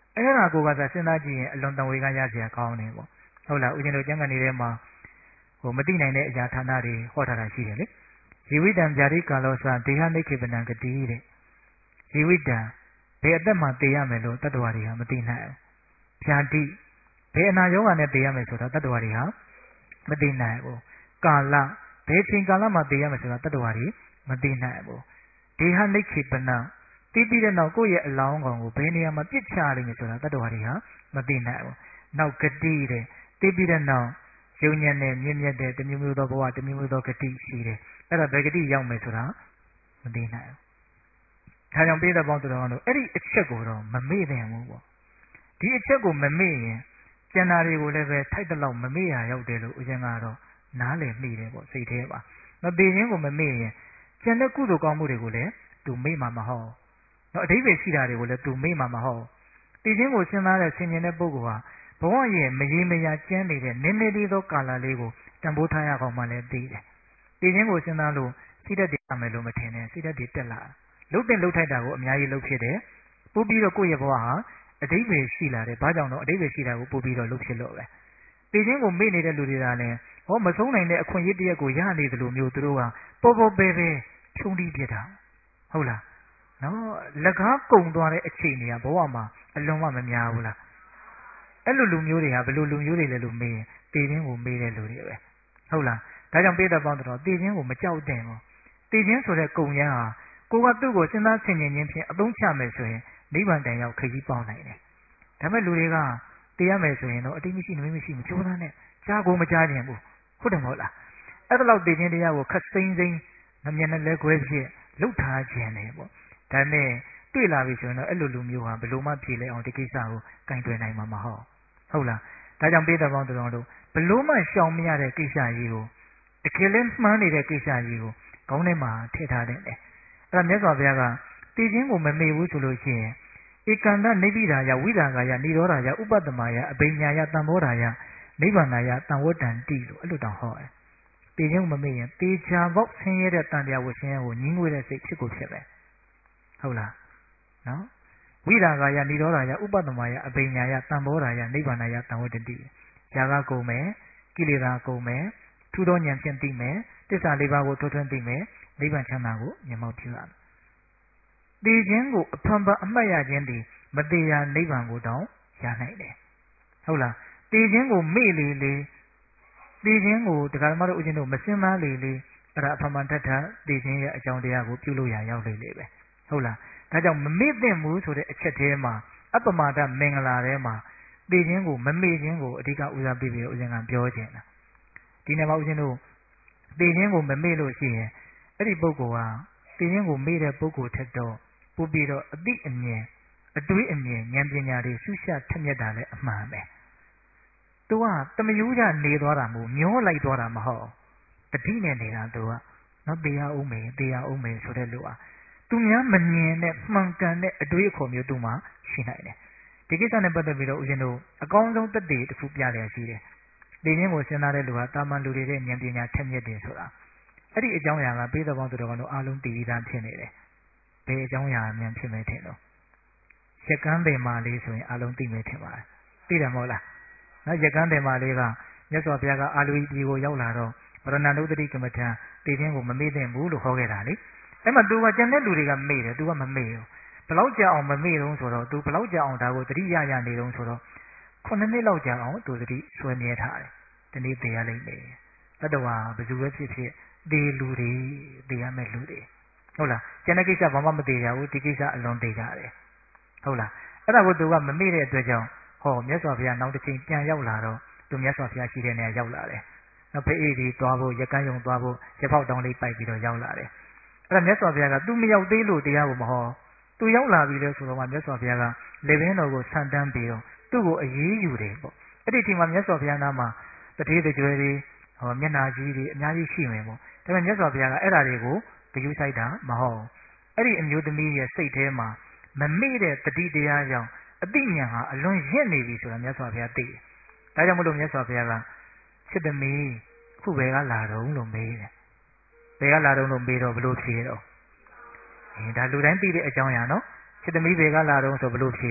အဲ့ဒါကိုကစားစဉ်းစားကြည့်ရင်အလွန်တဝေကရစရာကောင်းနေပေါ့ဟုတ်လားဦးဇင်းတို့ကျမ်းဂန်တွေထဲမှာဟိုမသိနိုင်တဲ့အရာဌာနတွေဟောထားတာရှိတယ်လေဇီဝိတံဗျာတိကာလောစဒေဟနိခေပနံဂတိတဲ့ဇီဝိတံဘယ်အသက်မှာတည်ရမယ်လို့တတ္တဝါတွေဟာမသိနိုင်ဘူးဗျာတိဘယ်အနာရောဂါနဲ့တည်ရမယ်ဆိုတာတတ္တဝါတွေဟာမသိနိုင်ဘူးကာလဘယ်ချိန်ကာလမှာတည်ရမယ်ဆိုတာတတ္တဝါတွေမသိနိုင်ဘူးဒေဟနိခေပနံတီးပြီးတဲ့နောက်ကိုယ့်ရဲ့အလောင်းကောင်ကိုဘယ်နေရာမှာပြစ်ချလိမ့်မယ်ဆိုတာတတ္တဝါတွေဟာမသိနိုင်ဘူးနောက်ဂတိတဲ့တီးပြီးတဲ့နောက်ယုံညံ့တဲ့မြင့်မြတ်တဲ့တမျိုးမျိုးသောဘဝတမျိုးမျိုးသောဂတိရှိတယ်အဲ့ဒါဘယ်ဂတိရောက်မယ်ဆိုတာမသိနိုင်ဘူးဒါကြောင့်ပိဋကပေါင်းတော်တို့အဲ့ဒီအချက်ကိုတော့မမေ့နိုင်ဘူးပေါ့ဒီအချက်ကိုမမေ့ရင်ကျန်တာတွေကိုလည်းပဲထိုက်တဲ့လောက်မမေ့ရရောက်တယ်လို့ဦးဇင်းကတော့နားလည်မိတယ်ပေါ့စိတ်ထဲပါမပေခြင်းကိုမမေ့ရင်ကျန်တဲ့ကုသိုလ်ကောင်းမှုတွေကိုလည်းသူမေ့မှာမဟုတ်နော်အဓိပ္ပာယ်ရှိတာတွေကိုလည်းသူမေ့မှာမဟုတ်သိခြင်းကိုစဉ်းစားတဲ့ဆင်ခြင်တဲ့ပုဂ္ဂိုလ်ဟာဘဝရဲ့မရေမရာကျမ်းနေတဲ့နည်းနည်းလေးသောကာလလေးကိုတန်ဖိုးထားရအောင်မှလည်းသိတယ်သိခြင်းကိုစဉ်းစားလို့စိတ်ဓာတ်တွေရမယ်လို့မထင်နဲ့စိတ်ဓာတ်တွေတက်လာလှုပ်တဲ့လှုပ်ထိုက်တာကိုအများကြီးလှုပ်ဖြစ်တယ်ပို့ပြီးတော့ကိုယ့်ရဲ့ဘဝဟာအဓိပ္ပာယ်ရှိလာတယ်ဘာကြောင့်တော့အဓိပ္ပာယ်ရှိတာကိုပို့ပြီးတော့လှုပ်ဖြစ်လို့ပဲသိခြင်းကိုမေ့နေတဲ့လူတွေကလည်းဟောမဆုံးနိုင်တဲ့အခွင့်အရေးတရက်ကိုရနေသလိုမျိုးသူတို့ကပေါ်ပေါ်ပဲပဲဖြုံးတီးပြတာဟုတ်လားနော်လက်ကားကုံသွားတဲ့အခြေအနေကဘဝမှာအလွန်မှမများဘူးလားအဲ့လိုလူမျိုးတွေဟာဘယ်လိုလူမျိုးတွေလဲလို့မေးရင်သိခြင်းကိုမေးတဲ့လူတွေပဲဟုတ်လားဒါကြောင့်ပိဋကပေါင်းတော်သိခြင်းကိုမကြောက်တဲ့ဘူးသိခြင်းဆိုတဲ့ကုံရမ်းဟာကိုကသူ့ကိုစဉ်းစားဆင်ခြင်ခြင်းဖြင့်အသုံးချမယ်ဆိုရင်နိဗ္ဗာန်တန်ရောက်ခရီးပေါင်းနိုင်တယ်ဒါပေမဲ့လူတွေကသိရမယ်ဆိုရင်တော့အတိမရှိနမိမရှိမကြိုးစားနဲ့ကြားကိုမကြားခြင်းဘူးဟုတ်တယ်မဟုတ်လားအဲ့ဒါလောက်သိခြင်းတရားကိုခက်စိမ့်စိမ့်မမျက်နှာလဲခွဲဖြစ်လှုပ်ထားခြင်းတယ်ပေါ့ဒါနဲ့တွေ့လာပြီဆိုရင်တော့အဲ့လိုလူမျိုးဟာဘယ်လိုမှပြေလဲအောင်ဒီကိစ္စကိုကင်တွယ်နိုင်မှာမဟုတ်ဟုတ်လားဒါကြောင့်ပိဋကပေါင်းတော်တို့ဘယ်လိုမှရှောင်မရတဲ့ကိစ္စကြီးကိုတကယ်လဲမှန်းနေတဲ့ကိစ္စကြီးကိုခေါင်းထဲမှာထည့်ထားတယ်အဲ့ဒါမြတ်စွာဘုရားကသိခြင်းကိုမမေ့ဘူးဆိုလို့ရှိရင်ဧကန္တနိဗ္ဗိဒာယဝိဒါကာယနိရောဓာယဥပတ္တမယအဘိညာယတံဘောဓာယနိဗ္ဗာန်ယတံဝတ္တံတိလို့အဲ့လိုတောင်ဟောတယ်သိခြင်းကိုမမေ့ရင်တေချာပေါက်ဆင်းရဲတဲ့တန်တရားဝဆင်းရဲကိုညှင်းငွေတဲ့စိတ်ဖြစ်ကိုဖြစ်ပဲဟုတ်လားနော်ဝိဒါကာယနိရောဓာယဥပတ္တမယအဘိညာယတံဘောဓာယနိဗ္ဗာန်ယတံဝတ္တတိဇာကကုန်မယ်ကိလေသာကုန်မယ်ထူသောဉာဏ်ဖြင့်သိမယ်တစ္ဆာလေးပါးကိုထွန်းထွန်းသိမယ်နိဗ္ဗာန်ချမ်းသာကိုမြင်မောက်ပြုရမယ်သိခြင်းကိုအဖန်ဖန်အမှတ်ရခြင်းသည်မတရားနိဗ္ဗာန်ကိုတောင်ရနိုင်တယ်ဟုတ်လားသိခြင်းကိုမေ့လေလေသိခြင်းကိုတရားဓမ္မတို့ဦးဇင်းတို့မစင်သားလေလေအဲ့ဒါအဖန်ဖန်ထက်ထက်သိခြင်းရဲ့အကြောင်းတရားကိုပြုလို့ရရောက်လေလေပဲဟုတ်လားဒါကြောင့်မမေ့သင့်ဘူးဆိုတဲ့အချက်ထဲမှာအပ္ပမဒမင်္ဂလာထဲမှာသိခြင်းကိုမမေ့ခြင်းကိုအဓိကဦးစားပေးပြီးဦးဇင်းကပြောခြင်းတာဒီနေ့မှာဦးဇင်းတို့သိခြင်းကိုမမေ့လို့ရှိရင်အဲ့ဒီပုဂ္ဂိုလ်ဟာသိခြင်းကိုမေ့တဲ့ပုဂ္ဂိုလ်ထက်တော့ပို့ပြီးတော့အသိအမြင်အတွေးအမြင်ဉာဏ်ပညာတွေရှုရှထက်မြက်တာလည်းအမှန်ပဲသူကတမယိုးကြနေသွားတာမဟုတ်မျောလိုက်သွားတာမဟုတ်တတိနဲ့နေတာသူကနော်တရားဦးမယ်တရားဦးမယ်ဆိုတဲ့လူဟာသူများမမြင်တဲ့မှန်ကန်တဲ့အတွေးအခေါ်မျိုးသူမှရှိနိုင်တယ်ဒီကိစ္စနဲ့ပတ်သက်ပြီးတော့ဦးဇင်းတို့အကောင်းဆုံးသက်သေတစ်ခုပြရရှိတယ်ဒီနည်းကိုစဉ်းစားတဲ့လူဟာတာမန်လူတွေရဲ့ဉာဏ်ပညာထက်မြက်တယ်ဆိုတာအဲ့ဒီအကြောင်းအရာကပေးတော်ပေါင်းသူတော်ကောင်းတို့အားလုံးသိပြီးသားဖြစ်နေတယ်ဘယ်အကြောင်းအရာများဖြစ်မယ်ထင်တော့ရက်ကန်းပင်မာလေးဆိုရင်အားလုံးသိမယ်ထင်ပါတယ်သိတယ်မဟုတ်လားနော်ရက်ကန်းပင်မာလေးကမြတ်စွာဘုရားကအာလူဤပြည်ကိုရောက်လာတော့ဗရဏန္တုတ္တိကမ္မထံသိခြင်းကိုမမေ့သင့်ဘူးလို့ဟောခဲ့တာလေအဲ့မှာသူကကျန်တဲ့လူတွေကမေ့တယ်သူကမမေ့ဘူးဘယ်လောက်ကြာအောင်မမေ့တော့ဆိုတော့သူဘယ်လောက်ကြာအောင်ဒါကိုတတိယရနေတော့ဆိုတော့ခုနှစ်နှစ်လောက်ကြာအောင်သူတတိဆွဲမြဲထားတယ်ဒီနေ့သိရလိမ့်မယ်တတဝါဘယ်သူပဲဖြစ်ဖြစ်သေလူတွေသိရမယ့်လူတွေဟုတ်လားကျန်တဲ့ကိစ္စဘာမှမသိကြဘူးဒီကိစ္စအလွန်သိကြတယ်ဟုတ်လားအဲ့ဒါကိုသူကမမေ့တဲ့အတွက်ကြောင့်ဟောမြတ်စွာဘုရားနောက်တစ်ချိန်ပြန်ရောက်လာတော့သူမြတ်စွာဘုရားရှိတဲ့နေရာရောက်လာတယ်နောက်ဖေးအေးဒီသွားဖို့ရက်ကန်းယုံသွားဖို့ရဖောက်တောင်းလေးပိုက်ပြီးတော့ရောက်လာတယ်အဲ့ဒါမြတ်စွာဘုရားကသူမရောက်သေးလို့တရားကိုမဟောသူရောက်လာပြီလဲဆိုတော့မှမြတ်စွာဘုရားကလေဘင်းတော်ကိုဆန်တန်းပြီးတော့သူ့ကိုအေးအေးယူတယ်ပေါ့အဲ့ဒီချိန်မှာမြတ်စွာဘုရားနာမှာတတိယကြွယ်တွေဟောမျက်နာကြီးတွေအများကြီးရှိမယ်ပေါ့ဒါပေမဲ့မြတ်စွာဘုရားကအဲ့ဒါတွေကိုဂရုစိုက်တာမဟုတ်အဲ့ဒီအမျိုးသမီးရဲ့စိတ်ထဲမှာမမေ့တဲ့တတိတရားကြောင့်အတိညာဟာအလွန်ရင့်နေပြီဆိုတာမြတ်စွာဘုရားသိတယ်ဒါကြောင့်မလို့မြတ်စွာဘုရားကချစ်သမီးခုဘယ်ကလာတော့လို့မေးတယ်ဘယ်ကလာတော့လို့မေးတော့ဘလို့ဖြေတော့အဲဒါလူတိုင်းသိတဲ့အကြောင်းအရာနော်ချစ်သမီးဘယ်ကလာတော့ဆိုဘလို့ဖြေတော့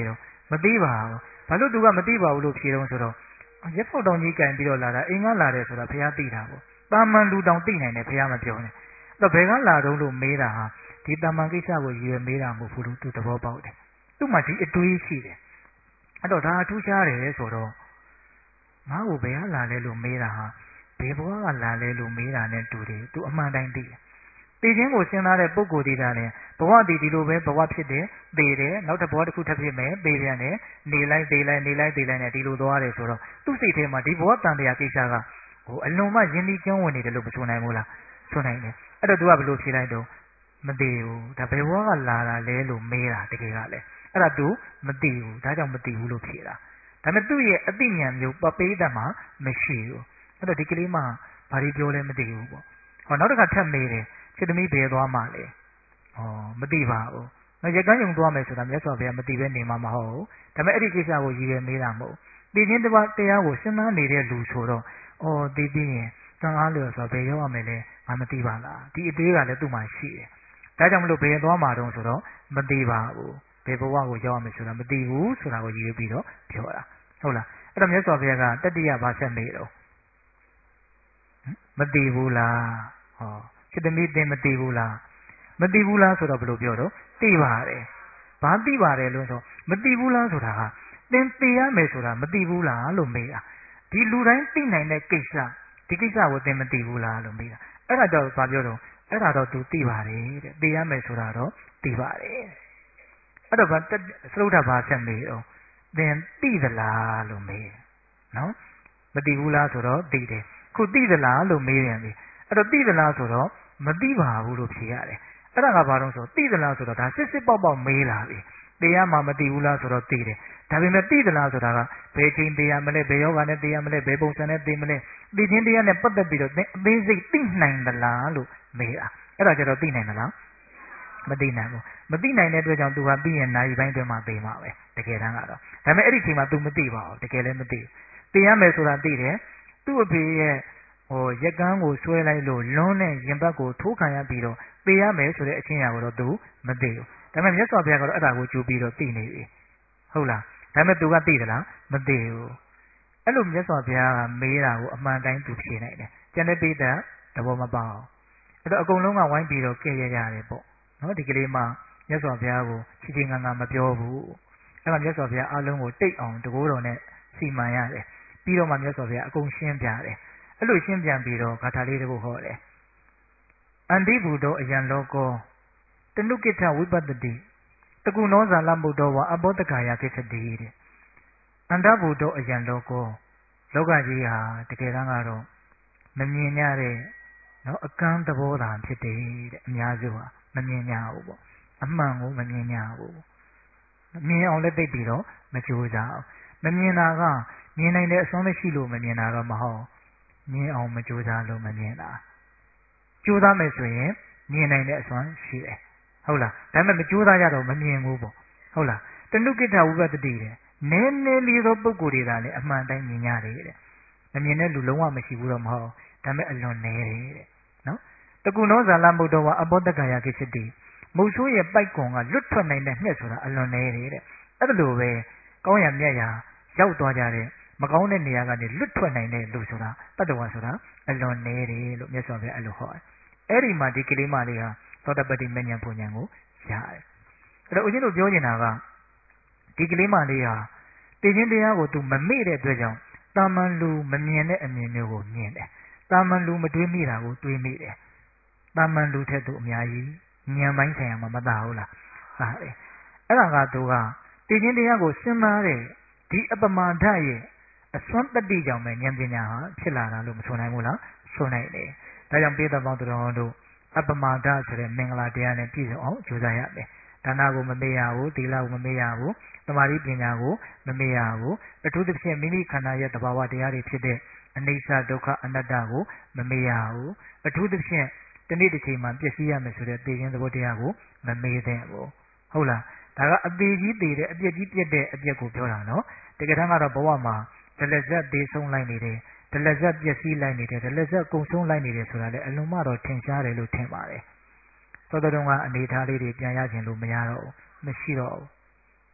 မသိပါဘူးဘာလို့သူကမသိပါဘူးလို့ဖြေတော့ဆိုတော့ရက်ဖောက်တောင်ကြီးကင်ပြီးတော့လာတာအိမ်ကလာတယ်ဆိုတာဘုရားသိတာပေါ့တာမန်လူတောင်သိနိုင်တယ်ဘုရားမပြောနဲ့အဲ့တော့ဘယ်ကလာတော့လို့မေးတာဟာဒီတာမန်ကိစ္စကိုရည်ရွယ်မေးတာမဟုတ်ဘူးလို့သူသဘောပေါက်တယ်သူ့မှာဒီအတွေးရှိတယ်အဲ့တော့ဒါအထူးခြားတယ်ဆိုတော့ငါ့ကိုဘယ်ကလာလဲလို့မေးတာဟာဘယ်ဘဝကလာလဲလို့မေးတာနဲ့တူတယ်သူအမှန်တိုင်းသိတယ်သိခြင်းကိုစဉ်းစားတဲ့ပုဂ္ဂိုလ်ဒီတာနဲ့ဘဝတည်ဒီလိုပဲဘဝဖြစ်တယ်သိတယ်နောက်တစ်ဘဝတစ်ခုထပ်ဖြစ်မယ်သိပြန်တယ်နေလိုက်သိလိုက်နေလိုက်သိလိုက်နဲ့ဒီလိုသွားတယ်ဆိုတော့သူ့စိတ်ထဲမှာဒီဘဝတန်တရားကိစ္စကဟိုအလွန်မှယဉ်ပြီးကျုံးဝင်နေတယ်လို့မဆိုနိုင်ဘူးလားဆိုနိုင်တယ်အဲ့တော့သူကဘယ်လိုဖြေလိုက်တော့မသိဘူးဒါဘယ်ဘဝကလာတာလဲလို့မေးတာတကယ်ကလည်းအဲ့ဒါသူမသိဘူးဒါကြောင့်မသိဘူးလို့ဖြေတာဒါပေမဲ့သူ့ရဲ့အသိဉာဏ်မျိုးပပိဋကမှာမရှိဘူးအဲ့တော့ဒီကလေးမှဘာလို့ပြောလဲမသိဘူးပေါ့ဟောနောက်တစ်ခါထပ်မေးတယ်ချစ်သမီးဘယ်သွားမှလဲဩမသိပါဘူးငါရကန်းယုံသွားမယ်ဆိုတာမြတ်စွာဘုရားမသိပဲနေမှာမဟုတ်ဘူးဒါပေမဲ့အဲ့ဒီကိစ္စကိုရည်ရွယ်မေးတာမဟုတ်သိခြင်းတရားတရားကိုစဉ်းစားနေတဲ့လူဆိုတော့ဩသိပြီးရင်သံအားလျော်ဆိုဘယ်ရောက်ရမယ်လဲငါမသိပါလားဒီအသေးကလည်းသူ့မှာရှိတယ်ဒါကြောင့်မလို့ဘယ်သွားမှာတုံးဆိုတော့မသိပါဘူးဘယ်ဘဝကိုရောက်ရမယ်ဆိုတာမသိဘူးဆိုတာကိုရည်ရွယ်ပြီးတော့ပြောတာဟုတ်လားအဲ့တော့မြတ်စွာဘုရားကတတိယဘာဆက်မေးတော့မသိဘူးလားဟောချစ်သမီးသင်မသိဘူးလားမသိဘူးလားဆိုတော့ဘယ်လိုပြောတော့သိပါတယ်ဘာသိပါတယ်လို့ဆိုမသိဘူးလားဆိုတာဟာသင်သိရမယ်ဆိုတာမသိဘူးလားလို့မေးတာဒီလူတိုင်းသိနိုင်တဲ့ကိစ္စဒီကိစ္စကိုသင်မသိဘူးလားလို့မေးတာအဲ့ဒါတော့ဘာပြောတော့အဲ့ဒါတော့သူသိပါတယ်တဲ့သိရမယ်ဆိုတာတော့သိပါတယ်အဲ့တော့ဘာစရုဒ္ဓဘာဆက်မေးတော့သင်သိသလားလို့မေးနော်မသိဘူးလားဆိုတော့သိတယ်ခုသိသလားလို့မေးပြန်ပြီအဲ့တော့သိသလားဆိုတော့မသိပါဘူးလို့ဖြေရတယ်အဲ့ဒါကဘာလို့ဆိုသိသလားဆိုတော့ဒါစစ်စစ်ပေါက်ပေါက်မေးလာပြီတရားမှမသိဘူးလားဆိုတော့သိတယ်ဒါပေမဲ့သိသလားဆိုတာကဘယ်ချိန်တရားမလဲဘယ်ယောဂနဲ့တရားမလဲဘယ်ပုံစံနဲ့သိမလဲသိခြင်းတရားနဲ့ပတ်သက်ပြီးတော့အသေးစိတ်သိနိုင်သလားလို့မေးတာအဲ့ဒါကြတော့သိနိုင်သလားမသိနိုင်ဘူးမသိနိုင်တဲ့အတွက်ကြောင့်သူကပြီးရင်နာရီပိုင်းတွင်မှသိမှာပဲတကယ်တမ်းကတော့ဒါပေမဲ့အဲ့ဒီချိန်မှာ तू မသိပါဘူးတကယ်လည်းမသိသိရမယ်ဆိုတာသိတယ်သူ့အဖေရဲ့ဟိုရက်ကန်းကိုဆွဲလိုက်လို့လွန်းတဲ့ရင်ဘတ်ကိုထိုးခံရပြီးတော့သိရမယ်ဆိုတဲ့အချင်းအရာကိုတော့ तू မသိဘူးဒါပေမဲ့မြတ်စွာဘုရားကတော့အဲ့ဒါကိုကြိုးပြီးတော့သိနေပြီဟုတ်လားဒါပေမဲ့ तू ကသိသလားမသိဘူးအဲ့လိုမြတ်စွာဘုရားကမေးတာကိုအမှန်တိုင်း तू ဖြေနိုင်တယ်ကျန်တဲ့ပိဋကသဘောမပေါက်အဲ့တော့အကုန်လုံးကဝိုင်းပြီးတော့ကဲရရတယ်ပေါ့နော်ဒီကလေးမှမြတ်စွာဘုရားကိုချီချီငါငါမပြောဘူးအဲ့မှာမြတ်စွာဘုရားအလုံးကိုတိတ်အောင်တကိုးတော်နဲ့စီမံရတယ်ပြီးတော့မှမြတ်စွာဘုရားအကုန်ရှင်းပြတယ်အဲ့လိုရှင်းပြန်ပြီးတော့ဂါထာလေးတစ်ခုဟောတယ်အန္တိဘူတောအယံလောကောတနုကိဋ္ဌဝိပတ္တိတကုနောဇာလမုဒ္ဒောဝအဘောတကာယကိစ္စတိတဲ့အန္တဘူတောအယံလောကောလောကကြီးဟာတကယ်တမ်းကတော့မမြင်ရတဲ့နော်အကန့်သဘောသာဖြစ်တယ်တဲ့အများစုဟာမမြင်ကြဘူးပေါ့အမှန်ကိုမမြင်ကြဘူးမြင်အောင်လည်းသိပြီးတော့မကြိုးစားအောင်မမြင်တာကမြင်နိုင်တဲ့အစွမ်းမရှိလို့မမြင်တာတော့မဟုတ်မြင်အောင်မကြိုးစားလို့မမြင်တာကြိုးစားမယ်ဆိုရင်မြင်နိုင်တဲ့အစွမ်းရှိတယ်ဟုတ်လားဒါပေမဲ့မကြိုးစားရတော့မမြင်ဘူးပေါ့ဟုတ်လားတဏှုကိဋ္ဌဝိပတ္တိတဲ့နည်းနည်းလေးသောပုဂ္ဂိုလ်တွေကလည်းအမှန်တိုင်းမြင်ရတယ်တဲ့မမြင်တဲ့လူလုံးဝမရှိဘူးတော့မဟုတ်ဒါပေမဲ့အလွန်နည်းတယ်တဲ့နော်တကုနောဇာလမုဒ္ဒောဝအဘောတကာယကိစ္စတိမုတ်ဆိုးရဲ့ပိုက်ကွန်ကလွတ်ထွက်နိုင်တဲ့ငှက်ဆိုတာအလွန်နည်းတယ်တဲ့အဲ့ဒါလိုပဲကောင်းရမြတ်ရာရောက်သွားကြတဲ့မကောင်းတဲ့နေရာကနေလွတ်ထွက်နိုင်တဲ့လူဆိုတာတတ္တဝါဆိုတာအလွန်နည်းတယ်လို့မြတ်စွာဘုရားအဲ့လိုဟောတယ်အဲ့ဒီမှာဒီကလေးမလေးဟာသောတပတ္တိမဉ္ဇဉ်ပူဉ္ဇဉ်ကိုရတယ်အဲ့တော့ဦးဇင်းတို့ပြောနေတာကဒီကလေးမလေးဟာသိခြင်းတရားကိုသူမမေ့တဲ့အတွက်ကြောင့်တာမန်လူမမြင်တဲ့အမြင်မျိုးကိုမြင်တယ်တာမန်လူမတွေးမိတာကိုတွေးမိတယ်တာမန်လူထက်သူအများကြီးဉာဏ်ပိုင်းဆိုင်ရာမှာမသာဘူးလားဟာတယ်အဲ့ဒါကသူကသိခြင်းတရားကိုစဉ်းစားတဲ့ဒီအပမာဒရဲ့အစွမ်းတတိကြောင့်ပဲဉာဏ်ပညာဟာဖြစ်လာတာလို့မဆိုနိုင်ဘူးလားဆိုနိုင်တယ်ဒါကြောင့်ပိဋကပေါင်းတော်တို့အပမာဒဆိုတဲ့မင်္ဂလာတရားနဲ့ပြည့်စုံအောင်ကြိုးစားရမယ်ဒါနကိုမမေ့ရဘူးသီလကိုမမေ့ရဘူးသမာဓိပညာကိုမမေ့ရဘူးအထူးသဖြင့်မိမိခန္ဓာရဲ့သဘာဝတရားတွေဖြစ်တဲ့အနိစ္စဒုက္ခအနတ္တကိုမမေ့ရဘူးအထူးသဖြင့်တနေ့တစ်ချိန်မှာပျက်စီးရမယ်ဆိုတဲ့သိခြင်းသဘောတရားကိုမမေ့သင့်ဘူးဟုတ်လားဒါကအသေးကြီးသေးတဲ့အပြက်ကြီးပြက်တဲ့အပြက်ကိုပြောတာနော်တကယ်တမ်းကတော့ဘဝမှာဒလဇက်သေးဆုံးလိုက်နေတယ်ဒလဇက်ပျက်စီးလိုက်နေတယ်ဒလဇက်ကုံဆုံးလိုက်နေတယ်ဆိုတာလေအလုံးမတော့ထင်ရှားတယ်လို့ထင်ပါတယ်သောတော်ကအနေထားလေးတွေပြန်ရခြင်းလို့မရတော့ဘူးမရှိတော့ဘူး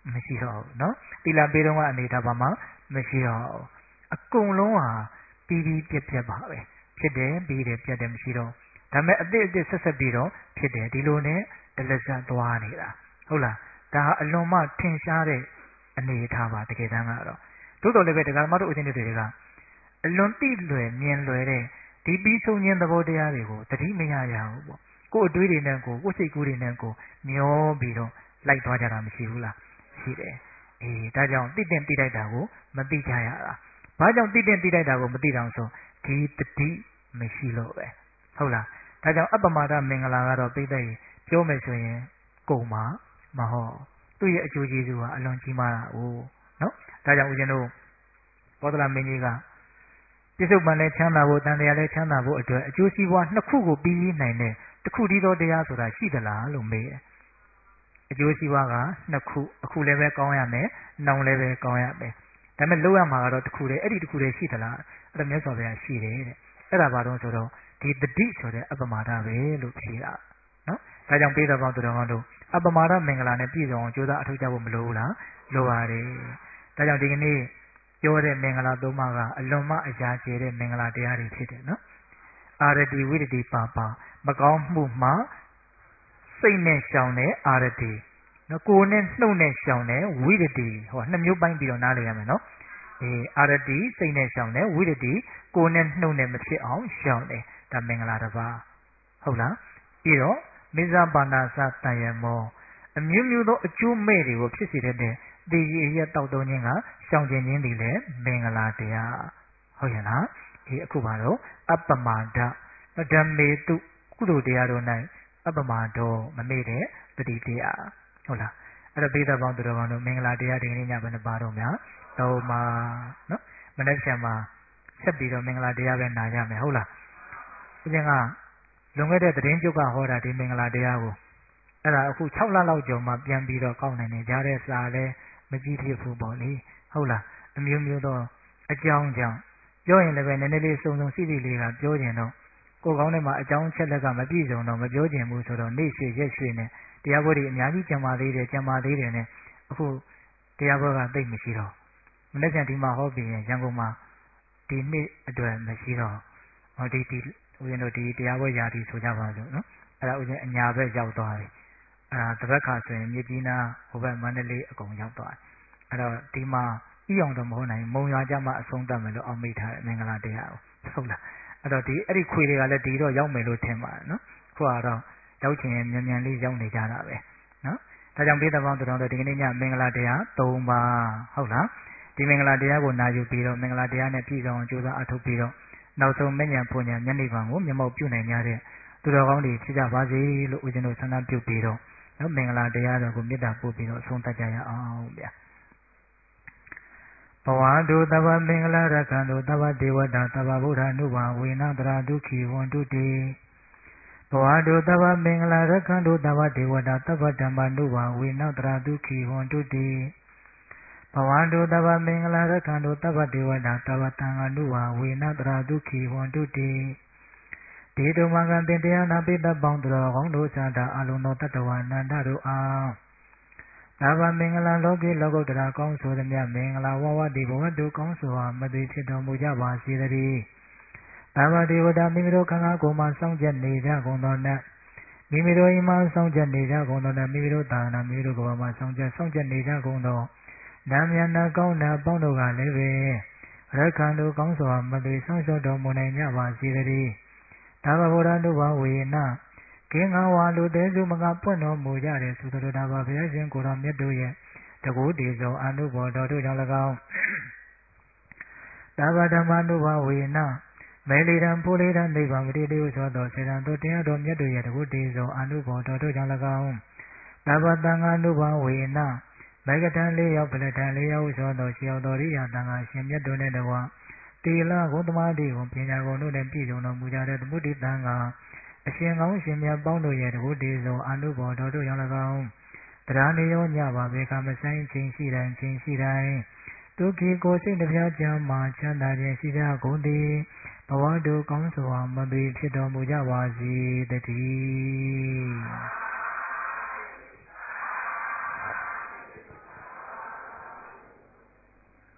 မရှိတော့ဘူးနော်သီလပေးတော့ကအနေထားပါမှမရှိတော့အကုန်လုံးဟာပြီးပြီးပြက်ပြက်ပါပဲဖြစ်တယ်ပြီးတယ်ပြက်တယ်မရှိတော့ဒါပေမဲ့အစ်အစ်ဆက်ဆက်ပြီးတော့ဖြစ်တယ်ဒီလိုနဲ့တလက်ဆက်သွားနေတာဟုတ်လားဒါဟာအလွန်မှထင်ရှားတဲ့အနေထားပါတကယ်တမ်းကတော့သို့တော်လည်းပဲတရားဓမ္မတို့အချင်းတွေတွေကအလွန်တိလွယ်မြင်လွယ်တဲ့ဒီပြီးဆုံးခြင်းသဘောတရားတွေကိုသတိမရရဘူးပေါ့ကိုယ်အတွေးတွေနဲ့ကိုကိုယ်စိတ်ကူးတွေနဲ့ကိုမျောပြီးတော့လိုက်သွားကြတာမရှိဘူးလားရှိတယ်အေးဒါကြောင့်တိတင်တိတိုက်တာကိုမသိကြရတာဘာကြောင့်တိတင်တိတိုက်တာကိုမသိတောင်ဆိုဒီတတိမရှိလို့ပဲဟုတ်လားဒါကြောင့်အပ္ပမဒမင်္ဂလာကတော့ပြိတ္တကြီးပြောမယ်ဆိုရင်ကုန်မှာမဟုတ်သူ့ရဲ့အကျိုးကျေးဇူးကအလွန်ကြီးမားတာ哦နော်ဒါကြောင့်ဦးဇင်းတို့ဘောဓလမင်းကြီးကပြစ္ဆုတ်ပန်နဲ့ချမ်းသာဖို့တန်တရားနဲ့ချမ်းသာဖို့အတွက်အကျိုးစီးပွားနှစ်ခုကိုပြီးပြီးနိုင်တဲ့တစ်ခုတည်းသောတရားဆိုတာရှိသလားလို့မေးတယ်အကျိုးစီးပွားကနှစ်ခုအခုလည်းပဲကောင်းရမယ်နောင်လည်းပဲကောင်းရမယ်ဒါပေမဲ့လောက်ရမှာကတော့တစ်ခုတည်းအဲ့ဒီတစ်ခုတည်းရှိသလားအဲ့ဒါမြတ်စွာဘုရားရှိတယ်တဲ့အဲ့ဒါဘာလို့ဆိုတော့ဒီတတိဆိုတဲ့အပ္ပမာဒပဲလို့ဖြေတာနော်ဒါကြောင့်ပေးတော်ပေါင်းသူတော်ကောင်းတို့အပ္ပမာဒမင်္ဂလာနဲ့ပြည့်စုံအောင်ကြိုးစားအထောက်ကြဖို့မလိုဘူးလားလိုပါတယ်ဒါကြောင့်ဒီကနေ့ပြောတဲ့မင်္ဂလာသုံးပါးကအလွန်မှအရာကျယ်တဲ့မင်္ဂလာတရားတွေဖြစ်တယ်နော်အာရတိဝိရတိပါပါမကောင်းမှုမှစိတ်နဲ့ရှောင်တဲ့အာရတိနော်ကိုယ်နဲ့နှုတ်နဲ့ရှောင်တဲ့ဝိရတိဟောနှစ်မျိုးပိုင်းပြီးတော့နားလည်ရမယ်နော်အေးအာရတိစိတ်နဲ့ရှောင်တဲ့ဝိရတိကိုယ်နဲ့နှုတ်နဲ့မဖြစ်အောင်ရှောင်တယ်ဒါမင်္ဂလာတစ်ပါးဟုတ်လားပြီးတော့မိစ္ဆပါဏာစတန်ရမောအမျိုးမျိုးသောအကျိုးမဲ့တွေကိုဖြစ်စေတဲ့ဒီရည်ရက်တောက်တုံးခြင်းကရှောင်ကျင်ခြင်းတွေလည်းမင်္ဂလာတရားဟုတ်ရဲ့လားဒီအခုပါတော့အပ္ပမဒဓမ္မေတုကုသိုလ်တရားတို့၌အပ္ပမဒောမမေ့တဲ့တတိတရားဟုတ်လားအဲ့တော့ပိဿပေါင်းသူတော်ကောင်းတို့မင်္ဂလာတရားဒီကနေ့ညဘယ်နှပါတော့များသုံးပါနော်မနေ့ကမှဆက်ပြီးတော့မင်္ဂလာတရားပဲနာကြမယ်ဟုတ်လားဦးဇင်းကလွန်ခဲ့တဲ့သတင်းကျုပ်ကဟောတာဒီမင်္ဂလာတရားကိုအဲ့ဒါအခု၆လလောက်ကျော်မှပြန်ပြီးတော့ကောက်နိုင်နေကြတဲ့စာလဲမကြည့်ဖြစ်ဘူးပေါ့လေဟုတ်လားအမျိုးမျိုးသောအကြောင်းကြောင့်ပြောရင်လည်းပဲနည်းနည်းလေးစုံစုံစီစီလေးကပြောကျင်တော့ကိုယ်ကောင်းထဲမှာအကြောင်းချက်လက်ကမပြည့်စုံတော့မပြောကျင်ဘူးဆိုတော့နေ့ရွှေရက်ရွှေနဲ့တရားပွဲတွေအများကြီးကြံပါသေးတယ်ကြံပါသေးတယ်နဲ့အခုတရားပွဲကသိပ်မရှိတော့မနေ့ကဒီမှာဟောပြီးရင်ရန်ကုန်မှာဒီနေ့အတွက်မရှိတော့ဟောဒီဒီဦးဇင်းတို့ဒီတရားပွဲရာသီဆိုကြပါစို့နော်အဲ့ဒါဦးဇင်းအညာဘက်ရောက်သွားပြီအဲ့ဒါတစ်ဘက်ခါဆိုရင်မြစ်ကြီးနားဟိုဘက်မန္တလေးအကုန်ရောက်သွားတယ်အဲ့တော့ဒီမှာဤအောင်တော့မဟုတ်နိုင်မုံရွာကြမှာအဆုံးသတ်မယ်လို့အောင်မိထားတယ်မင်္ဂလာတရားကိုဟုတ်လားအဲ့တော့ဒီအဲ့ဒီခွေတွေကလည်းဒီတော့ရောက်မယ်လို့ထင်ပါတယ်နော်ခုကတော့ရောက်ချင်ရင်မြန်မြန်လေးရောက်နေကြတာပဲနော်ဒါကြောင့်ပိဿပေါင်းသူတော်တို့ဒီကနေ့ညမင်္ဂလာတရား၃ပါးဟုတ်လားဒီမင်္ဂလာတရားကိုနာယူပြီးတော့မင်္ဂလာတရားနဲ့ပြည့်စုံအောင်ကြိုးစားအထောက်ပြီးတော့နောက်ဆုံးမဉ္ဇဉ်ဖွဉ္ဇဉ်မျက်နှိပ်ပံကိုမျက်မှောက်ပြုနိုင်ကြတဲ့သူတော်ကောင်းတွေဖြစ်ကြပါစေလို့ဦးဇင်းတို့ဆန္ဒပြုပြီးတော့နော်မင်္ဂလာတရားတော်ကိုမေတ္တာပို့ပြီးတော့ဆုံးသတ်ကြရအောင်ဗျာဘဝတုသဗ္ဗမင်္ဂလာရက္ခန္တုသဗ္ဗဒေဝတာသဗ္ဗဗုဒ္ဓ ानु ဘာဝေနတရာဒုက္ခိဝန္တုတေဘဝတုသဗ္ဗမင်္ဂလာရက္ခန္တုသဗ္ဗဒေဝတာသဗ္ဗဓမ္မာ ानु ဘာဝေနတရာဒုက္ခိဝန္တုတေဘဝတုသဗ္ဗမင်္ဂလာရက္ခန္တုသဗ္ဗဒေဝတာသဗ္ဗသံဃာ ानु ဘာဝေနတရာဒုက္ခိဝန္တုတေဒေတုမကံတင်တရားနာပိတ္တပေါင်းတော်ကောင်းတို့သာတာအလုံးသောတတ္တဝါနန္ဒတို့အားသဗ္ဗမင်္ဂလာလောကေလောကုတ္တရာကောင်းဆိုသည်မြတ်မင်္ဂလာဝဝတိဘဝတုကောင်းစွာမသိဖြစ်တော်မူကြပါစေတည်းသဗ္ဗဒေဝတာမိမိတို့ခန္ဓာကိုယ်မှာစောင့်ကြနေကြကုန်သောနတ်မိမိတို့အိမ်မှာစောင့်ကြနေကြကုန်သောနတ်မိမိတို့သာနာမိမိတို့ကဘာမှာစောင့်ကြစောင့်ကြနေကြကုန်သောနတ်မြတ်နာကောင်းနာပေါင်းတို့ကလည်းပဲရက္ခန္တုကောင်းစွာမသိဆောင်ရှောက်တော်မူနိုင်ကြပါစေတည်းသဗ္ဗဗုဒ္ဓ ानु ဘာဝေနကင်းငါဝါလူသေးစုမကပွင့်တော်မူကြတဲ့သုတတော်တာပါဘုရားရှင်ကိုယ်တော်မြတ်တို့ရဲ့တကူတည်သောအနုဘောတော်တို့ကြောင့်၎င်းသဗ္ဗဓမ္မာ ानु ဘာဝေနမေလီရန်ပူလီရန်နိဗ္ဗာန်ဝိတ္တိဟုသောသောစေတံတို့တရားတော်မြတ်တို့ရဲ့တကူတည်သောအနုဘောတော်တို့ကြောင့်၎င်းသဗ္ဗသံဃာ ानु ဘာဝေနမေကတံလေးရောက်ပလတံလေးရောက်သောသောရှေရောက်တော်ရိယာတန်ခါရှင်မြတ်တို့နဲ့တဝတိလဂုံသမာတိကိုပညာကုန်တို့နဲ့ပြည့်စုံတော်မူကြတဲ့သမုဒိတံဃာအရှင်ကောင်းရှင်မြတ်ပေါင်းတို့ရဲ့တကူတည်သောအနုဘောတော်တို့ကြောင့်၎င်းတရားနေရောညပါဘေကမဆိုင်ချင်းရှိတိုင်းချင်းရှိတိုင်းဒုက္ခိကိုစိတ်တစ်ပြားကြမ်းမှချမ်းသာခြင်းရှိကြကုန်သည်ဘဝတို့ကောင်းစွာမသွေဖြစ်တော်မူကြပါစေတည်း